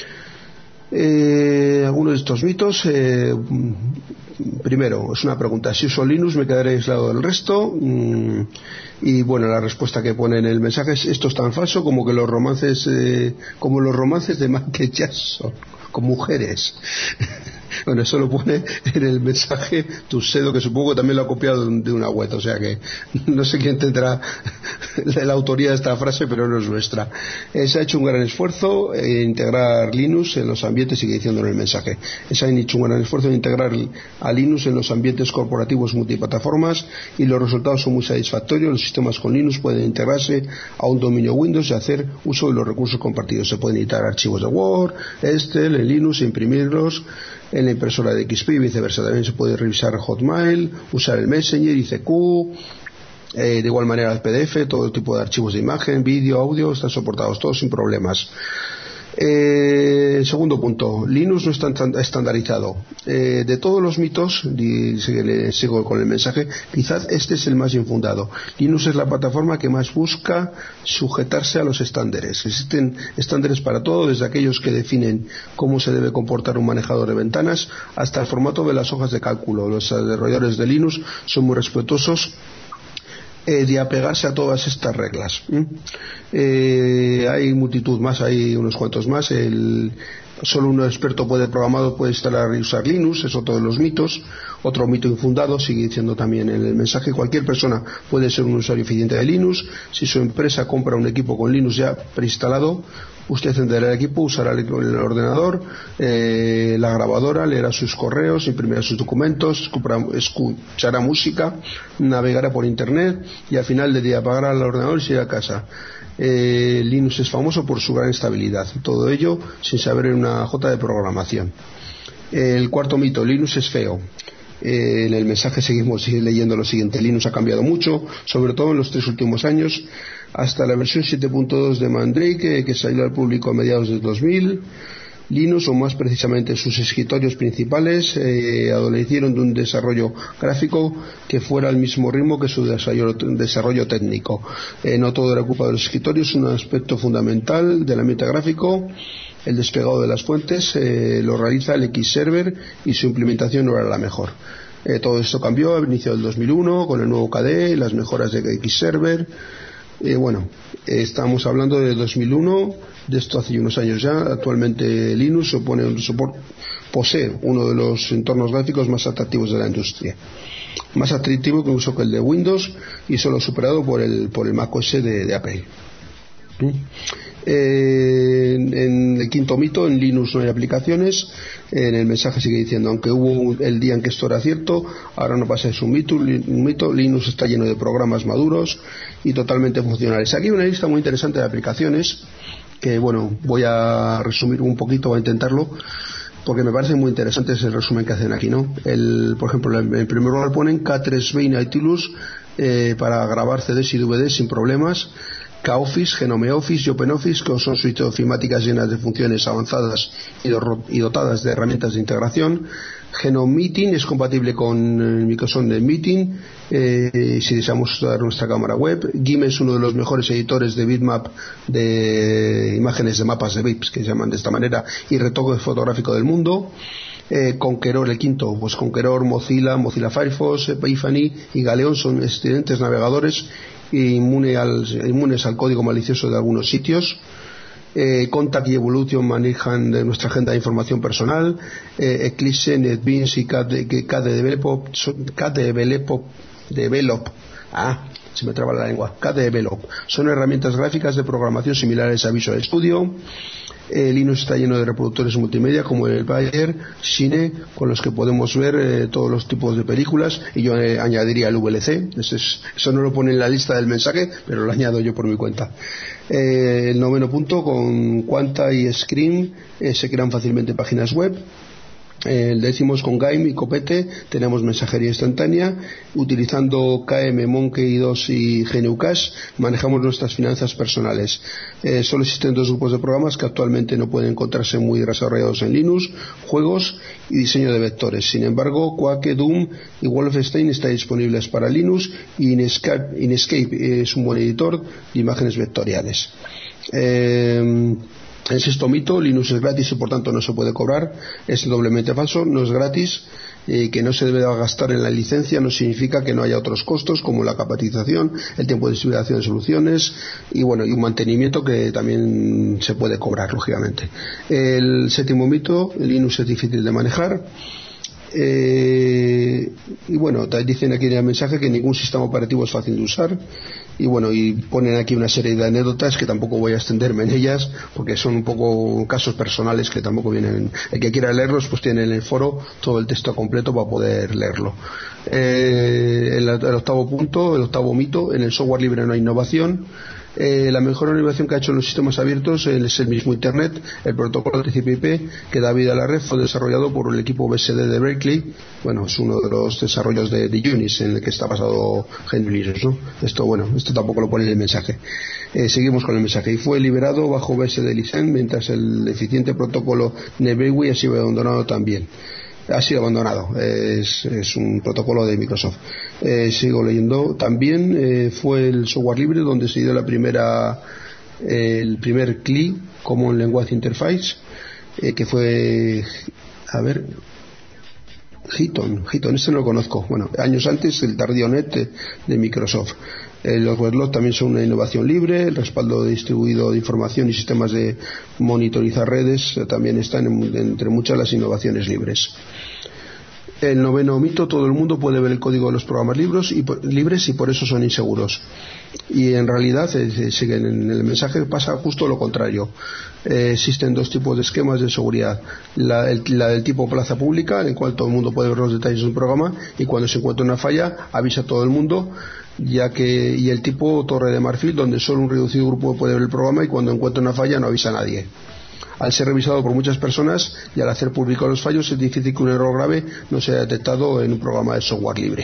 Eh, algunos de estos mitos, eh, primero, es una pregunta: si uso Linux me quedaré aislado del resto. Mm, y bueno, la respuesta que pone en el mensaje es: esto es tan falso como que los romances eh, como los romances de Michael Jackson con mujeres. Bueno, eso lo pone en el mensaje Tuxedo, que supongo que también lo ha copiado de una web, o sea que no sé quién tendrá la autoría de esta frase, pero no es nuestra. Eh, se ha hecho un gran esfuerzo en integrar Linux en los ambientes, sigue diciendo en el mensaje, se ha hecho un gran esfuerzo en integrar a Linux en los ambientes corporativos multiplataformas y los resultados son muy satisfactorios. Los sistemas con Linux pueden integrarse a un dominio Windows y hacer uso de los recursos compartidos. Se pueden editar archivos de Word, Excel, en Linux, imprimirlos en la impresora de X P y viceversa. También se puede revisar Hotmail, usar el Messenger, I C Q, eh, de igual manera el P D F, todo tipo de archivos de imagen, vídeo, audio, están soportados todos sin problemas. Eh, segundo punto, Linux no está estandarizado. Eh, de todos los mitos, y sigo con el mensaje, quizás este es el más infundado. Linux es la plataforma que más busca sujetarse a los estándares. Existen estándares para todo, desde aquellos que definen cómo se debe comportar un manejador de ventanas hasta el formato de las hojas de cálculo. Los desarrolladores de Linux son muy respetuosos Eh, de apegarse a todas estas reglas. ¿Mm? Eh, hay multitud más, hay unos cuantos más. El, solo un experto puede programado puede instalar y usar Linux, es otro de los mitos. Otro mito infundado, sigue diciendo también en el mensaje, cualquier persona puede ser un usuario eficiente de Linux. Si su empresa compra un equipo con Linux ya preinstalado, usted encenderá el equipo, usará el, el ordenador, eh, la grabadora, leerá sus correos, imprimirá sus documentos, escuchará música, navegará por internet y al final del día apagará el ordenador y se irá a casa. Eh, Linux es famoso por su gran estabilidad, todo ello sin saber una jota de programación. El cuarto mito, Linux es feo. Eh, en el mensaje seguimos leyendo lo siguiente: Linux ha cambiado mucho, sobre todo en los tres últimos años, hasta la versión siete punto dos de Mandrake, eh, que salió al público a mediados del dos mil. Linux, o más precisamente sus escritorios principales, eh, adolecieron de un desarrollo gráfico que fuera al mismo ritmo que su desarrollo, desarrollo técnico. Eh, no todo era culpa de los escritorios, un aspecto fundamental del ambiente gráfico, el desplegado de las fuentes, eh, lo realiza el X-Server y su implementación no era la mejor. Eh, todo esto cambió a inicio del dos mil uno con el nuevo K D E, las mejoras de X-Server. Eh, bueno, eh, estamos hablando de dos mil uno, de esto hace unos años ya. Actualmente Linux supone un soporte, posee uno de los entornos gráficos más atractivos de la industria, más atractivo incluso que el de Windows y solo superado por el, por el macOS de, de Apple. ¿Mm? Eh, en, en el quinto mito, en Linux no hay aplicaciones. En el mensaje sigue diciendo, aunque hubo el día en que esto era cierto, ahora no pasa, es un mito, un mito. Linux está lleno de programas maduros y totalmente funcionales. Aquí hay una lista muy interesante de aplicaciones que, bueno, voy a resumir un poquito, voy a intentarlo, porque me parece muy interesante ese resumen que hacen aquí, ¿no? El, por ejemplo, en primer lugar ponen K tres B y Nautilus eh, para grabar C Ds y D V Ds sin problemas. K-Office, Genome Office y OpenOffice, que son suites ofimáticas llenas de funciones avanzadas y dotadas de herramientas de integración. Genome Meeting es compatible con el Microsoft Meeting, eh, si deseamos usar nuestra cámara web. GIMP es uno de los mejores editores de bitmap, de imágenes de mapas de bips, que se llaman de esta manera, y retoque fotográfico del mundo. Eh, Conqueror, el quinto, pues Conqueror, Mozilla, Mozilla Firefox, Epiphany y Galeón son excelentes navegadores inmune al, inmunes al código malicioso de algunos sitios. Eh, Contact y Evolution manejan de nuestra agenda de información personal. eh, Eclipse, NetBeans y K D Develop, K D Develop, Develop ah, se me traba la lengua K D Develop son herramientas gráficas de programación similares a Visual Studio. Eh, Linux está lleno de reproductores multimedia como el Bayer, Cine, con los que podemos ver eh, todos los tipos de películas, y yo eh, añadiría el V L C. Eso, es, eso no lo pone en la lista del mensaje, pero lo añado yo por mi cuenta. Eh, el noveno punto, con Quanta y Screen eh, se crean fácilmente páginas web. El décimo es con Gaim y Copete, tenemos mensajería instantánea. Utilizando K M, Monkey dos y G N U Cache manejamos nuestras finanzas personales. Eh, solo existen dos grupos de programas que actualmente no pueden encontrarse muy desarrollados en Linux: juegos y diseño de vectores. Sin embargo, Quake, Doom y Wolfenstein están disponibles para Linux, y Inkscape, Inkscape es un buen editor de imágenes vectoriales. Eh, El sexto mito, Linux es gratis y por tanto no se puede cobrar. Es doblemente falso, no es gratis. Eh, que no se debe gastar en la licencia no significa que no haya otros costos como la capacitación, el tiempo de distribución de soluciones y bueno, y un mantenimiento que también se puede cobrar, lógicamente. El séptimo mito, Linux es difícil de manejar. Eh, y bueno, dicen aquí en el mensaje que ningún sistema operativo es fácil de usar, y bueno, y ponen aquí una serie de anécdotas que tampoco voy a extenderme en ellas porque son un poco casos personales que tampoco vienen. El que quiera leerlos pues tiene en el foro todo el texto completo para poder leerlo. Eh, el, el octavo punto, el octavo mito, en el software libre no hay innovación. Eh, la mejor innovación que ha hecho en los sistemas abiertos es el mismo Internet. El protocolo T C P I P que da vida a la red fue desarrollado por el equipo B S D de Berkeley. Bueno, es uno de los desarrollos de, de Unix en el que está basado G N U Linux, ¿no? Esto, bueno, esto tampoco lo pone en el mensaje. Eh, seguimos con el mensaje. Y fue liberado bajo B S D License, mientras el eficiente protocolo Nebewi ha sido abandonado también. Ha sido abandonado, es, es un protocolo de Microsoft. Eh, sigo leyendo. También eh, fue el software libre donde se dio la primera, eh, el primer C L I, Common Language Interface, eh, que fue, a ver, Hiton, Hiton, este no lo conozco. Bueno, años antes el tardío Net de, de Microsoft. Eh, los WebLog también son una innovación libre. El respaldo distribuido de información y sistemas de monitorizar redes eh, también están en, entre muchas las innovaciones libres. El noveno mito: todo el mundo puede ver el código de los programas libros y, libres y por eso son inseguros. Y en realidad, eh, siguen en el mensaje, pasa justo lo contrario. Eh, existen dos tipos de esquemas de seguridad: la, el, la del tipo plaza pública, en el cual todo el mundo puede ver los detalles de un programa y cuando se encuentra una falla avisa a todo el mundo, ya que y el tipo torre de marfil, donde solo un reducido grupo puede ver el programa y cuando encuentra una falla no avisa a nadie. Al ser revisado por muchas personas y al hacer público los fallos, es difícil que un error grave no sea detectado en un programa de software libre.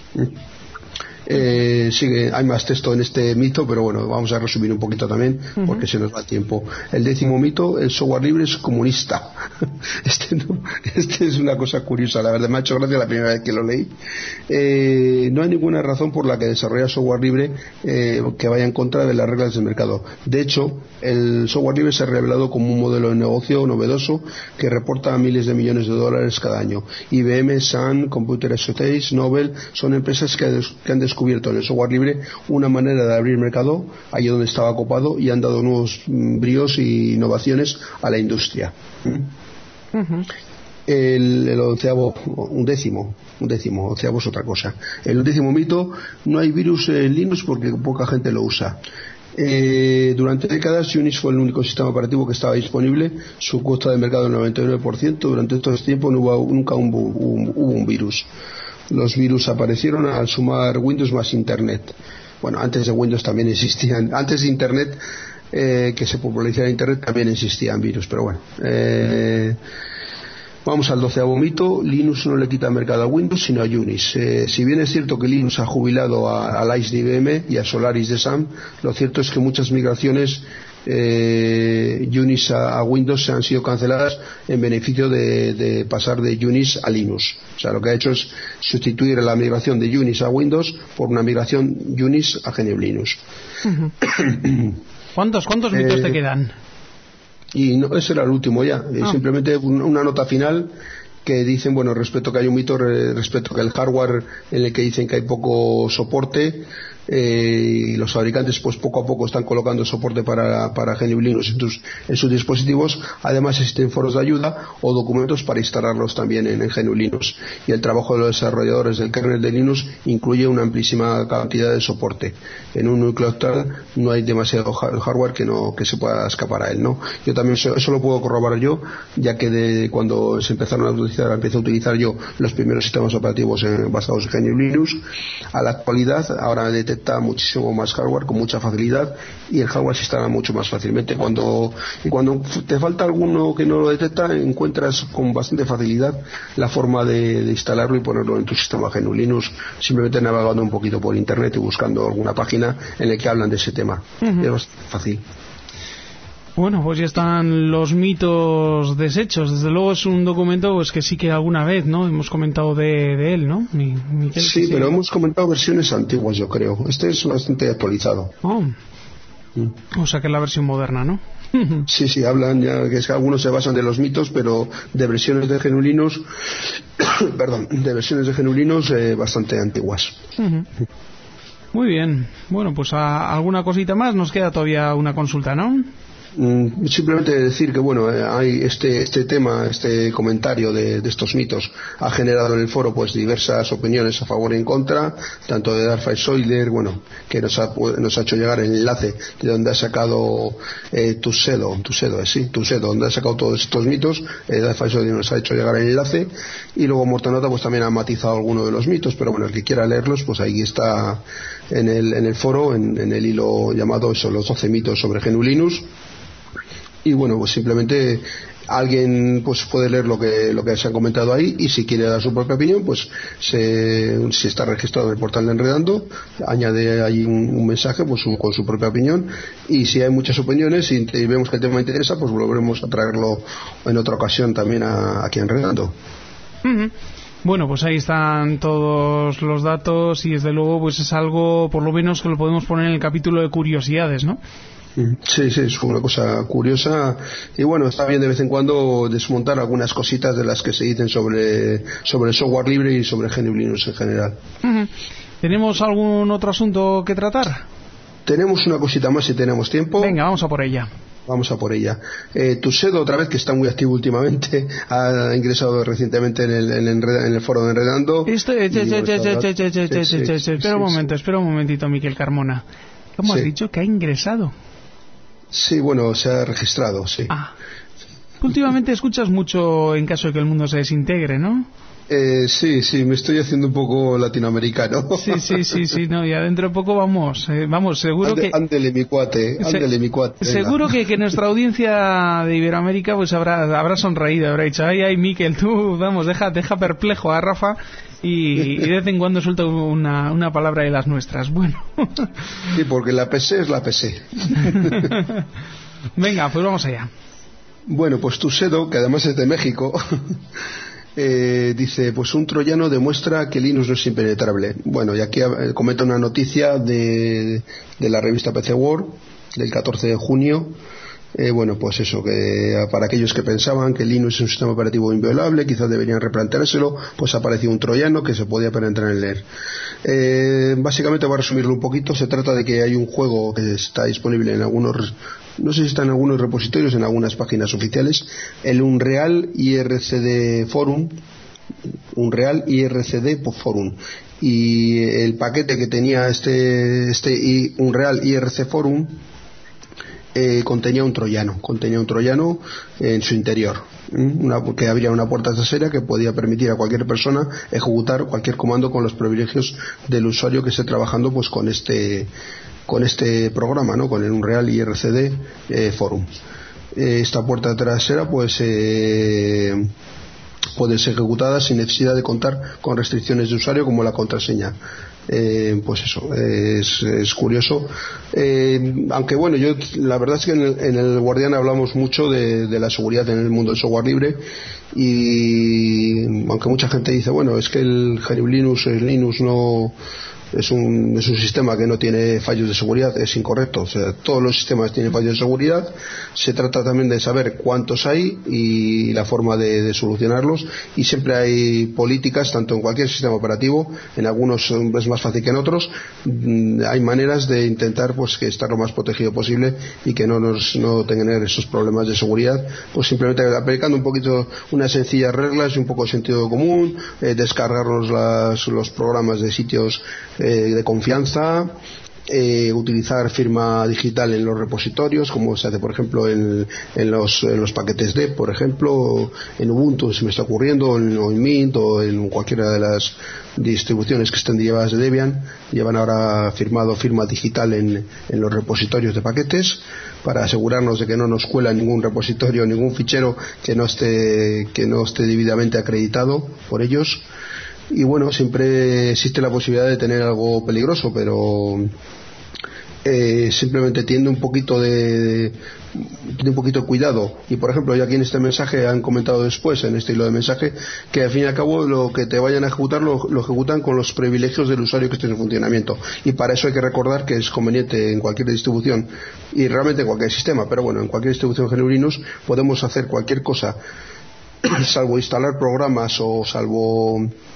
Eh, sigue, hay más texto en este mito, pero bueno, vamos a resumir un poquito también porque uh-huh. se nos va el tiempo. El décimo mito: el software libre es comunista. Este, no, este es una cosa curiosa, la verdad me ha hecho gracia la primera vez que lo leí. Eh, no hay ninguna razón por la que desarrollar software libre eh, que vaya en contra de las reglas del mercado. De hecho, el software libre se ha revelado como un modelo de negocio novedoso que reporta miles de millones de dólares cada año. I B M, Sun, Computer Associates, Nobel son empresas que, des, que han descubierto en el software libre una manera de abrir mercado allí donde estaba copado y han dado nuevos bríos y innovaciones a la industria. Uh-huh. El, el onceavo, un décimo, un décimo, onceavo es otra cosa. El undécimo mito: no hay virus en Linux porque poca gente lo usa. Eh, durante décadas Unix fue el único sistema operativo que estaba disponible, su cuota de mercado del noventa y nueve por ciento. Durante todo este tiempo no hubo, nunca hubo, hubo, hubo un virus. Los virus aparecieron al sumar Windows más Internet. Bueno, antes de Windows también existían, antes de Internet, eh, que se popularizara Internet, también existían virus, pero bueno. Eh, vamos al doceavo mito: Linux no le quita mercado a Windows sino a Unix. Eh, si bien es cierto que Linux ha jubilado a, a Lice de I B M y a Solaris de Sun, lo cierto es que muchas migraciones eh, Unix a, a Windows se han sido canceladas en beneficio de, de pasar de Unix a Linux. O sea, lo que ha hecho es sustituir la migración de Unix a Windows por una migración Unix a G N U Linux. Uh-huh. ¿Cuántos, cuántos mitos eh, te quedan? Y no, ese era el último ya. Ah. Simplemente una nota final que dicen, bueno, respecto que hay un mito respecto que el hardware en el que dicen que hay poco soporte, eh, y los fabricantes pues poco a poco están colocando soporte para, para G N U Linux en, tus, en sus dispositivos. Además existen foros de ayuda o documentos para instalarlos también en, en G N U Linux, y el trabajo de los desarrolladores del kernel de Linux incluye una amplísima cantidad de soporte. En un núcleo actual no hay demasiado hardware que no que se pueda escapar a él, ¿no? Yo también eso, eso lo puedo corroborar yo, ya que de cuando se empezaron a utilizar empecé a utilizar yo los primeros sistemas operativos en, basados en G N U Linux. A la actualidad ahora detecta muchísimo más hardware con mucha facilidad y el hardware se instala mucho más fácilmente. Cuando, y cuando te falta alguno que no lo detecta, encuentras con bastante facilidad la forma de, de instalarlo y ponerlo en tu sistema G N U Linux, simplemente navegando un poquito por internet y buscando alguna página en la que hablan de ese tema. Uh-huh. Es bastante fácil. Bueno, pues ya están los mitos deshechos. Desde luego es un documento pues que sí que alguna vez, ¿no? Hemos comentado de, de él, ¿no? Mi, Miquel, sí, sí, pero hemos comentado versiones antiguas, yo creo. Este es bastante actualizado. Oh. Mm. O sea que es la versión moderna, ¿no? Sí, sí, hablan ya, que es que algunos se basan de los mitos, pero de versiones de G N U Linux, perdón, de versiones de G N U Linux eh, bastante antiguas. Uh-huh. Muy bien. Bueno, pues a, alguna cosita más. Nos queda todavía una consulta, ¿no? Simplemente decir que bueno, hay este este tema, este comentario de, de estos mitos ha generado en el foro pues diversas opiniones a favor y en contra, tanto de Darth Soiler, bueno, que nos ha nos ha hecho llegar el enlace de donde ha sacado eh, Tusedo, Tusedo, eh, sí, Tusedo, donde ha sacado todos estos mitos. eh, Darth Soiler nos ha hecho llegar el enlace, y luego Mortonota pues también ha matizado algunos de los mitos, pero bueno, el que quiera leerlos pues ahí está en el en el foro, en, en el hilo llamado eso, los doce mitos sobre G N U Linux. Y bueno, pues simplemente alguien pues puede leer lo que lo que se ha comentado ahí, y si quiere dar su propia opinión pues se, si está registrado en el portal de Enredando, añade ahí un, un mensaje pues su, con su propia opinión, y si hay muchas opiniones y, y vemos que el tema interesa pues volveremos a traerlo en otra ocasión también a, aquí a Enredando. Uh-huh. Bueno, pues ahí están todos los datos, y desde luego pues es algo por lo menos que lo podemos poner en el capítulo de curiosidades, ¿no? Sí, sí, es una cosa curiosa, y bueno, está bien de vez en cuando desmontar algunas cositas de las que se dicen sobre, sobre el software libre y sobre G N U Linux en general. Uh-huh. ¿Tenemos algún otro asunto que tratar? Tenemos una cosita más si tenemos tiempo. Venga, vamos a por ella. Vamos a por ella. Eh, Tusedo, otra vez, que está muy activo últimamente, ha ingresado recientemente en el, en el, en el foro de Enredando. Espera un momento, espera un momentito, Miquel Carmona. ¿Cómo has Sí. dicho que ha ingresado? Sí, bueno, se ha registrado, sí. Ah. Últimamente escuchas mucho en caso de que el mundo se desintegre, ¿no? Eh, sí, sí, me estoy haciendo un poco latinoamericano. Sí, sí, sí, sí, no, ya dentro de poco vamos, eh, vamos, seguro Ande, que... Ándele mi cuate, ándele mi cuate. Venga. Seguro que, que nuestra audiencia de Iberoamérica pues habrá, habrá sonreído, habrá dicho, ay, ay, Miquel, tú, vamos, deja, deja perplejo a Rafa, y, y de vez en cuando suelta una, una palabra de las nuestras. Bueno. Sí, porque la P C es la P C. Venga, pues vamos allá. Bueno, pues Tusedo, que además es de México, eh, dice, pues un troyano demuestra que Linux no es impenetrable. Bueno, y aquí eh, comenta una noticia de, de la revista P C World del catorce de junio. Eh, bueno, pues eso, que para aquellos que pensaban que Linux es un sistema operativo inviolable, quizás deberían replanteárselo, pues apareció un troyano que se podía penetrar en leer. Eh, básicamente, voy a resumirlo un poquito. Se trata de que hay un juego que está disponible en algunos, no sé si está en algunos repositorios, en algunas páginas oficiales, el Unreal I R C D Forum, Unreal I R C D Forum, y el paquete que tenía este, este Unreal I R C Forum Eh, contenía un troyano, contenía un troyano en su interior, una, que abría una puerta trasera que podía permitir a cualquier persona ejecutar cualquier comando con los privilegios del usuario que esté trabajando pues con este con este programa, ¿no? Con el Unreal I R C D eh, Forum. Eh, esta puerta trasera pues eh, puede ser ejecutada sin necesidad de contar con restricciones de usuario como la contraseña. Eh, pues eso, eh, es, es curioso, eh, aunque bueno, yo la verdad es que en el, en el Guardián hablamos mucho de, de la seguridad en el mundo del software libre, y aunque mucha gente dice, bueno, es que el G N U Linux, el Linux no es un, es un sistema que no tiene fallos de seguridad, es incorrecto. O sea, todos los sistemas tienen fallos de seguridad. Se trata también de saber cuántos hay y la forma de, de solucionarlos, y siempre hay políticas, tanto en cualquier sistema operativo, en algunos es más fácil que en otros, hay maneras de intentar pues que estar lo más protegido posible y que no nos no tengan esos problemas de seguridad, pues simplemente aplicando un poquito unas sencillas reglas y un poco de sentido común, eh, descargarnos las, los programas de sitios eh, de confianza, eh, utilizar firma digital en los repositorios, como se hace por ejemplo en, en, los, en los paquetes D, por ejemplo, en Ubuntu se me está ocurriendo, en, o en Mint o en cualquiera de las distribuciones que estén llevadas de Debian, llevan ahora firmado firma digital en, en los repositorios de paquetes, para asegurarnos de que no nos cuela ningún repositorio, ningún fichero que no esté, que no esté debidamente acreditado por ellos. Y bueno, siempre existe la posibilidad de tener algo peligroso, pero eh, simplemente tiene un poquito de, de un poquito de cuidado. Y por ejemplo, ya aquí en este mensaje han comentado después, en este hilo de mensaje, que al fin y al cabo lo que te vayan a ejecutar lo, lo ejecutan con los privilegios del usuario que esté en funcionamiento, y para eso hay que recordar que es conveniente en cualquier distribución, y realmente en cualquier sistema, pero bueno, en cualquier distribución G N U Linux podemos hacer cualquier cosa salvo instalar programas o salvo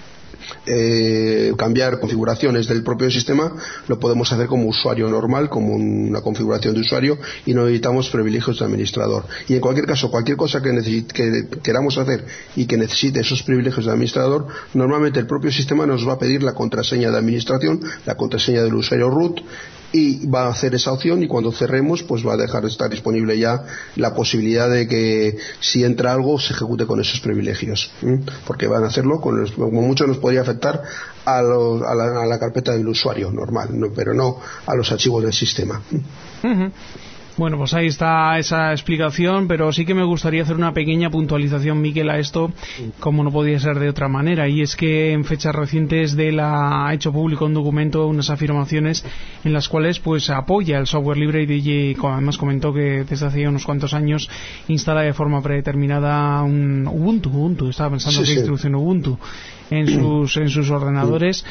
eh, cambiar configuraciones del propio sistema, lo podemos hacer como usuario normal, como una configuración de usuario, y no necesitamos privilegios de administrador. Y en cualquier caso, cualquier cosa que, necesite, que queramos hacer y que necesite esos privilegios de administrador, normalmente el propio sistema nos va a pedir la contraseña de administración, la contraseña del usuario root, y va a hacer esa opción, y cuando cerremos pues va a dejar de estar disponible ya la posibilidad de que si entra algo se ejecute con esos privilegios, ¿eh? Porque van a hacerlo con los, como mucho nos podría afectar a, los, a, la, a la carpeta del usuario normal, ¿no? Pero no a los archivos del sistema. Uh-huh. Bueno, pues ahí está esa explicación, pero sí que me gustaría hacer una pequeña puntualización, Miquel, a esto, como no podía ser de otra manera, y es que en fechas recientes Dell ha hecho público un documento, unas afirmaciones en las cuales pues apoya el software libre, y D J además comentó que desde hace unos cuantos años instala de forma predeterminada un Ubuntu, Ubuntu, estaba pensando sí, que sí. introducción Ubuntu en sus, en sus ordenadores.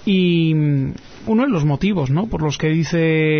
Y uno de los motivos, ¿no?, por los que dice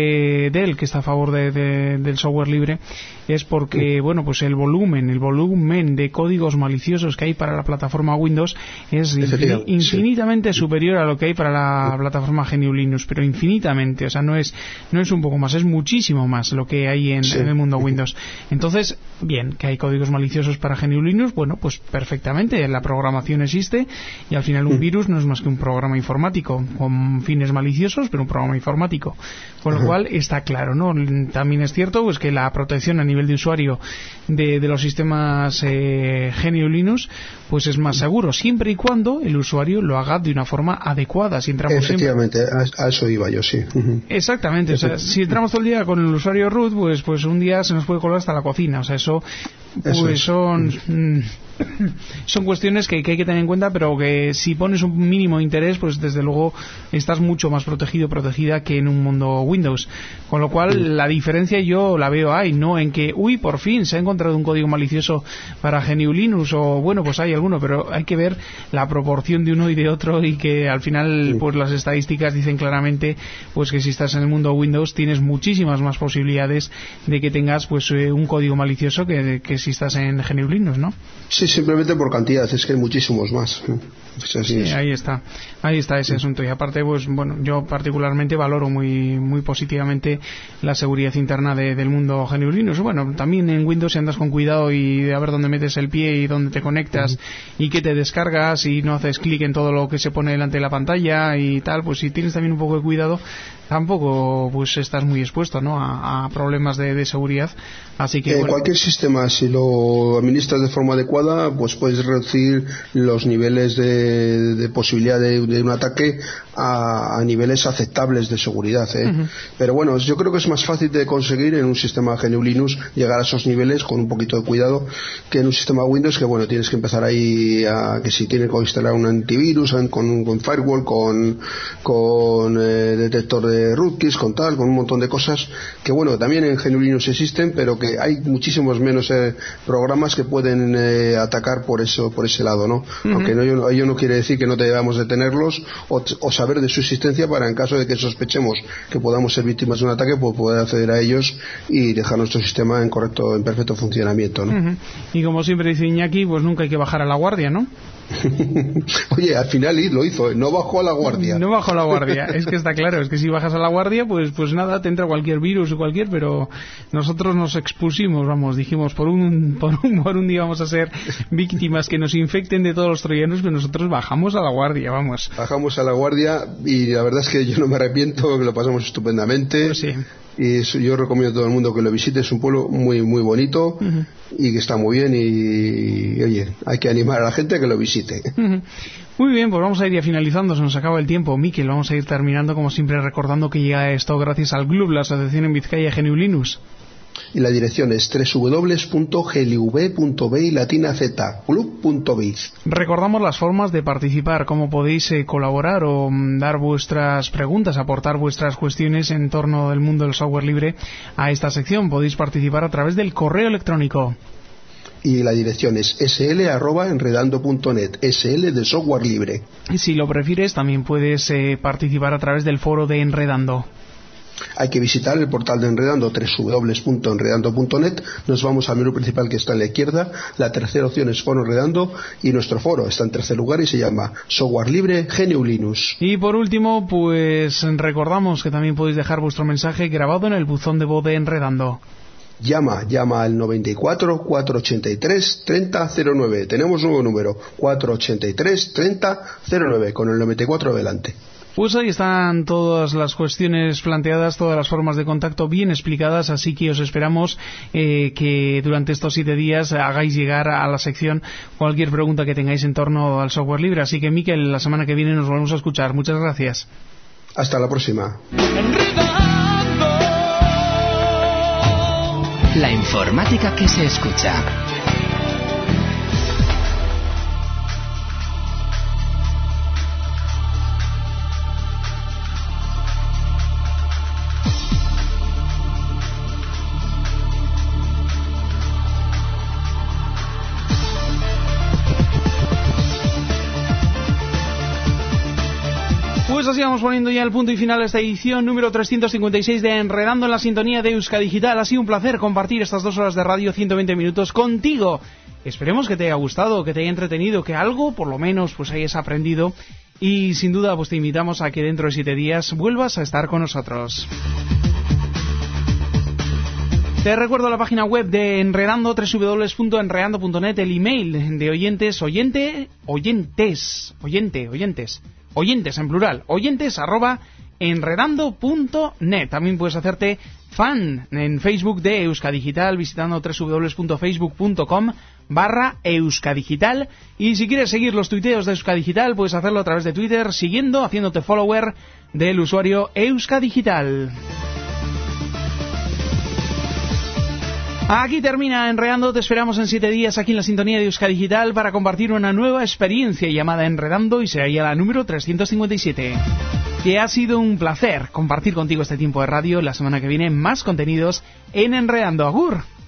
Dell que está a favor de, de, del software libre es porque, bueno, pues el volumen, el volumen de códigos maliciosos que hay para la plataforma Windows es infin, infinitamente sí. superior a lo que hay para la plataforma G N U Linux, pero infinitamente, o sea, no es no es un poco más, es muchísimo más lo que hay en, sí. en el mundo Windows. Entonces, bien, que hay códigos maliciosos para G N U Linux, bueno, pues perfectamente, la programación existe, y al final un virus no es más que un programa informático con fines maliciosos, pero un programa informático, con lo uh-huh. cual está claro, ¿no? También es cierto pues que la protección a nivel de usuario de, de los sistemas eh, G N U Linux pues es más seguro, siempre y cuando el usuario lo haga de una forma adecuada. Si entramos efectivamente, siempre... a, a eso iba yo, sí. Uh-huh. Exactamente, o sea, si entramos todo el día con el usuario root, pues pues un día se nos puede colar hasta la cocina, o sea, eso pues eso es. son mm, son cuestiones que, que hay que tener en cuenta, pero que si pones un mínimo de interés, pues desde luego estás mucho más protegido, protegida que en un mundo Windows, con lo cual sí. la diferencia yo la veo ahí, no en que, uy, por fin se ha encontrado un código malicioso para G N U Linux, o bueno, pues hay alguno, pero hay que ver la proporción de uno y de otro, y que al final sí. pues las estadísticas dicen claramente pues que si estás en el mundo Windows tienes muchísimas más posibilidades de que tengas pues eh, un código malicioso que, que si estás en G N U Linux, ¿no? Sí, simplemente por cantidad, es que hay muchísimos más. Pues así sí, es. ahí está, ahí está ese asunto. Y aparte, pues bueno, yo particularmente valoro muy muy positivamente la seguridad interna de, del mundo G N U Linux. Bueno, también en Windows, si andas con cuidado y de a ver dónde metes el pie y dónde te conectas uh-huh. y qué te descargas, y no haces clic en todo lo que se pone delante de la pantalla y tal, pues si tienes también un poco de cuidado, tampoco pues estás muy expuesto, ¿no?, a, a problemas de, de seguridad. Así que eh, bueno. Cualquier sistema, si lo administras de forma adecuada, pues puedes reducir los niveles de, de posibilidad de, de un ataque a, a niveles aceptables de seguridad, ¿eh? Uh-huh. Pero bueno, yo creo que es más fácil de conseguir en un sistema G N U Linux llegar a esos niveles con un poquito de cuidado que en un sistema Windows, que bueno, tienes que empezar ahí a que si tienes que instalar un antivirus con, con firewall, con, con eh, detector de rootkits, con tal, con un montón de cosas que bueno, también en G N U Linux existen, pero que hay muchísimos menos eh, programas que pueden eh, atacar por eso, por ese lado, ¿no? Uh-huh. Aunque no, ello, ello no quiere decir que no debamos detenerlos o, o saber de su existencia para, en caso de que sospechemos que podamos ser víctimas de un ataque, pues poder acceder a ellos y dejar nuestro sistema en correcto, en perfecto funcionamiento, ¿no? Uh-huh. Y como siempre dice Iñaki, pues nunca hay que bajar a la guardia, ¿no? Oye, al final lo hizo, no bajó a la guardia. No bajó a la guardia, es que está claro, es que si bajas a la guardia, pues pues nada, te entra cualquier virus o cualquier, pero nosotros nos expusimos, vamos, dijimos, por un por un, por un día vamos a ser víctimas que nos infecten de todos los troyanos, pero nosotros bajamos a la guardia, vamos. Bajamos a la guardia y la verdad es que yo no me arrepiento, que lo pasamos estupendamente. Pues sí. Y eso, yo recomiendo a todo el mundo que lo visite, es un pueblo muy muy bonito uh-huh. y que está muy bien y, y oye, hay que animar a la gente a que lo visite. Uh-huh. Muy bien, pues vamos a ir ya finalizando, se nos acaba el tiempo, Miquel, vamos a ir terminando como siempre recordando que llega esto gracias al G L U B, la Asociación en Vizcaya G N U Linux. Y la dirección es doble u doble u doble u punto g l u b punto b y latina z, club punto biz. Recordamos las formas de participar, cómo podéis eh, colaborar o mm, dar vuestras preguntas, aportar vuestras cuestiones en torno del mundo del software libre a esta sección. Podéis participar a través del correo electrónico. Y la dirección es sl arroba enredando punto net, sl de software libre. Y si lo prefieres, también puedes eh, participar a través del foro de Enredando. Hay que visitar el portal de Enredando, doble u doble u doble u punto enredando punto net. Nos vamos al menú principal que está a la izquierda. La tercera opción es Foro Enredando y nuestro foro está en tercer lugar y se llama Software Libre G N U Linux. Y por último, pues recordamos que también podéis dejar vuestro mensaje grabado en el buzón de voz de Enredando. Llama, llama al noventa y cuatro, cuatrocientos ochenta y tres, treinta cero nueve. Tenemos un nuevo número, cuatrocientos ochenta y tres, treinta cero nueve, con el noventa y cuatro delante. Pues ahí están todas las cuestiones planteadas, todas las formas de contacto bien explicadas, así que os esperamos eh, que durante estos siete días hagáis llegar a la sección cualquier pregunta que tengáis en torno al software libre. Así que, Miquel, la semana que viene nos volvemos a escuchar. Muchas gracias. Hasta la próxima. La informática que se escucha. Pues así vamos poniendo ya el punto y final a esta edición número trescientos cincuenta y seis de Enredando en la sintonía de Euskadigital. Ha sido un placer compartir estas dos horas de radio, ciento veinte minutos contigo. Esperemos que te haya gustado, que te haya entretenido, que algo, por lo menos, pues hayas aprendido. Y sin duda, pues te invitamos a que dentro de siete días vuelvas a estar con nosotros. Te recuerdo la página web de Enredando, doble u doble u doble u punto enredando punto net, el email de oyentes, oyente, oyentes, oyente, oyentes. Oyentes en plural, oyentes arroba enredando punto net. También puedes hacerte fan en Facebook de Euskadigital visitando doble u doble u doble u punto facebook punto com barra Euskadigital. Y si quieres seguir los tuiteos de Euskadigital, puedes hacerlo a través de Twitter, siguiendo, haciéndote follower del usuario Euskadigital. Aquí termina Enredando, te esperamos en siete días aquí en la sintonía de Euskadigital para compartir una nueva experiencia llamada Enredando y será ya la número trescientos cincuenta y siete. Que ha sido un placer compartir contigo este tiempo de radio. La semana que viene más contenidos en Enredando. Agur.